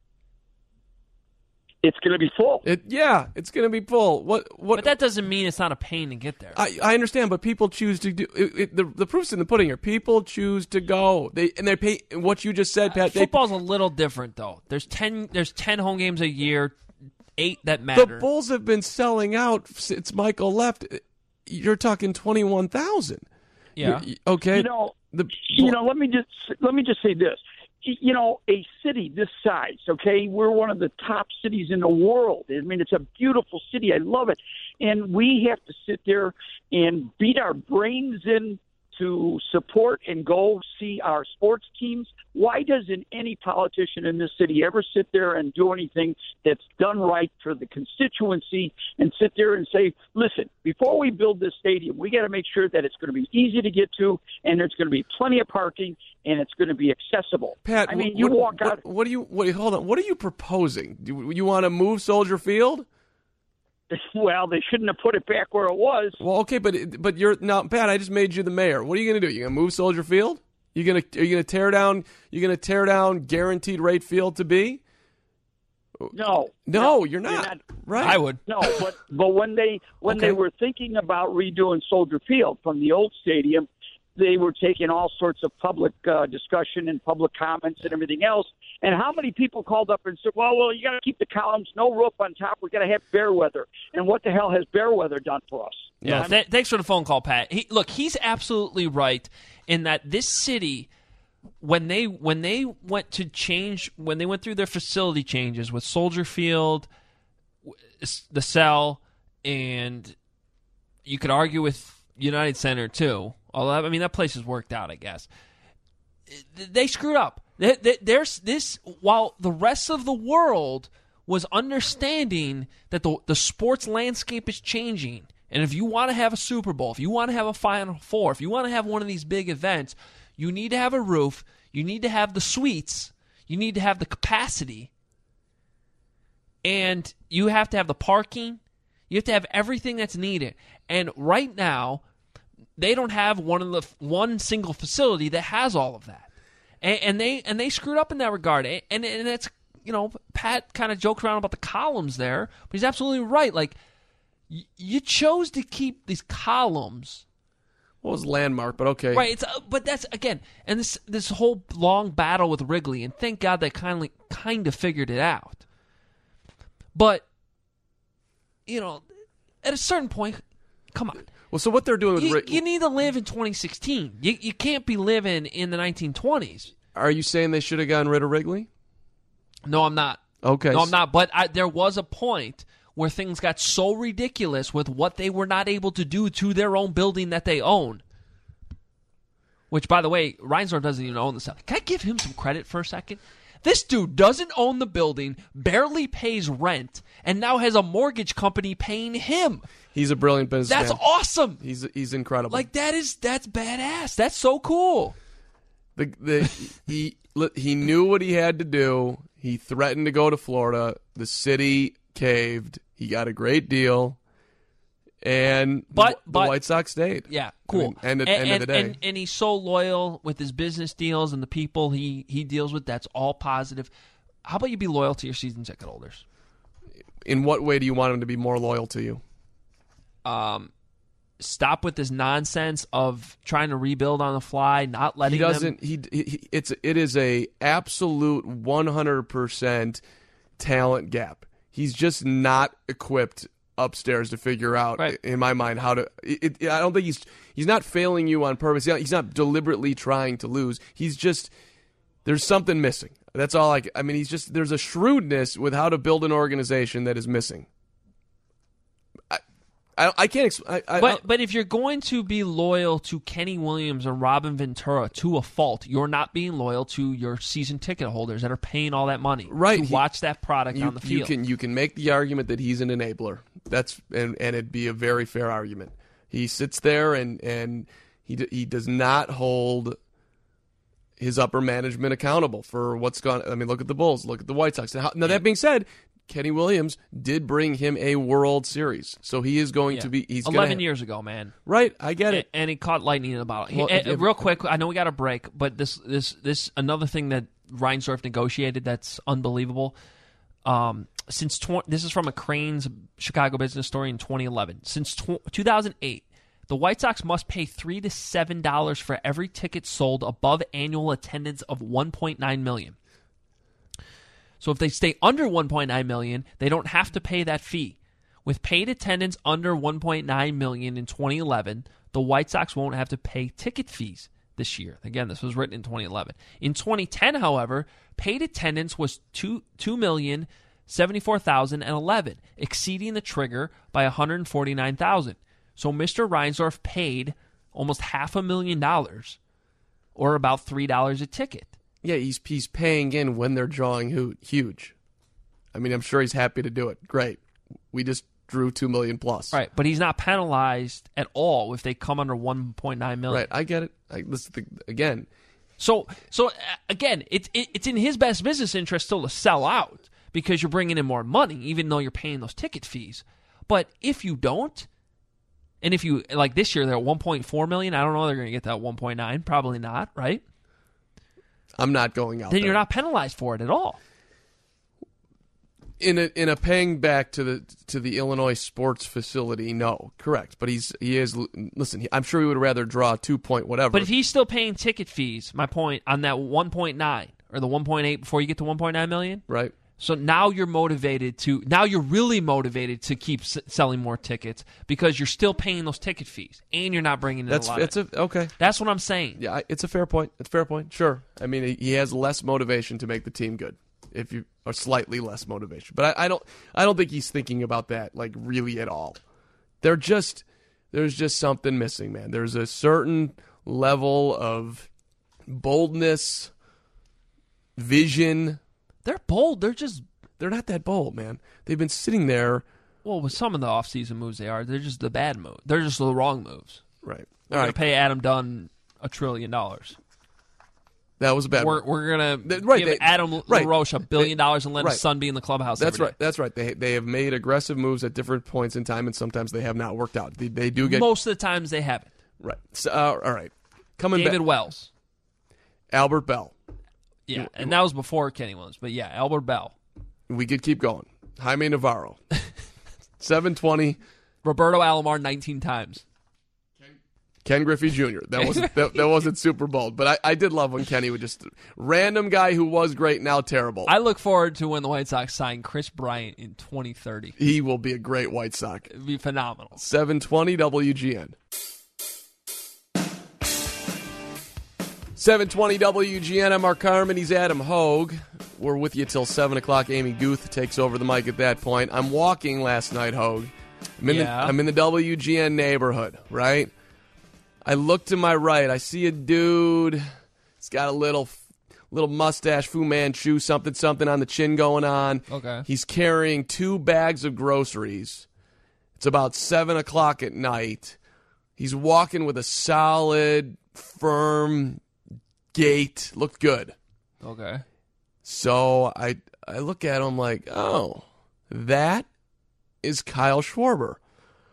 Speaker 14: It's going to be full.
Speaker 5: It's going to be full. What?
Speaker 4: But that doesn't mean it's not a pain to get there.
Speaker 5: I understand, but people choose to do it. The proof's in the pudding here. People choose to go. They pay. What you just said, Pat.
Speaker 4: Football's a little different, though. There's 10 home games a year, 8 that matter.
Speaker 5: The Bulls have been selling out since Michael left. You're talking 21,000.
Speaker 4: Yeah.
Speaker 5: Okay.
Speaker 14: Let me just say this. A city this size, okay, we're one of the top cities in the world. I mean, it's a beautiful city. I love it. And we have to sit there and beat our brains in to support and go see our sports teams. Why doesn't any politician in this city ever sit there and do anything that's done right for the constituency and sit there and say, "Listen, before we build this stadium, we got to make sure that it's going to be easy to get to, and there's going to be plenty of parking, and it's going to be accessible."
Speaker 5: Pat,
Speaker 14: I mean, walk out.
Speaker 5: Hold on. What are you proposing? Do you want to move Soldier Field?
Speaker 14: Well, they shouldn't have put it back where it was.
Speaker 5: Well, okay, but you're now, Pat. I just made you the mayor. What are you going to do? You going to move Soldier Field? Are you going to tear down? You're going to tear down Guaranteed Rate Field to be?
Speaker 14: No,
Speaker 5: you're not. Right?
Speaker 4: I would.
Speaker 14: No, but when they were thinking about redoing Soldier Field from the old stadium, they were taking all sorts of public discussion and public comments and everything else. And how many people called up and said, well, you got to keep the columns, no roof on top. We got to have bear weather. And what the hell has bear weather done for us?
Speaker 4: Yeah. Thanks for the phone call, Pat. He's absolutely right in that this city, when they went through their facility changes with Soldier Field, the Cell, and you could argue with United Center too. Although, I mean, that place has worked out, I guess. They screwed up. There's this, while the rest of the world was understanding that the sports landscape is changing, and if you want to have a Super Bowl, if you want to have a Final Four, if you want to have one of these big events, you need to have a roof, you need to have the suites, you need to have the capacity, and you have to have the parking, you have to have everything that's needed. And right now, they don't have one single facility that has all of that, and they screwed up in that regard. And that's, Pat kind of joked around about the columns there, but he's absolutely right. Like, you chose to keep these columns.
Speaker 5: Well, it was landmark, but okay,
Speaker 4: right? But that's again, and this whole long battle with Wrigley, and thank God they kind of figured it out. But at a certain point, come on.
Speaker 5: Well, so what they're doing with
Speaker 4: you need to live in 2016. You can't be living in the 1920s.
Speaker 5: Are you saying they should have gotten rid of Wrigley?
Speaker 4: No, I'm not.
Speaker 5: Okay.
Speaker 4: No, I'm not. But there was a point where things got so ridiculous with what they were not able to do to their own building that they own. Which, by the way, Reinsdorf doesn't even own the stuff. Can I give him some credit for a second? This dude doesn't own the building, barely pays rent, and now has a mortgage company paying him.
Speaker 5: He's a brilliant businessman.
Speaker 4: That's awesome.
Speaker 5: He's incredible.
Speaker 4: Like, that's badass. That's so cool.
Speaker 5: He knew what he had to do. He threatened to go to Florida. The city caved. He got a great deal, And
Speaker 4: but
Speaker 5: the White Sox stayed.
Speaker 4: Yeah, cool.
Speaker 5: I mean, end of the day.
Speaker 4: And he's so loyal with his business deals and the people he deals with. That's all positive. How about you be loyal to your season ticket holders?
Speaker 5: In what way do you want him to be more loyal to you?
Speaker 4: Stop with this nonsense of trying to rebuild on the fly, not letting them.
Speaker 5: It is a absolute 100% talent gap. He's just not equipped upstairs to figure out, in my mind, how to. I don't think he's not failing you on purpose. He's not deliberately trying to lose. He's just there's something missing. That's all I mean, there's a shrewdness with how to build an organization that is missing. I can't.
Speaker 4: But if you're going to be loyal to Kenny Williams or Robin Ventura to a fault, you're not being loyal to your season ticket holders that are paying all that money to watch that product on the field.
Speaker 5: You can make the argument that he's an enabler. And it'd be a very fair argument. He sits there and he does not hold his upper management accountable for what's gone. I mean, look at the Bulls, look at the White Sox. Now that being said, Kenny Williams did bring him a World Series, so he is going to be. He's
Speaker 4: 11 years ago, man.
Speaker 5: Right, I get it.
Speaker 4: And he caught lightning in the bottle.
Speaker 5: Well,
Speaker 4: real quick, I know we got a break, but this another thing that Reinsdorf negotiated that's unbelievable. This is from a Crain's Chicago business story in 2011. Since 2008, the White Sox must pay $3 to $7 for every ticket sold above annual attendance of 1.9 million. So if they stay under 1.9 million, they don't have to pay that fee. With paid attendance under 1.9 million in 2011, the White Sox won't have to pay ticket fees this year. Again, this was written in 2011. In 2010, however, paid attendance was 2,074,011, exceeding the trigger by 149,000. So Mr. Reinsdorf paid almost $500,000, or about $3 a ticket.
Speaker 5: Yeah, he's paying in when they're drawing huge. I mean, I'm sure he's happy to do it. Great. We just drew 2 million plus.
Speaker 4: Right, but he's not penalized at all if they come under 1.9 million.
Speaker 5: Right, I get it. Again.
Speaker 4: So again, it's in his best business interest still to sell out because you're bringing in more money, even though you're paying those ticket fees. But if you don't, and if you like this year they're at 1.4 million, I don't know they're going to get that 1.9. Probably not, right?
Speaker 5: I'm not going out
Speaker 4: then
Speaker 5: there.
Speaker 4: You're not penalized for it at all.
Speaker 5: In a paying back to the Illinois sports facility, no, correct. But he is. Listen, I'm sure he would rather draw 2 point whatever.
Speaker 4: But if he's still paying ticket fees, my point on that 1.9 or the 1.8 before you get to 1.9 million,
Speaker 5: right?
Speaker 4: So now you're really motivated to keep selling more tickets because you're still paying those ticket fees and you're not bringing in a lot.
Speaker 5: Okay.
Speaker 4: That's what I'm saying.
Speaker 5: Yeah, it's a fair point. It's a fair point. Sure. I mean, he has less motivation to make the team good, or slightly less motivation. But I don't think he's thinking about that like really at all. There's just something missing, man. There's a certain level of boldness, vision.
Speaker 4: They're bold. They're
Speaker 5: not that bold, man. They've been sitting there.
Speaker 4: Well, with some of the offseason moves they're just the bad moves. They're just the wrong moves.
Speaker 5: Right.
Speaker 4: We're going to pay Adam Dunn $1 trillion.
Speaker 5: That was a bad
Speaker 4: We're going to give Adam LaRoche $1 billion and let his son be in the clubhouse
Speaker 5: That's
Speaker 4: every
Speaker 5: right.
Speaker 4: day.
Speaker 5: That's right. They have made aggressive moves at different points in time, and sometimes they have not worked out. They do get...
Speaker 4: Most of the times they haven't.
Speaker 5: Right. So, all right.
Speaker 4: David Wells.
Speaker 5: Albert Bell.
Speaker 4: Yeah, and that was before Kenny Williams. But yeah, Albert Bell.
Speaker 5: We could keep going. Jaime Navarro. 720.
Speaker 4: Roberto Alomar 19 times.
Speaker 5: Ken Griffey Jr. That wasn't super bold, but I did love when Kenny would just random guy who was great, now terrible.
Speaker 4: I look forward to when the White Sox sign Chris Bryant in 2030.
Speaker 5: He will be a great White Sox.
Speaker 4: It'd be phenomenal.
Speaker 5: 720 WGN. 720 WGN. I'm Mark Carman. He's Adam Hogue. We're with you till 7 o'clock. Amy Guth takes over the mic at that point. I'm walking last night, Hogue. I'm in the WGN neighborhood, right? I look to my right. I see a dude. He's got a little mustache, Fu Manchu, something on the chin going on.
Speaker 4: Okay.
Speaker 5: He's carrying 2 bags of groceries. It's about 7 o'clock at night. He's walking with a solid, firm gait. Looked good.
Speaker 4: Okay.
Speaker 5: So I look at him like, oh, that is Kyle Schwarber.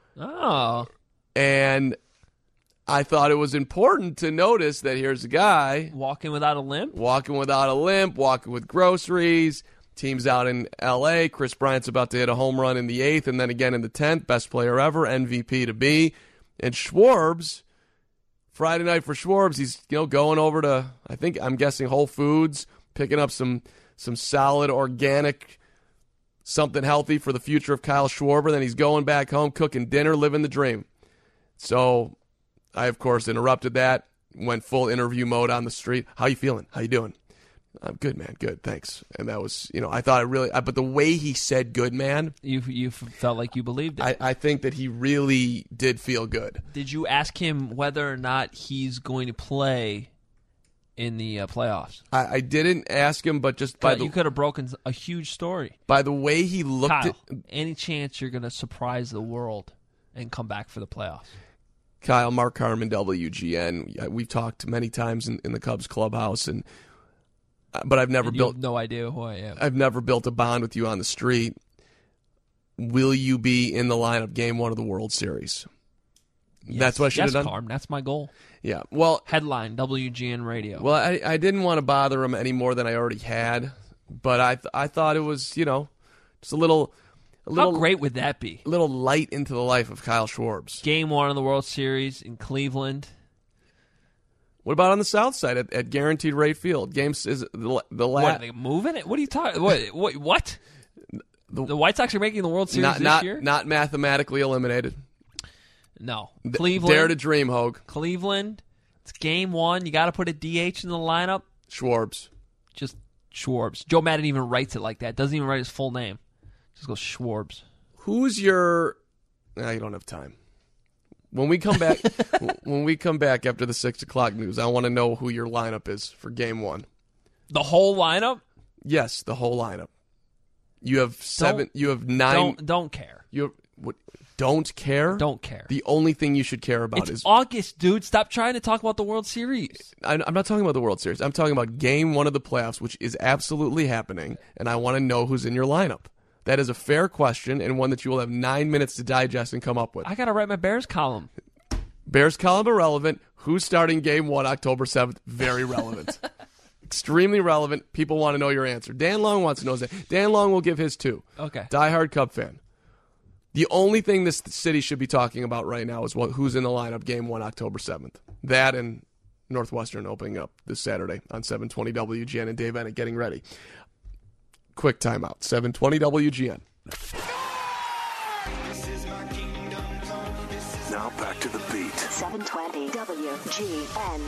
Speaker 4: Oh.
Speaker 5: And I thought it was important to notice that here's a guy
Speaker 4: walking without a limp,
Speaker 5: walking with groceries. Team's out in L.A. Chris Bryant's about to hit a home run in the 8th and then again in the 10th. Best player ever, MVP to be. And Schwarbs, Friday night for Schwarbs, he's going over to, I'm guessing Whole Foods, picking up some solid organic something healthy for the future of Kyle Schwarber. Then he's going back home, cooking dinner, living the dream. So I, of course, interrupted that, went full interview mode on the street. How you feeling? How you doing? I'm good, man. Good, thanks. And that was, I thought but the way he said good, man.
Speaker 4: You felt like you believed it.
Speaker 5: I think that he really did feel good.
Speaker 4: Did you ask him whether or not he's going to play in the playoffs?
Speaker 5: I didn't ask him, but just by
Speaker 4: you could have broken a huge story.
Speaker 5: By the way he looked
Speaker 4: Kyle,
Speaker 5: at...
Speaker 4: any chance you're going to surprise the world and come back for the playoffs?
Speaker 5: Kyle, Mark Harmon, WGN. We've talked many times in the Cubs clubhouse, but I've never
Speaker 4: You have no idea who I am.
Speaker 5: I've never built a bond with you on the street. Will you be in the lineup game 1 of the World Series?
Speaker 4: Yes.
Speaker 5: That's what I should have done.
Speaker 4: Carm, that's my goal.
Speaker 5: Yeah. Well,
Speaker 4: headline WGN Radio.
Speaker 5: Well, I didn't want to bother him any more than I already had, but I thought it was just a little.
Speaker 4: How great would that be?
Speaker 5: A little light into the life of Kyle Schwarbs.
Speaker 4: Game 1 of the World Series in Cleveland.
Speaker 5: What about on the south side at Guaranteed Rate Field? Games is the
Speaker 4: What, are they moving it? What are you talking? What? The White Sox are making the World Series this year?
Speaker 5: Not mathematically eliminated.
Speaker 4: No. Cleveland.
Speaker 5: Dare to dream, Hogue.
Speaker 4: Cleveland. It's game 1. You got to put a DH in the lineup.
Speaker 5: Schwarbs.
Speaker 4: Just Schwarbs. Joe Madden even writes it like that. Doesn't even write his full name. Just goes Schwarbs.
Speaker 5: Who's your... you don't have time. When we come back, after the 6 o'clock news, I want to know who your lineup is for game 1.
Speaker 4: The whole lineup?
Speaker 5: Yes, the whole lineup. You have 7. You have 9.
Speaker 4: Don't care.
Speaker 5: Don't care?
Speaker 4: Don't care.
Speaker 5: The only thing you should care about
Speaker 4: is August, dude. Stop trying to talk about the World Series.
Speaker 5: I'm not talking about the World Series. I'm talking about game 1 of the playoffs, which is absolutely happening, and I want to know who's in your lineup. That is a fair question and one that you will have 9 minutes to digest and come up with.
Speaker 4: I got to write my Bears column.
Speaker 5: Bears column irrelevant. Who's starting game 1 October 7th? Very relevant. Extremely relevant. People want to know your answer. Dan Long wants to know that. Dan Long will give his too.
Speaker 4: Okay.
Speaker 5: Diehard Cub fan. The only thing this city should be talking about right now is who's in the lineup game 1 October 7th. That and Northwestern opening up this Saturday on 720 WGN and Dave Bennett getting ready. Quick timeout. 720 WGN.
Speaker 2: Now back to the beat.
Speaker 15: 720 WGN.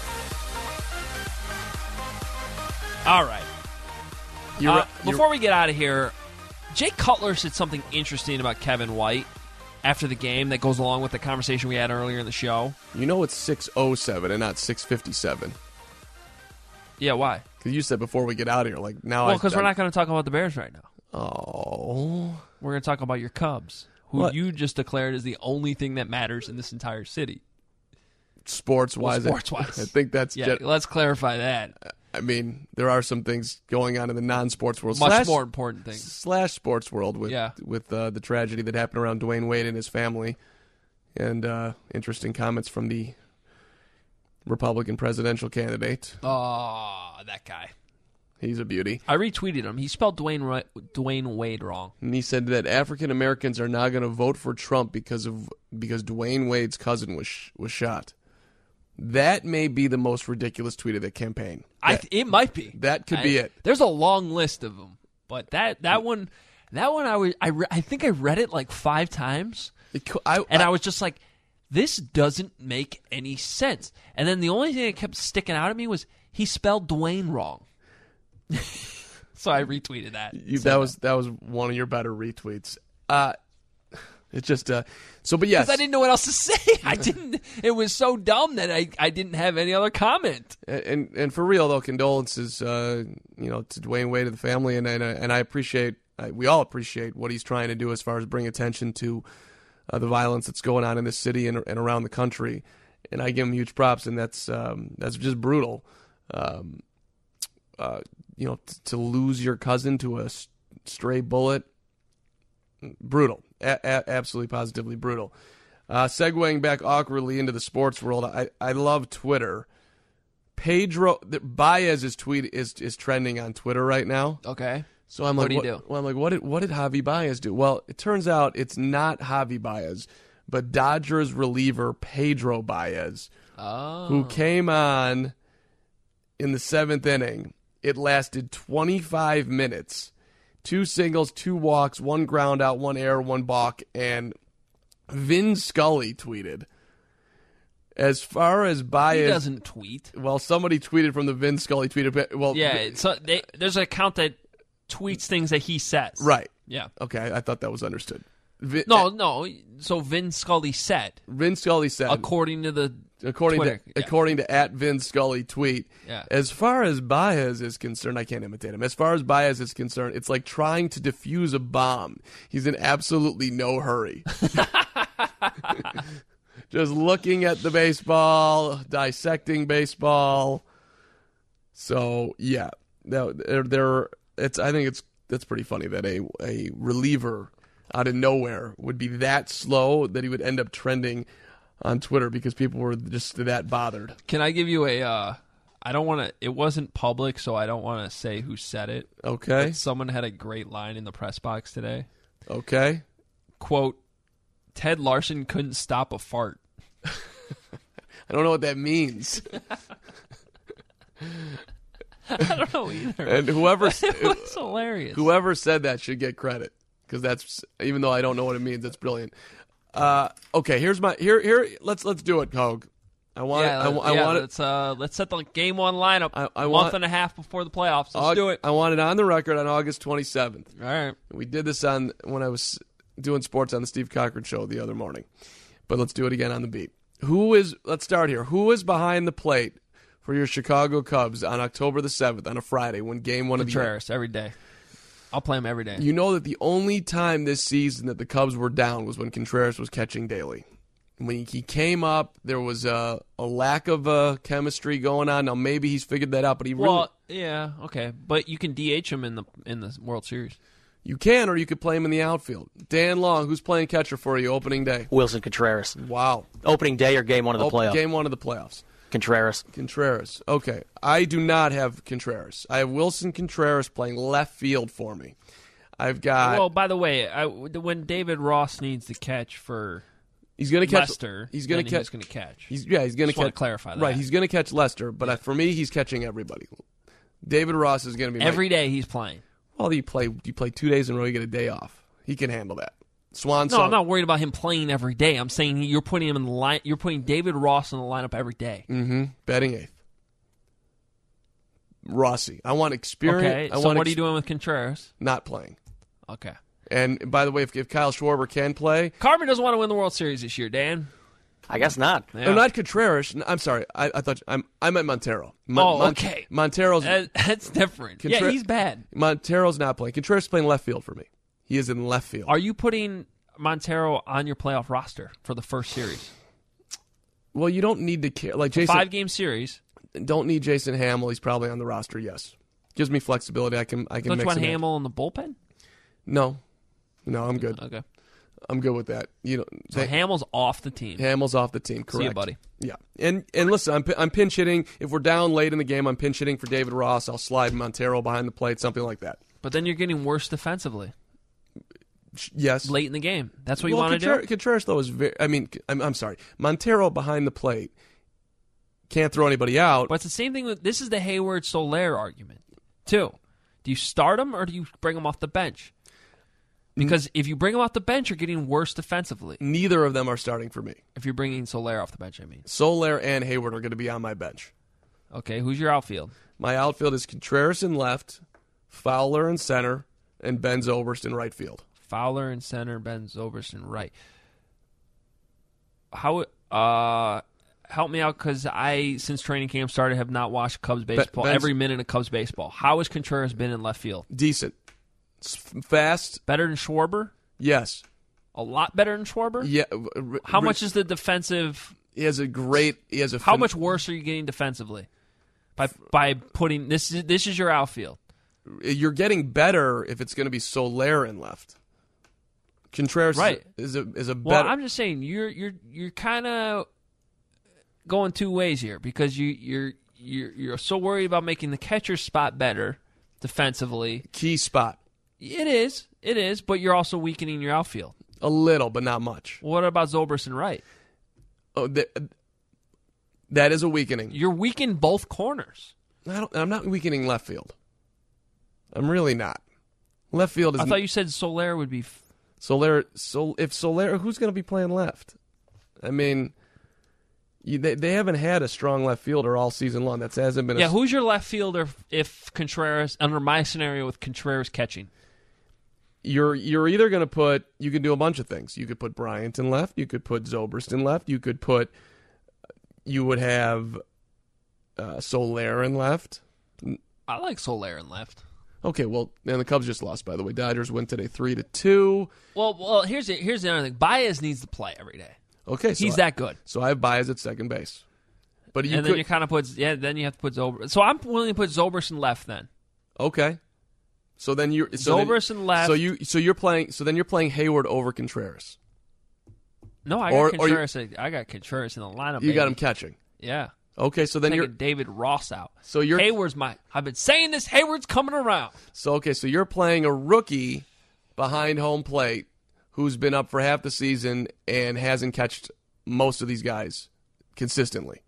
Speaker 4: All right. Before we get out of here, Jay Cutler said something interesting about Kevin White after the game that goes along with the conversation we had earlier in the show.
Speaker 5: You know it's 6:07 and not 6:57.
Speaker 4: Yeah, why?
Speaker 5: Because you said before we get out of here, now.
Speaker 4: Well, because we're not going to talk about the Bears right now.
Speaker 5: Oh.
Speaker 4: We're going to talk about your Cubs, who you just declared is the only thing that matters in this entire city.
Speaker 5: Sports-wise.
Speaker 4: Sports-wise.
Speaker 5: I think that's...
Speaker 4: let's clarify that.
Speaker 5: I mean, there are some things going on in the non-sports world.
Speaker 4: Much more important things.
Speaker 5: / sports world with the tragedy that happened around Dwayne Wade and his family. And interesting comments from the Republican presidential candidate.
Speaker 4: Oh, that guy.
Speaker 5: He's a beauty.
Speaker 4: I retweeted him. He spelled Dwayne Wade wrong.
Speaker 5: And he said that African Americans are now going to vote for Trump because Dwayne Wade's cousin was shot. That may be the most ridiculous tweet of the campaign.
Speaker 4: It might be.
Speaker 5: That could be it.
Speaker 4: There's a long list of them, but that one I think I read it like 5 times, and I was just like, this doesn't make any sense. And then the only thing that kept sticking out at me was he spelled Dwayne wrong. So I retweeted that.
Speaker 5: That was one of your better retweets. It's just but yes,
Speaker 4: because I didn't know what else to say. It was so dumb that I didn't have any other comment.
Speaker 5: And for real though, condolences, to Dwayne Wade and the family, and I appreciate, we all appreciate what he's trying to do as far as bring attention to the violence that's going on in this city and around the country, and I give him huge props. And that's just brutal. To lose your cousin to a stray bullet. Brutal. Absolutely, positively brutal. Segueing back awkwardly into the sports world, I love Twitter. Baez's tweet is trending on Twitter right now.
Speaker 4: Okay.
Speaker 5: So I'm
Speaker 4: What
Speaker 5: like,
Speaker 4: did he do?
Speaker 5: Well, I'm like, what did Javi Baez do? Well, it turns out it's not Javi Baez, but Dodgers reliever Pedro Baez, who came on in the 7th inning. It lasted 25 minutes. 2 singles, 2 walks, 1 ground out, 1 error, 1 balk, and Vin Scully tweeted, as far as Baez...
Speaker 4: He doesn't tweet.
Speaker 5: Well, somebody tweeted from the Vin Scully tweeted. Well,
Speaker 4: yeah, there's an account that tweets things that he says.
Speaker 5: Right.
Speaker 4: Yeah.
Speaker 5: Okay, I thought that was understood.
Speaker 4: No. So Vin Scully said.
Speaker 5: Vin Scully said.
Speaker 4: According to the
Speaker 5: Twitter. According to @Vin Scully tweet.
Speaker 4: Yeah.
Speaker 5: As far as Baez is concerned, I can't imitate him. As far as Baez is concerned, it's like trying to defuse a bomb. He's in absolutely no hurry. Just looking at the baseball, dissecting baseball. So yeah, I think that's pretty funny that a reliever out of nowhere would be that slow that he would end up trending on Twitter because people were just that bothered.
Speaker 4: Can I give you I don't want to, it wasn't public, so I don't want to say who said it.
Speaker 5: Okay.
Speaker 4: But someone had a great line in the press box today.
Speaker 5: Okay.
Speaker 4: Quote, Ted Larson couldn't stop a fart.
Speaker 5: I don't know what that means.
Speaker 4: I don't know either.
Speaker 5: And whoever
Speaker 4: it was hilarious.
Speaker 5: Whoever said that should get credit because that's, even though I don't know what it means, that's brilliant. Okay, here's my let's do it, Hogue.
Speaker 4: Let's set the game 1 lineup a month and a half before the playoffs. Let's do it.
Speaker 5: I want it on the record on August 27th.
Speaker 4: All right.
Speaker 5: We did this when I was doing sports on the Steve Cochran show the other morning. But let's do it again on the beat. Let's start here. Who is behind the plate for your Chicago Cubs on October the 7th on a Friday when game 1 of the year?
Speaker 4: Contreras every day. I'll play him every day.
Speaker 5: You know that the only time this season that the Cubs were down was when Contreras was catching daily. When he came up, there was a lack of chemistry going on. Now maybe he's figured that out, but
Speaker 4: yeah, okay, but you can DH him in the World Series.
Speaker 5: You can, or you could play him in the outfield. Dan Long, who's playing catcher for you opening day?
Speaker 16: Wilson Contreras.
Speaker 5: Wow.
Speaker 16: Opening day or game 1 of the playoffs?
Speaker 5: Game 1 of the playoffs.
Speaker 16: Contreras.
Speaker 5: Okay. I do not have Contreras. I have Wilson Contreras playing left field for me. I've got...
Speaker 4: Well, by the way, when David Ross needs to catch for...
Speaker 5: He's going to catch
Speaker 4: Lester.
Speaker 5: He's going to
Speaker 4: catch.
Speaker 5: He's going to catch.
Speaker 4: Clarify that.
Speaker 5: Right, he's going to catch Lester, but for me, he's catching everybody. David Ross is going to be
Speaker 4: every day he's playing.
Speaker 5: Well, you play 2 days in a row, you get a day off. He can handle that. Swan
Speaker 4: No,
Speaker 5: song.
Speaker 4: I'm not worried about him playing every day. I'm saying you're putting him in the line. You're putting David Ross in the lineup every day.
Speaker 5: Mm-hmm. Batting 8th. Rossi. I want experience.
Speaker 4: Okay. So what are you doing with Contreras?
Speaker 5: Not playing.
Speaker 4: Okay.
Speaker 5: And by the way, if Kyle Schwarber can play,
Speaker 4: Carmen doesn't want to win the World Series this year, Dan.
Speaker 16: I guess not.
Speaker 4: Yeah.
Speaker 5: No, not Contreras. I'm sorry. I thought I meant Montero.
Speaker 4: Okay.
Speaker 5: Montero's
Speaker 4: that's different. Yeah, he's bad.
Speaker 5: Montero's not playing. Contreras is playing left field for me. He is in left field.
Speaker 4: Are you putting Montero on your playoff roster for the first series?
Speaker 5: Well, you don't need to care. Like Jason,
Speaker 4: 5-game series.
Speaker 5: Don't need Jason Hamill. He's probably on the roster. Yes, gives me flexibility. I can.
Speaker 4: Don't you want Hamill in the bullpen?
Speaker 5: No, I'm good.
Speaker 4: Okay.
Speaker 5: I'm good with that.
Speaker 4: So Hamill's off the team.
Speaker 5: Hamill's off the team. Correct.
Speaker 4: See you, buddy.
Speaker 5: Yeah, and listen, I'm pinch hitting. If we're down late in the game, I'm pinch hitting for David Ross. I'll slide Montero behind the plate, something like that.
Speaker 4: But then you're getting worse defensively.
Speaker 5: Yes,
Speaker 4: late in the game. That's what you want to do.
Speaker 5: Contreras though is very. I mean, I'm sorry. Montero behind the plate can't throw anybody out.
Speaker 4: But it's the same thing. This is the Hayward Soler argument too. Do you start him or do you bring him off the bench? Because if you bring him off the bench, you're getting worse defensively.
Speaker 5: Neither of them are starting for me.
Speaker 4: If you're bringing Soler off the bench, I mean.
Speaker 5: Soler and Hayward are going to be on my bench.
Speaker 4: Okay, who's your outfield?
Speaker 5: My outfield is Contreras in left, Fowler in center, and Ben Zobrist in right field.
Speaker 4: Fowler in center, Ben Zobrist in right. How? Help me out because since training camp started, have not watched Cubs baseball. Every minute of Cubs baseball. How has Contreras been in left field?
Speaker 5: Decent. Fast.
Speaker 4: Better than Schwarber?
Speaker 5: Yes.
Speaker 4: A lot better than Schwarber?
Speaker 5: Yeah.
Speaker 4: How much is the defensive?
Speaker 5: How
Speaker 4: much worse are you getting defensively by putting this is your outfield?
Speaker 5: You're getting better if it's going to be Soler in left. Contreras
Speaker 4: right.
Speaker 5: is a
Speaker 4: Well,
Speaker 5: better.
Speaker 4: I'm just saying you're kind of going two ways here because you're so worried about making the catcher's spot better defensively.
Speaker 5: Key spot.
Speaker 4: It is, but you're also weakening your outfield.
Speaker 5: A little, but not much.
Speaker 4: What about Zobrist and Wright?
Speaker 5: Oh, that is a weakening.
Speaker 4: You're weakening both corners.
Speaker 5: I'm not weakening left field. I'm really not. Left field is...
Speaker 4: I thought you said Soler would be...
Speaker 5: If Soler, who's going to be playing left? I mean, they haven't had a strong left fielder all season long. That hasn't been.
Speaker 4: Who's your left fielder if Contreras, under my scenario with Contreras catching?
Speaker 5: You're either going to put. You can do a bunch of things. You could put Bryant in left. You could put Zobrist in left. You could put. You would have Soler in left.
Speaker 4: I like Soler in left.
Speaker 5: Okay, well, and the Cubs just lost, by the way. Dodgers win today 3-2.
Speaker 4: Well, here's the other thing. Baez needs to play every day.
Speaker 5: Okay, so
Speaker 4: he's that good.
Speaker 5: So I have Baez at second base. But
Speaker 4: then you kind of put then you have to put Zobrist. So I'm willing to put Zobrist in left then.
Speaker 5: Okay. So then you're
Speaker 4: Zobrist in left.
Speaker 5: So you're playing Hayward over Contreras.
Speaker 4: No, I got Contreras. I got Contreras in the lineup.
Speaker 5: You got him catching.
Speaker 4: Yeah.
Speaker 5: Okay, so then
Speaker 4: you're
Speaker 5: you're
Speaker 4: David Ross out.
Speaker 5: So you're
Speaker 4: Hayward's I've been saying this. Hayward's coming around.
Speaker 5: So you're playing a rookie behind home plate who's been up for half the season and hasn't catched most of these guys consistently.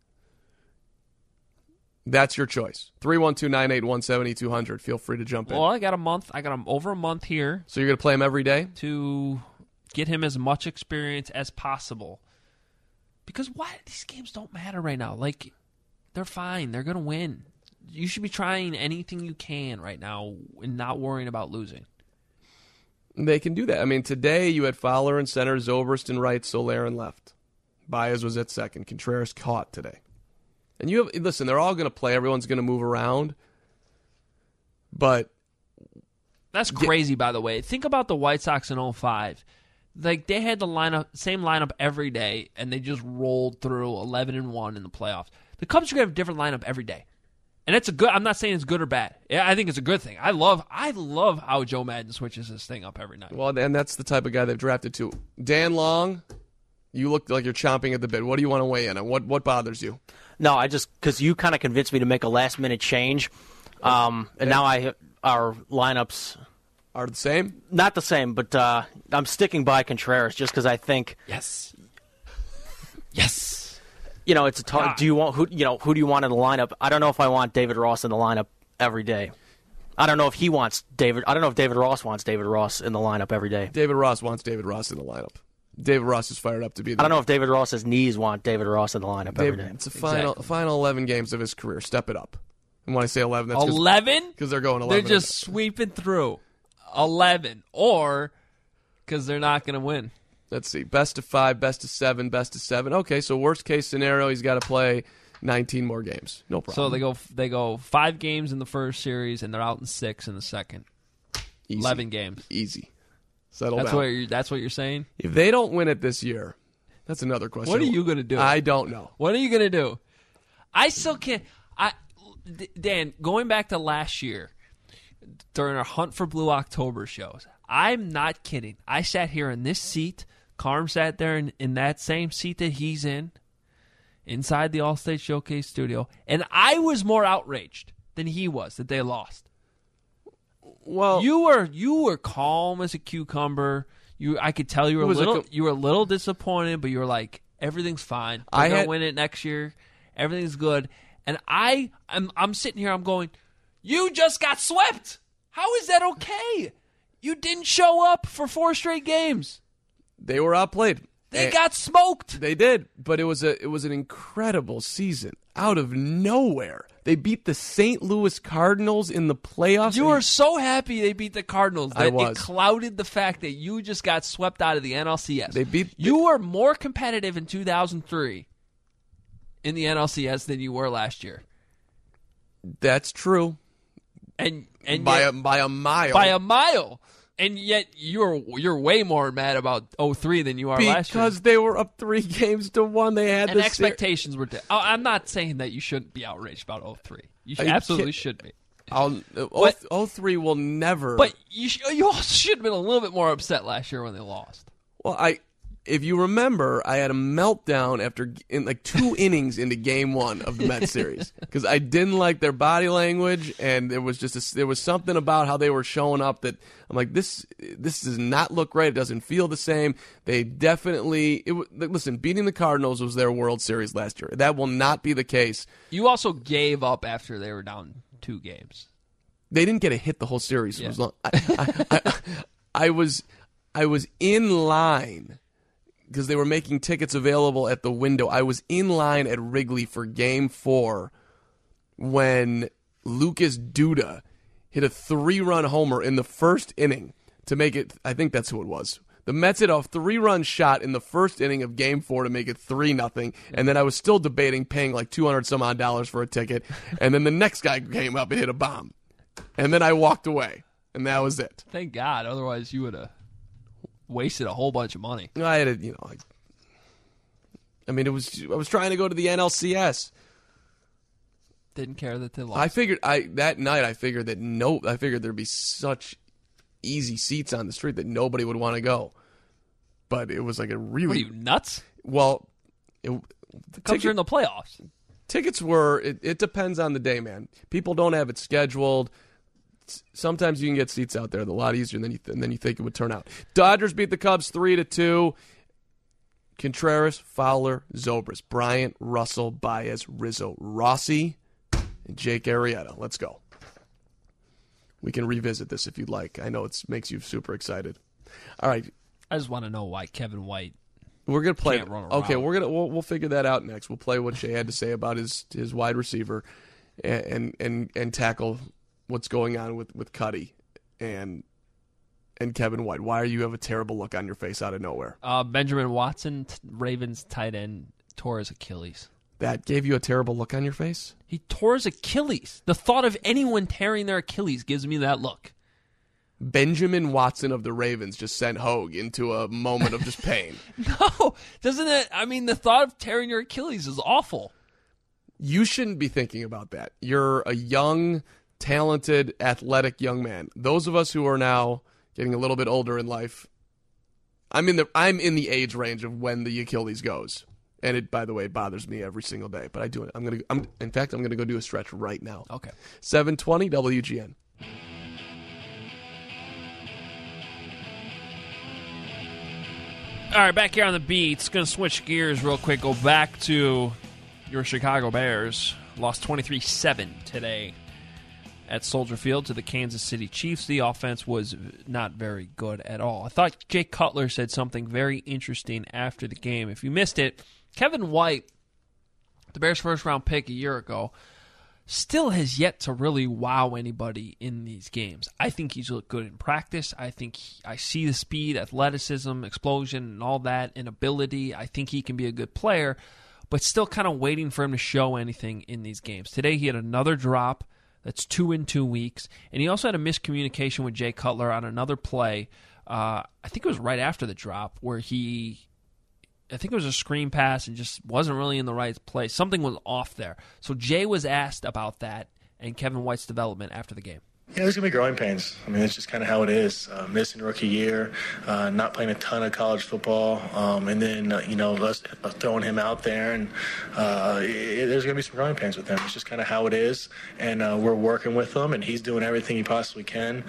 Speaker 5: That's your choice. 312-981-7200. Feel free to jump in.
Speaker 4: Well, I got him over a month here.
Speaker 5: So you're going to play him every day?
Speaker 4: To get him as much experience as possible. Because these games don't matter right now. Like, they're fine. They're going to win. You should be trying anything you can right now and not worrying about losing.
Speaker 5: They can do that. I mean, today you had Fowler in center, Zobrist in right, Soler in left. Baez was at second. Contreras caught today. And listen, they're all going to play. Everyone's going to move around. But
Speaker 4: that's crazy, by the way. Think about the White Sox in 2005. Like, they had the same lineup every day, and they just rolled through 11-1 in the playoffs. The Cubs are going to have a different lineup every day. And it's I'm not saying it's good or bad. Yeah, I think it's a good thing. I love how Joe Madden switches his thing up every night.
Speaker 5: Well, and that's the type of guy they've drafted too. Dan Long, you look like you're chomping at the bit. What do you want to weigh in on? What bothers you?
Speaker 16: No, because you kind of convinced me to make a last-minute change. And now our lineups
Speaker 5: are the same?
Speaker 16: Not the same, but I'm sticking by Contreras just because I think
Speaker 4: yes.
Speaker 16: You know, it's a tough. Do you want who do you want in the lineup? I don't know if I want David Ross in the lineup every day. I don't know if David Ross wants David Ross in the lineup every day.
Speaker 5: David Ross wants David Ross in the lineup. David Ross is fired up to be.
Speaker 16: I don't know if David Ross's knees want David Ross in the lineup every day.
Speaker 5: It's the final 11 games of his career. Step it up. And when I say 11, that's
Speaker 4: 11
Speaker 5: because they're going 11.
Speaker 4: They're just sweeping through 11, or because they're not going to win.
Speaker 5: Let's see. Best of 5, best of 7, best of 7. Okay, so worst case scenario, he's got to play 19 more games. No problem.
Speaker 4: So they go 5 games in the first series, and they're out in 6 in the second.
Speaker 5: Easy.
Speaker 4: 11 games.
Speaker 5: Easy. Settle down.
Speaker 4: That's what you're saying?
Speaker 5: If they don't win it this year, that's another question.
Speaker 4: What are you going to do?
Speaker 5: I don't know.
Speaker 4: What are you going to do? I still can't. Dan, going back to last year, during our Hunt for Blue October shows, I'm not kidding. I sat here in this seat. Carm sat there in that same seat that he's in, inside the Allstate Showcase studio, and I was more outraged than he was that they lost.
Speaker 5: Well,
Speaker 4: you were calm as a cucumber. I could tell you were a little disappointed, but you were like, everything's fine. They're gonna win it next year. Everything's good. And I'm sitting here. I'm going, you just got swept. How is that okay? You didn't show up for 4 straight games.
Speaker 5: They were outplayed.
Speaker 4: They got smoked.
Speaker 5: They did, but it was an incredible season out of nowhere. They beat the St. Louis Cardinals in the playoffs.
Speaker 4: You were so happy they beat the Cardinals that
Speaker 5: it
Speaker 4: clouded the fact that you just got swept out of the NLCS.
Speaker 5: You
Speaker 4: were more competitive in 2003 in the NLCS than you were last year.
Speaker 5: That's true.
Speaker 4: And
Speaker 5: by a mile.
Speaker 4: By a mile. And yet you're way more mad about 2003 than you are last year.
Speaker 5: Because they were up 3-1. They had
Speaker 4: and expectations were I'm not saying that you shouldn't be outraged about 2003. You absolutely should be.
Speaker 5: 03 will never.
Speaker 4: But you also should have been a little bit more upset last year when they lost.
Speaker 5: Well, if you remember, I had a meltdown in 2 innings into Game 1 of the Mets series because I didn't like their body language, and there was something about how they were showing up that I'm like, this does not look right. It doesn't feel the same. They definitely listen. Beating the Cardinals was their World Series last year. That will not be the case.
Speaker 4: You also gave up after they were down 2 games.
Speaker 5: They didn't get a hit the whole series.
Speaker 4: Yeah.
Speaker 5: It was long. I was in line. Because they were making tickets available at the window. I was in line at Wrigley for Game 4 when Lucas Duda hit a 3-run homer in the first inning to make it, I think that's who it was. The Mets hit a 3-run shot in the first inning of Game 4 to make it 3-0, and then I was still debating paying like $200-some-odd for a ticket, and then the next guy came up and hit a bomb. And then I walked away, and that was it.
Speaker 4: Thank God, otherwise you would have wasted a whole bunch of money.
Speaker 5: I had I was trying to go to the NLCS.
Speaker 4: Didn't care that they lost.
Speaker 5: I figured there'd be such easy seats on the street that nobody would want to go. But it was like a really...
Speaker 4: What are you, nuts?
Speaker 5: Well,
Speaker 4: the Cubs are in the playoffs.
Speaker 5: Tickets were... It depends on the day, man. People don't have it scheduled. Sometimes you can get seats out there a lot easier than you think it would turn out. Dodgers beat the Cubs 3-2. Contreras, Fowler, Zobrist, Bryant, Russell, Baez, Rizzo, Rossi, and Jake Arrieta. Let's go. We can revisit this if you'd like. I know it makes you super excited. All right.
Speaker 4: I just want to know why Kevin White.
Speaker 5: We're gonna play.
Speaker 4: Can't run around.
Speaker 5: Okay, we'll figure that out next. We'll play what Shea had to say about his wide receiver, and tackle what's going on with Cuddy and Kevin White. Why you have a terrible look on your face out of nowhere?
Speaker 4: Benjamin Watson, Ravens tight end, tore his Achilles.
Speaker 5: That gave you a terrible look on your face?
Speaker 4: He tore his Achilles. The thought of anyone tearing their Achilles gives me that look.
Speaker 5: Benjamin Watson of the Ravens just sent Hogue into a moment of just pain.
Speaker 4: No, doesn't it? I mean, the thought of tearing your Achilles is awful.
Speaker 5: You shouldn't be thinking about that. You're a young, talented, athletic young man. Those of us who are now getting a little bit older in life, I'm in the age range of when the Achilles goes. And it, by the way, bothers me every single day. But I do it. I'm gonna go do a stretch right now.
Speaker 4: Okay.
Speaker 5: 720 WGN.
Speaker 4: All right, back here on the Beats. Going to switch gears real quick. Go back to your Chicago Bears. Lost 23-7 today at Soldier Field to the Kansas City Chiefs. The offense was not very good at all. I thought Jay Cutler said something very interesting after the game. If you missed it, Kevin White, the Bears' first-round pick a year ago, still has yet to really wow anybody in these games. I think he's looked good in practice. I see the speed, athleticism, explosion, and all that, and ability. I think he can be a good player, but still kind of waiting for him to show anything in these games. Today he had another drop. That's 2 in 2 weeks. And he also had a miscommunication with Jay Cutler on another play. I think it was right after the drop where I think it was a screen pass and just wasn't really in the right place. Something was off there. So Jay was asked about that and Kevin White's development after the game.
Speaker 10: Yeah, there's going to be growing pains. I mean, it's just kind of how it is. Missing rookie year, not playing a ton of college football, and then, us throwing him out there. And there's going to be some growing pains with him. It's just kind of how it is. And we're working with him, and he's doing everything he possibly can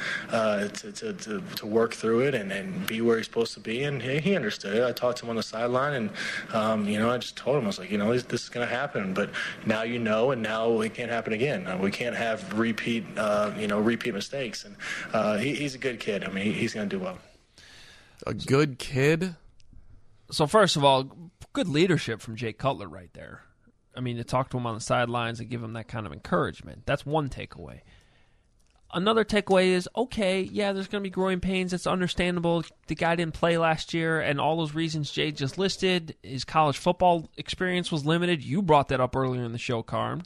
Speaker 10: to work through it and be where he's supposed to be. And he understood it. I talked to him on the sideline, and, I just told him, I was like, this is going to happen. But now and now it can't happen again. We can't have repeat mistakes, and he's a good kid. I mean, he's going to do well.
Speaker 5: A good kid?
Speaker 4: So first of all, good leadership from Jay Cutler right there. I mean, to talk to him on the sidelines and give him that kind of encouragement. That's one takeaway. Another takeaway is, okay, yeah, there's going to be growing pains. It's understandable. The guy didn't play last year, and all those reasons Jay just listed. His college football experience was limited. You brought that up earlier in the show, Carm.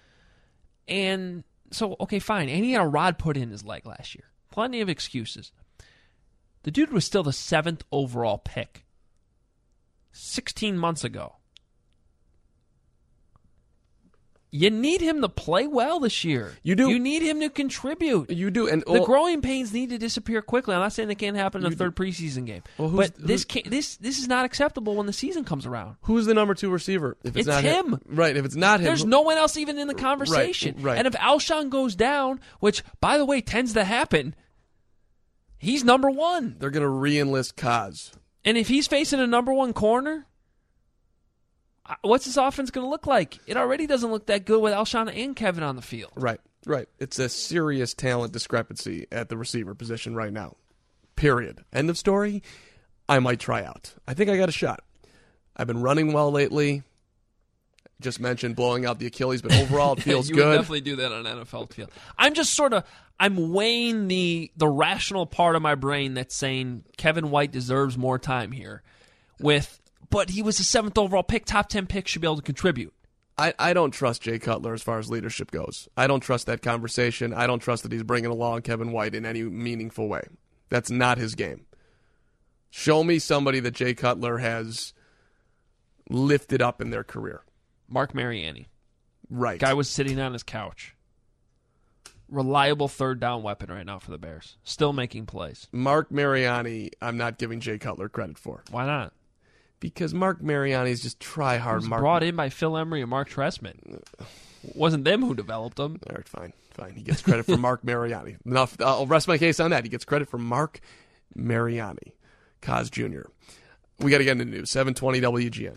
Speaker 4: And so, okay, fine. And he had a rod put in his leg last year. Plenty of excuses. The dude was still the 7th overall pick 16 months ago. You need him to play well this year.
Speaker 5: You do.
Speaker 4: You need him to contribute.
Speaker 5: You do. And
Speaker 4: the growing pains need to disappear quickly. I'm not saying it can't happen in the third preseason game.
Speaker 5: Well,
Speaker 4: but this is not acceptable when the season comes around.
Speaker 5: Who's the number 2 receiver? If
Speaker 4: it's
Speaker 5: not
Speaker 4: him.
Speaker 5: Right. If it's not him.
Speaker 4: There's no one else even in the conversation.
Speaker 5: Right.
Speaker 4: And if Alshon goes down, which, by the way, tends to happen, he's number 1.
Speaker 5: They're going to re-enlist Kaz.
Speaker 4: And if he's facing a number 1 corner, what's his offense going to look like? It already doesn't look that good with Alshon and Kevin on the field.
Speaker 5: Right. It's a serious talent discrepancy at the receiver position right now. Period. End of story. I might try out. I think I got a shot. I've been running well lately. Just mentioned blowing out the Achilles, but overall it feels
Speaker 4: you
Speaker 5: good.
Speaker 4: Would definitely do that on an NFL field. I'm just I'm weighing the rational part of my brain that's saying Kevin White deserves more time here but he was a 7th overall pick, top 10 pick, should be able to contribute.
Speaker 5: I don't trust Jay Cutler as far as leadership goes. I don't trust that conversation. I don't trust that he's bringing along Kevin White in any meaningful way. That's not his game. Show me somebody that Jay Cutler has lifted up in their career.
Speaker 4: Mark Mariani.
Speaker 5: Right.
Speaker 4: Guy was sitting on his couch. Reliable third down weapon right now for the Bears. Still making plays.
Speaker 5: Mark Mariani, I'm not giving Jay Cutler credit for.
Speaker 4: Why not?
Speaker 5: Because Mark Mariani's just try hard.
Speaker 4: He was brought in by Phil Emery and Mark Trestman. Wasn't them who developed him.
Speaker 5: All right, fine. He gets credit for Mark Mariani. Enough. I'll rest my case on that. He gets credit for Mark Mariani, Kaz Jr. We got to get into the news. 720 WGN.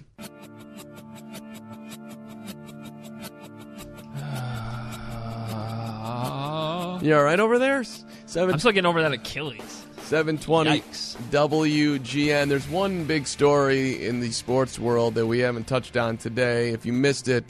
Speaker 5: You all right over there?
Speaker 4: I'm still getting over that Achilles.
Speaker 5: 720
Speaker 4: Yikes.
Speaker 5: WGN. There's one big story in the sports world that we haven't touched on today. If you missed it,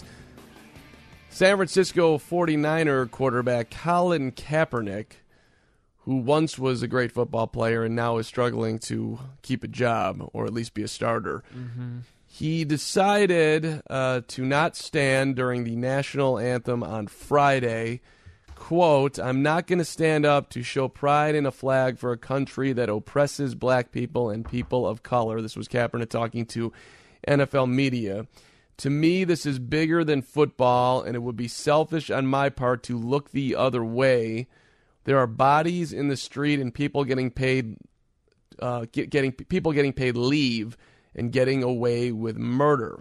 Speaker 5: San Francisco 49er quarterback Colin Kaepernick, who once was a great football player and now is struggling to keep a job or at least be a starter, he decided to not stand during the national anthem on Friday. Quote, "I'm not going to stand up to show pride in a flag for a country that oppresses black people and people of color." This was Kaepernick talking to NFL media. "To me, this is bigger than football, and it would be selfish on my part to look the other way. There are bodies in the street and people getting paid, people getting paid leave and getting away with murder."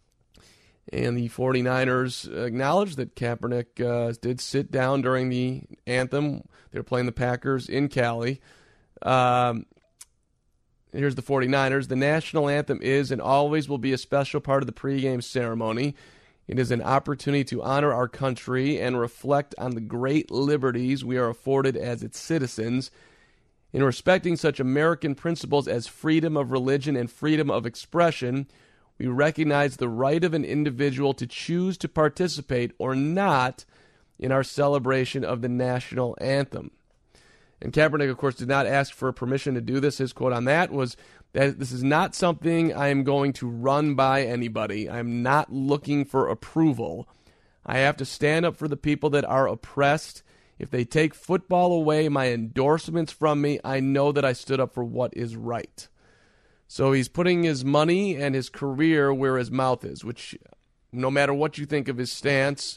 Speaker 5: And the 49ers acknowledged that Kaepernick did sit down during the anthem. They were playing the Packers in Cali. Here's the 49ers. "The national anthem is and always will be a special part of the pregame ceremony. It is an opportunity to honor our country and reflect on the great liberties we are afforded as its citizens. In respecting such American principles as freedom of religion and freedom of expression, we recognize the right of an individual to choose to participate or not in our celebration of the national anthem." And Kaepernick, of course, did not ask for permission to do this. His quote on that was that "this is not something I am going to run by anybody. I'm not looking for approval. I have to stand up for the people that are oppressed. If they take football away, my endorsements from me, I know that I stood up for what is right." So he's putting his money and his career where his mouth is, which no matter what you think of his stance,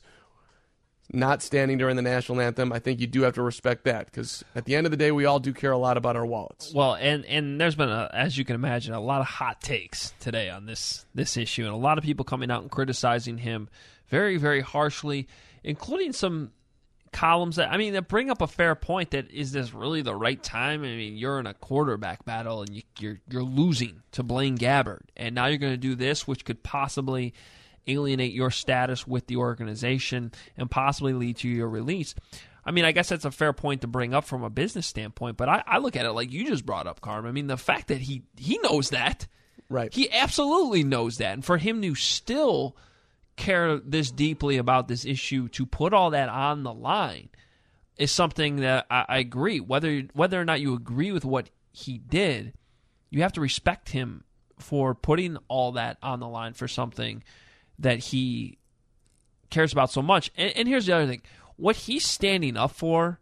Speaker 5: not standing during the national anthem, I think you do have to respect that, because at the end of the day, we all do care a lot about our wallets.
Speaker 4: Well, and there's been, as you can imagine, a lot of hot takes today on this issue, and a lot of people coming out and criticizing him very, very harshly, including some columns that bring up a fair point. That is this really the right time? I mean, you're in a quarterback battle and you're losing to Blaine Gabbert, and now you're going to do this, which could possibly alienate your status with the organization and possibly lead to your release. I mean, I guess that's a fair point to bring up from a business standpoint, but I look at it like you just brought up, Carm. I mean, the fact that he knows that,
Speaker 5: right?
Speaker 4: He absolutely knows that, and for him to still care this deeply about this issue, to put all that on the line, is something that I agree. Whether or not you agree with what he did, you have to respect him for putting all that on the line for something that he cares about so much. And here's the other thing. What he's standing up for,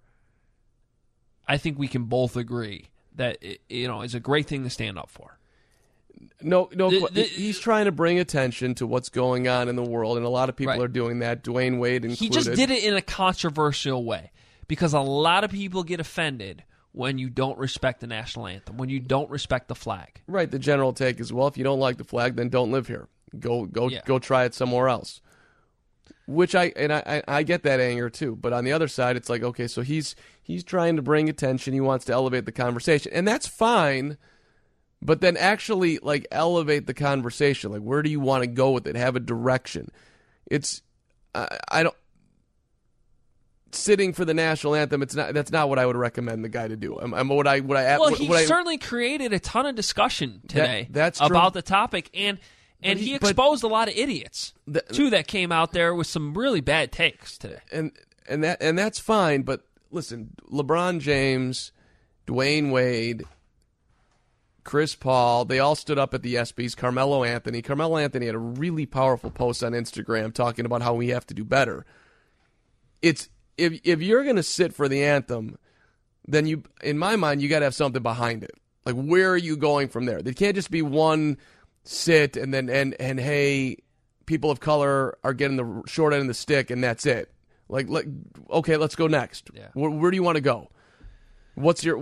Speaker 4: I think we can both agree that is a great thing to stand up for.
Speaker 5: No, he's trying to bring attention to what's going on in the world, and a lot of people are doing that, Dwayne Wade included.
Speaker 4: He just did it in a controversial way because a lot of people get offended when you don't respect the national anthem, when you don't respect the flag.
Speaker 5: Right, the general take is, well, if you don't like the flag, then don't live here. Go try it somewhere else. Which I get that anger too, but on the other side, it's like, okay, so he's trying to bring attention, he wants to elevate the conversation, and that's fine. But then actually, like, elevate the conversation. Like, where do you want to go with it? Have a direction. It's, I don't. Sitting for the national anthem. That's not what I would recommend the guy to do.
Speaker 4: He certainly created a ton of discussion today about the topic, and he exposed a lot of idiots too that came out there with some really bad takes today.
Speaker 5: And that's fine. But listen, LeBron James, Dwayne Wade, Chris Paul, they all stood up at the ESPYs. Carmelo Anthony had a really powerful post on Instagram talking about how we have to do better. It's if you're going to sit for the anthem, then you, in my mind, you got to have something behind it. Like, where are you going from there? There can't just be one sit and then and hey, people of color are getting the short end of the stick and that's it. Like okay, let's go next. Yeah. Where do you want to go? What's the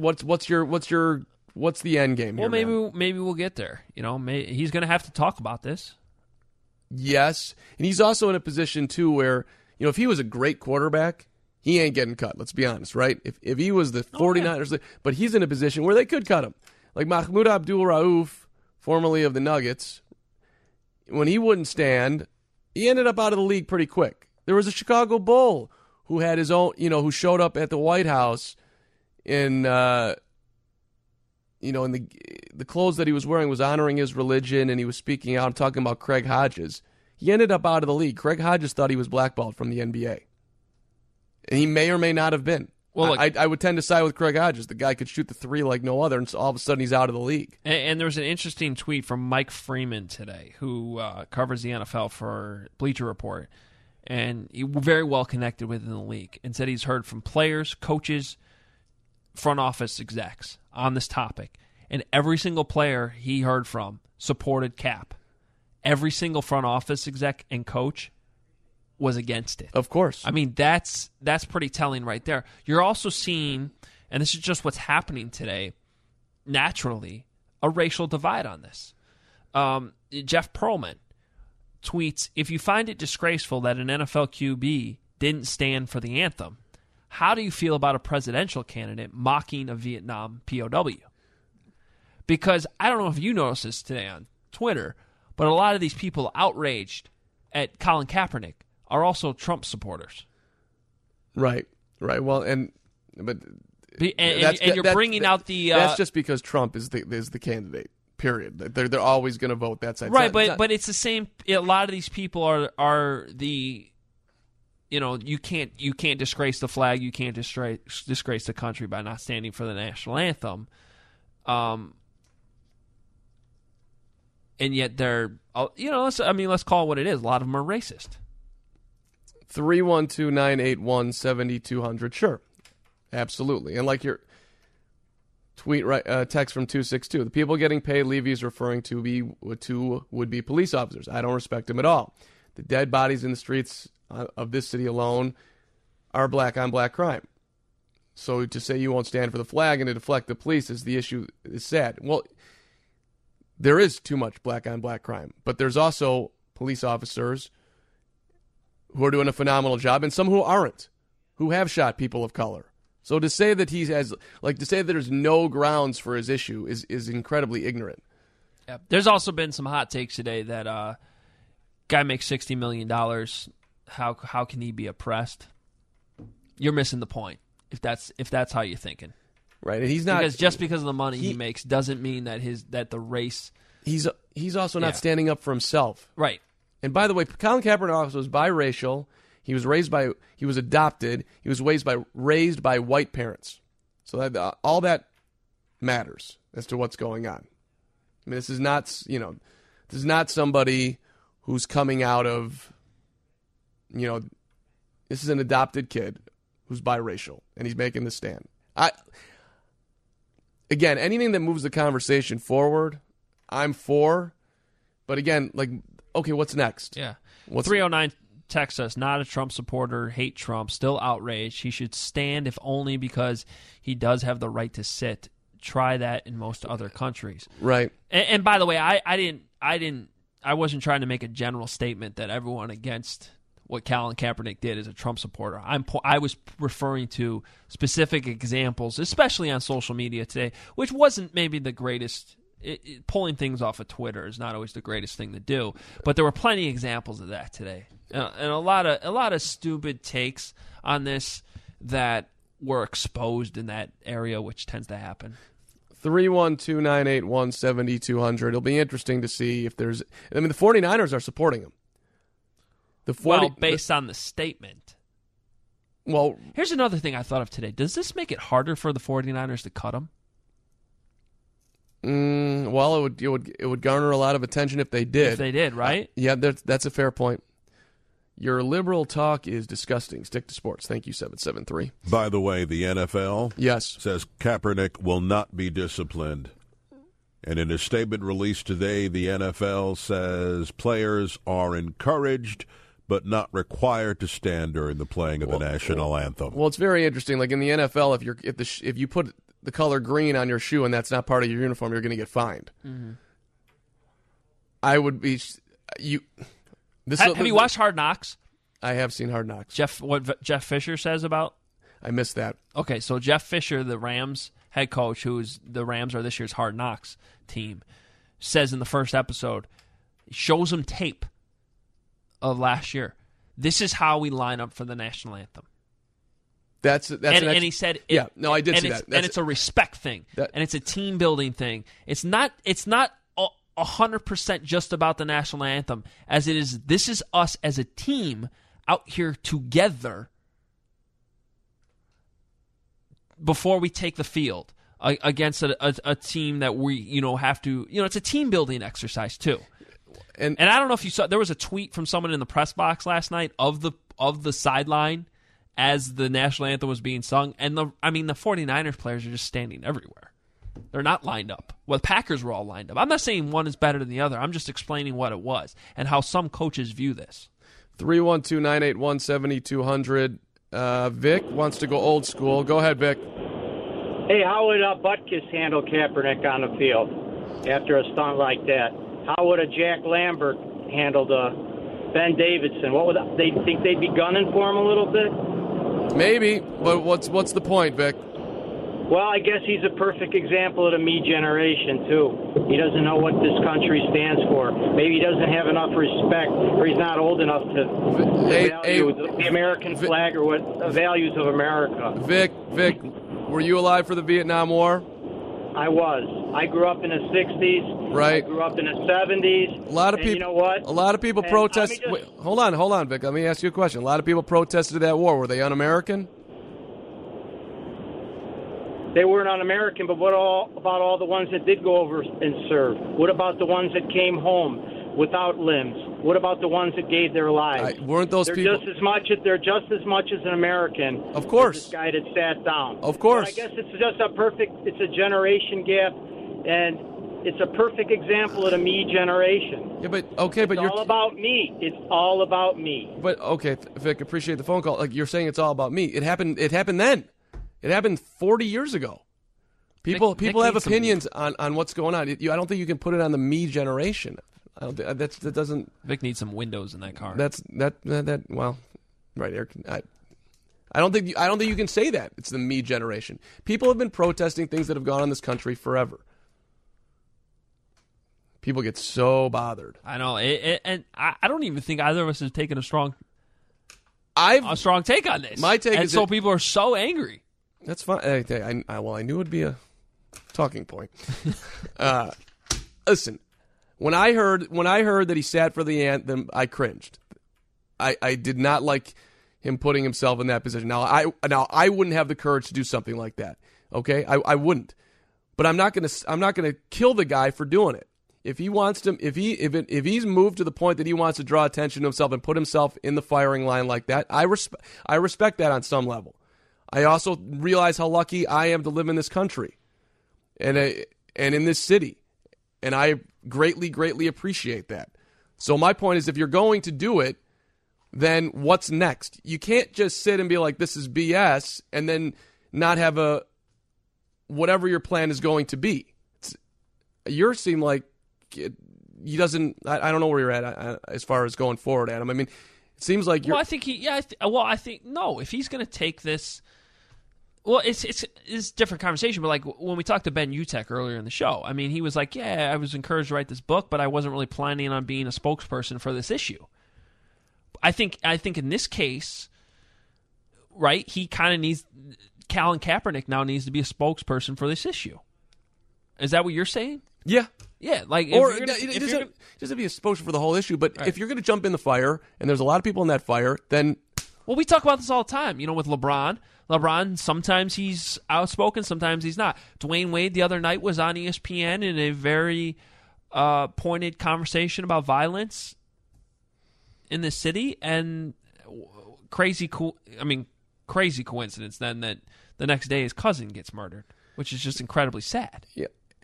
Speaker 5: end game here?
Speaker 4: Well, maybe we'll get there. You know, he's going to have to talk about this.
Speaker 5: Yes, and he's also in a position too where, you know, if he was a great quarterback, he ain't getting cut. Let's be honest, right? If he was the 49ers, but he's in a position where they could cut him. Like Mahmoud Abdul-Rauf, formerly of the Nuggets, when he wouldn't stand, he ended up out of the league pretty quick. There was a Chicago Bull who had his own, who showed up at the White House in, in the clothes that he was wearing was honoring his religion, and he was speaking out. I'm talking about Craig Hodges. He ended up out of the league. Craig Hodges thought he was blackballed from the NBA. And he may or may not have been. Well, look, I would tend to side with Craig Hodges. The guy could shoot the three like no other, and so all of a sudden he's out of the league.
Speaker 4: And there was an interesting tweet from Mike Freeman today, who covers the NFL for Bleacher Report, and he very well connected within the league, and said he's heard from players, coaches, front office execs on this topic, and every single player he heard from supported Cap. Every single front office exec and coach was against it.
Speaker 5: Of course.
Speaker 4: I mean, that's pretty telling right there. You're also seeing, and this is just what's happening today, naturally, a racial divide on this. Jeff Pearlman tweets, if you find it disgraceful that an NFL QB didn't stand for the anthem, how do you feel about a presidential candidate mocking a Vietnam POW? Because I don't know if you noticed this today on Twitter, but a lot of these people outraged at Colin Kaepernick are also Trump supporters.
Speaker 5: Right. Well,
Speaker 4: and you're bringing out the.
Speaker 5: That's just because Trump is the candidate. Period. They're always going to vote that side.
Speaker 4: Right, but it's the same. A lot of these people are the. You can't disgrace the flag. You can't disgrace the country by not standing for the national anthem. And yet they're, let's call it what it is. A lot of them are racist.
Speaker 5: 312-981-7200. Sure. Absolutely. And like your tweet, text from 262, the people getting paid Levy's referring to would be police officers. I don't respect them at all. The dead bodies in the streets of this city alone are black-on-black crime. So to say you won't stand for the flag and to deflect the police is the issue is sad. Well, there is too much black-on-black crime, but there's also police officers who are doing a phenomenal job and some who aren't, who have shot people of color. So to say that to say that there's no grounds for his issue is incredibly ignorant.
Speaker 4: Yeah. There's also been some hot takes today that guy makes $60 million. How can he be oppressed? You're missing the point if that's how you're thinking.
Speaker 5: Right, and he's not
Speaker 4: because of the money he makes doesn't mean that the race.
Speaker 5: He's also not standing up for himself.
Speaker 4: Right.
Speaker 5: And by the way, Colin Kaepernick was biracial. He was adopted. He was raised by white parents. So that all that matters as to what's going on. I mean, this is not somebody who's coming out of, this is an adopted kid who's biracial and he's making the stand. Again, anything that moves the conversation forward, I'm for. But again, like, okay, what's next?
Speaker 4: Yeah.
Speaker 5: What's
Speaker 4: 309 texts us, not a Trump supporter, hate Trump, still outraged. He should stand if only because he does have the right to sit. Try that in most other countries.
Speaker 5: Right.
Speaker 4: And by the way, I wasn't trying to make a general statement that everyone against what Colin Kaepernick did is a Trump supporter. I was referring to specific examples, especially on social media today, which wasn't maybe the greatest. Pulling things off of Twitter is not always the greatest thing to do, but there were plenty of examples of that today, and a lot of stupid takes on this that were exposed in that area, which tends to happen.
Speaker 5: 312-981-7200. It'll be interesting to see if there's. I mean, the 49ers are supporting him.
Speaker 4: Based on the statement.
Speaker 5: Well,
Speaker 4: here's another thing I thought of today. Does this make it harder for the 49ers to cut him?
Speaker 5: Well, it would garner a lot of attention if they did.
Speaker 4: If they did, right?
Speaker 5: Yeah, that's a fair point. Your liberal talk is disgusting. Stick to sports. Thank you, 773.
Speaker 17: By the way, the NFL says Kaepernick will not be disciplined. And in a statement released today, the NFL says players are encouraged but not required to stand during the playing of the national anthem.
Speaker 5: Well, it's very interesting. Like in the NFL, if you put the color green on your shoe and that's not part of your uniform, you're going to get fined.
Speaker 4: Mm-hmm.
Speaker 5: I would be you.
Speaker 4: Have you watched Hard Knocks?
Speaker 5: I have seen Hard Knocks.
Speaker 4: What Jeff Fisher says about?
Speaker 5: I missed that.
Speaker 4: Okay, so Jeff Fisher, the Rams head coach, the Rams are this year's Hard Knocks team, says in the first episode, shows him tape of last year. This is how we line up for the national anthem.
Speaker 5: And
Speaker 4: he said,
Speaker 5: I did see that.
Speaker 4: And it's a respect thing, and it's a team building thing. It's not 100% just about the national anthem, as it is. This is us as a team out here together before we take the field against a team that we have to. It's a team building exercise too. And I don't know if you saw, there was a tweet from someone in the press box last night of the sideline as the national anthem was being sung, and the 49ers players are just standing everywhere. They're not lined up. Well, the Packers were all lined up. I'm not saying one is better than the other. I'm just explaining what it was and how some coaches view this.
Speaker 5: 312-981-7200. Vic wants to go old school. Go ahead, Vic.
Speaker 18: Hey, how would Butkus handle Kaepernick on the field after a stunt like that? How would a Jack Lambert handle Ben Davidson? What would they think? They'd be gunning for him a little bit?
Speaker 5: Maybe, but what's the point, Vic?
Speaker 18: Well, I guess he's a perfect example of the me generation, too. He doesn't know what this country stands for. Maybe he doesn't have enough respect, or he's not old enough to value the American flag or what the values of America.
Speaker 5: Vic, were you alive for the Vietnam War?
Speaker 18: I was. I grew up in the 60s.
Speaker 5: Right.
Speaker 18: I grew up in the 70s.
Speaker 5: A lot of people.
Speaker 18: You know what?
Speaker 5: A lot of people protest. Wait, hold on, Vic. Let me ask you a question. A lot of people protested that war. Were they un-American?
Speaker 18: They weren't un-American, but what about all the ones that did go over and serve? What about the ones that came home without limbs? What about the ones that gave their lives?
Speaker 5: Weren't those people?
Speaker 18: They're just as much as an American.
Speaker 5: Of course.
Speaker 18: As this guy that sat down.
Speaker 5: Of course.
Speaker 18: But I guess it's just it's a generation gap, and it's a perfect example of the me generation.
Speaker 5: Yeah, but
Speaker 18: it's all about me. It's all about me.
Speaker 5: But okay, Vic, appreciate the phone call. Like you're saying, it's all about me. It happened then. It happened 40 years ago. People have opinions on what's going on. I don't think you can put it on the me generation. I don't think that doesn't.
Speaker 4: Vic needs some windows in that car.
Speaker 5: Well, right, Eric. I don't think you can say that it's the me generation. People have been protesting things that have gone on in this country forever. People get so bothered.
Speaker 4: I know, and I don't even think either of us has taken a strong take on this.
Speaker 5: My take is
Speaker 4: so people are so angry.
Speaker 5: That's fine. I knew it'd be a talking point. Listen, when I heard that he sat for the anthem, I cringed. I did not like him putting himself in that position. Now I wouldn't have the courage to do something like that. Okay, I wouldn't. But I'm not gonna kill the guy for doing it. If he wants to, if he's moved to the point that he wants to draw attention to himself and put himself in the firing line like that, I respect that on some level. I also realize how lucky I am to live in this country and in this city. And I greatly, greatly appreciate that. So my point is, if you're going to do it, then what's next? You can't just sit and be like, this is BS, and then not have whatever your plan is going to be. You seem like he doesn't. I don't know where you're at as far as going forward, Adam. I mean, it seems like you're.
Speaker 4: Well, I think I think no. If he's going to take this, well, it's a different conversation. But like when we talked to Ben Utecht earlier in the show, I mean, he was like, "Yeah, I was encouraged to write this book, but I wasn't really planning on being a spokesperson for this issue." I think in this case, right? He kind of needs. Colin Kaepernick now needs to be a spokesperson for this issue. Is that what you're saying?
Speaker 5: Yeah.
Speaker 4: Yeah, like
Speaker 5: it doesn't be a spokesman for the whole issue, but if you're going to jump in the fire, and there's a lot of people in that fire, then
Speaker 4: well, we talk about this all the time. With LeBron. LeBron, sometimes he's outspoken, sometimes he's not. Dwayne Wade the other night was on ESPN in a very pointed conversation about violence in the city, and crazy coincidence then that the next day his cousin gets murdered, which is just incredibly sad.
Speaker 5: Yeah.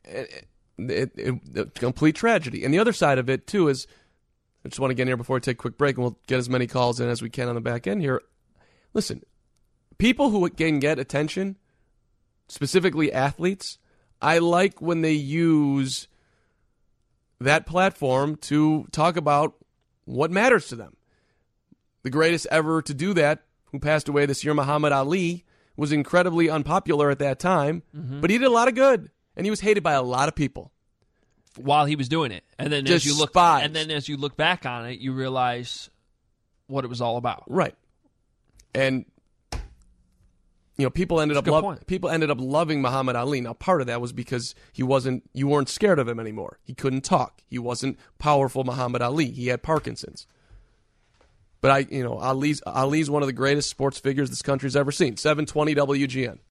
Speaker 5: It complete tragedy. And the other side of it, too, is I just want to get in here before we take a quick break, and we'll get as many calls in as we can on the back end here. Listen, people who can get attention, specifically athletes, I like when they use that platform to talk about what matters to them. The greatest ever to do that, who passed away this year, Muhammad Ali, was incredibly unpopular at that time, but he did a lot of good. And he was hated by a lot of people
Speaker 4: while he was doing it. And then as you look back on it, you realize what it was all about.
Speaker 5: Right. And people ended up loving Muhammad Ali. Now part of that was because you weren't scared of him anymore. He couldn't talk. He wasn't powerful Muhammad Ali. He had Parkinson's. But Ali's one of the greatest sports figures this country's ever seen. 720 WGN.